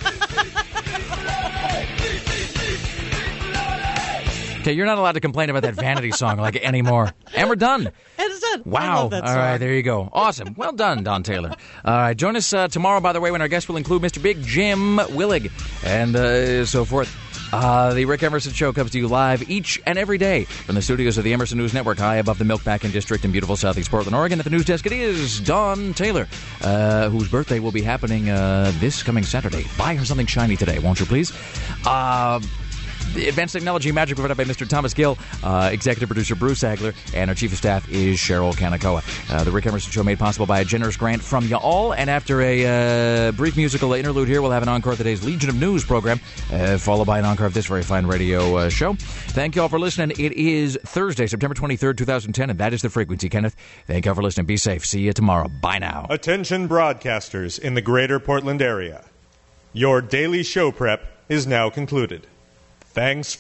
Okay, you're not allowed to complain about that Vanity song like anymore. And we're done. It's done. Wow. I love that song. All right, there you go. Awesome. Well done, Don Taylor. All right, join us tomorrow, by the way, when our guest will include Mr. Big Jim Willig and so forth. The Rick Emerson Show comes to you live each and every day from the studios of the Emerson News Network, high above the Milkpacking District in beautiful southeast Portland, Oregon. At the news desk, it is Don Taylor, whose birthday will be happening this coming Saturday. Buy her something shiny today, won't you, please? Advanced Technology Magic provided by Mr. Thomas Gill, executive producer Bruce Agler, and our chief of staff is Cheryl Kanakoa. The Rick Emerson Show made possible by a generous grant from you all, and after a brief musical interlude here, we'll have an encore of today's Legion of News program, followed by an encore of this very fine radio show. Thank you all for listening. It is Thursday, September 23rd, 2010, and that is the frequency, Kenneth. Thank you all for listening. Be safe. See you tomorrow. Bye now. Attention broadcasters in the greater Portland area. Your daily show prep is now concluded. Thanks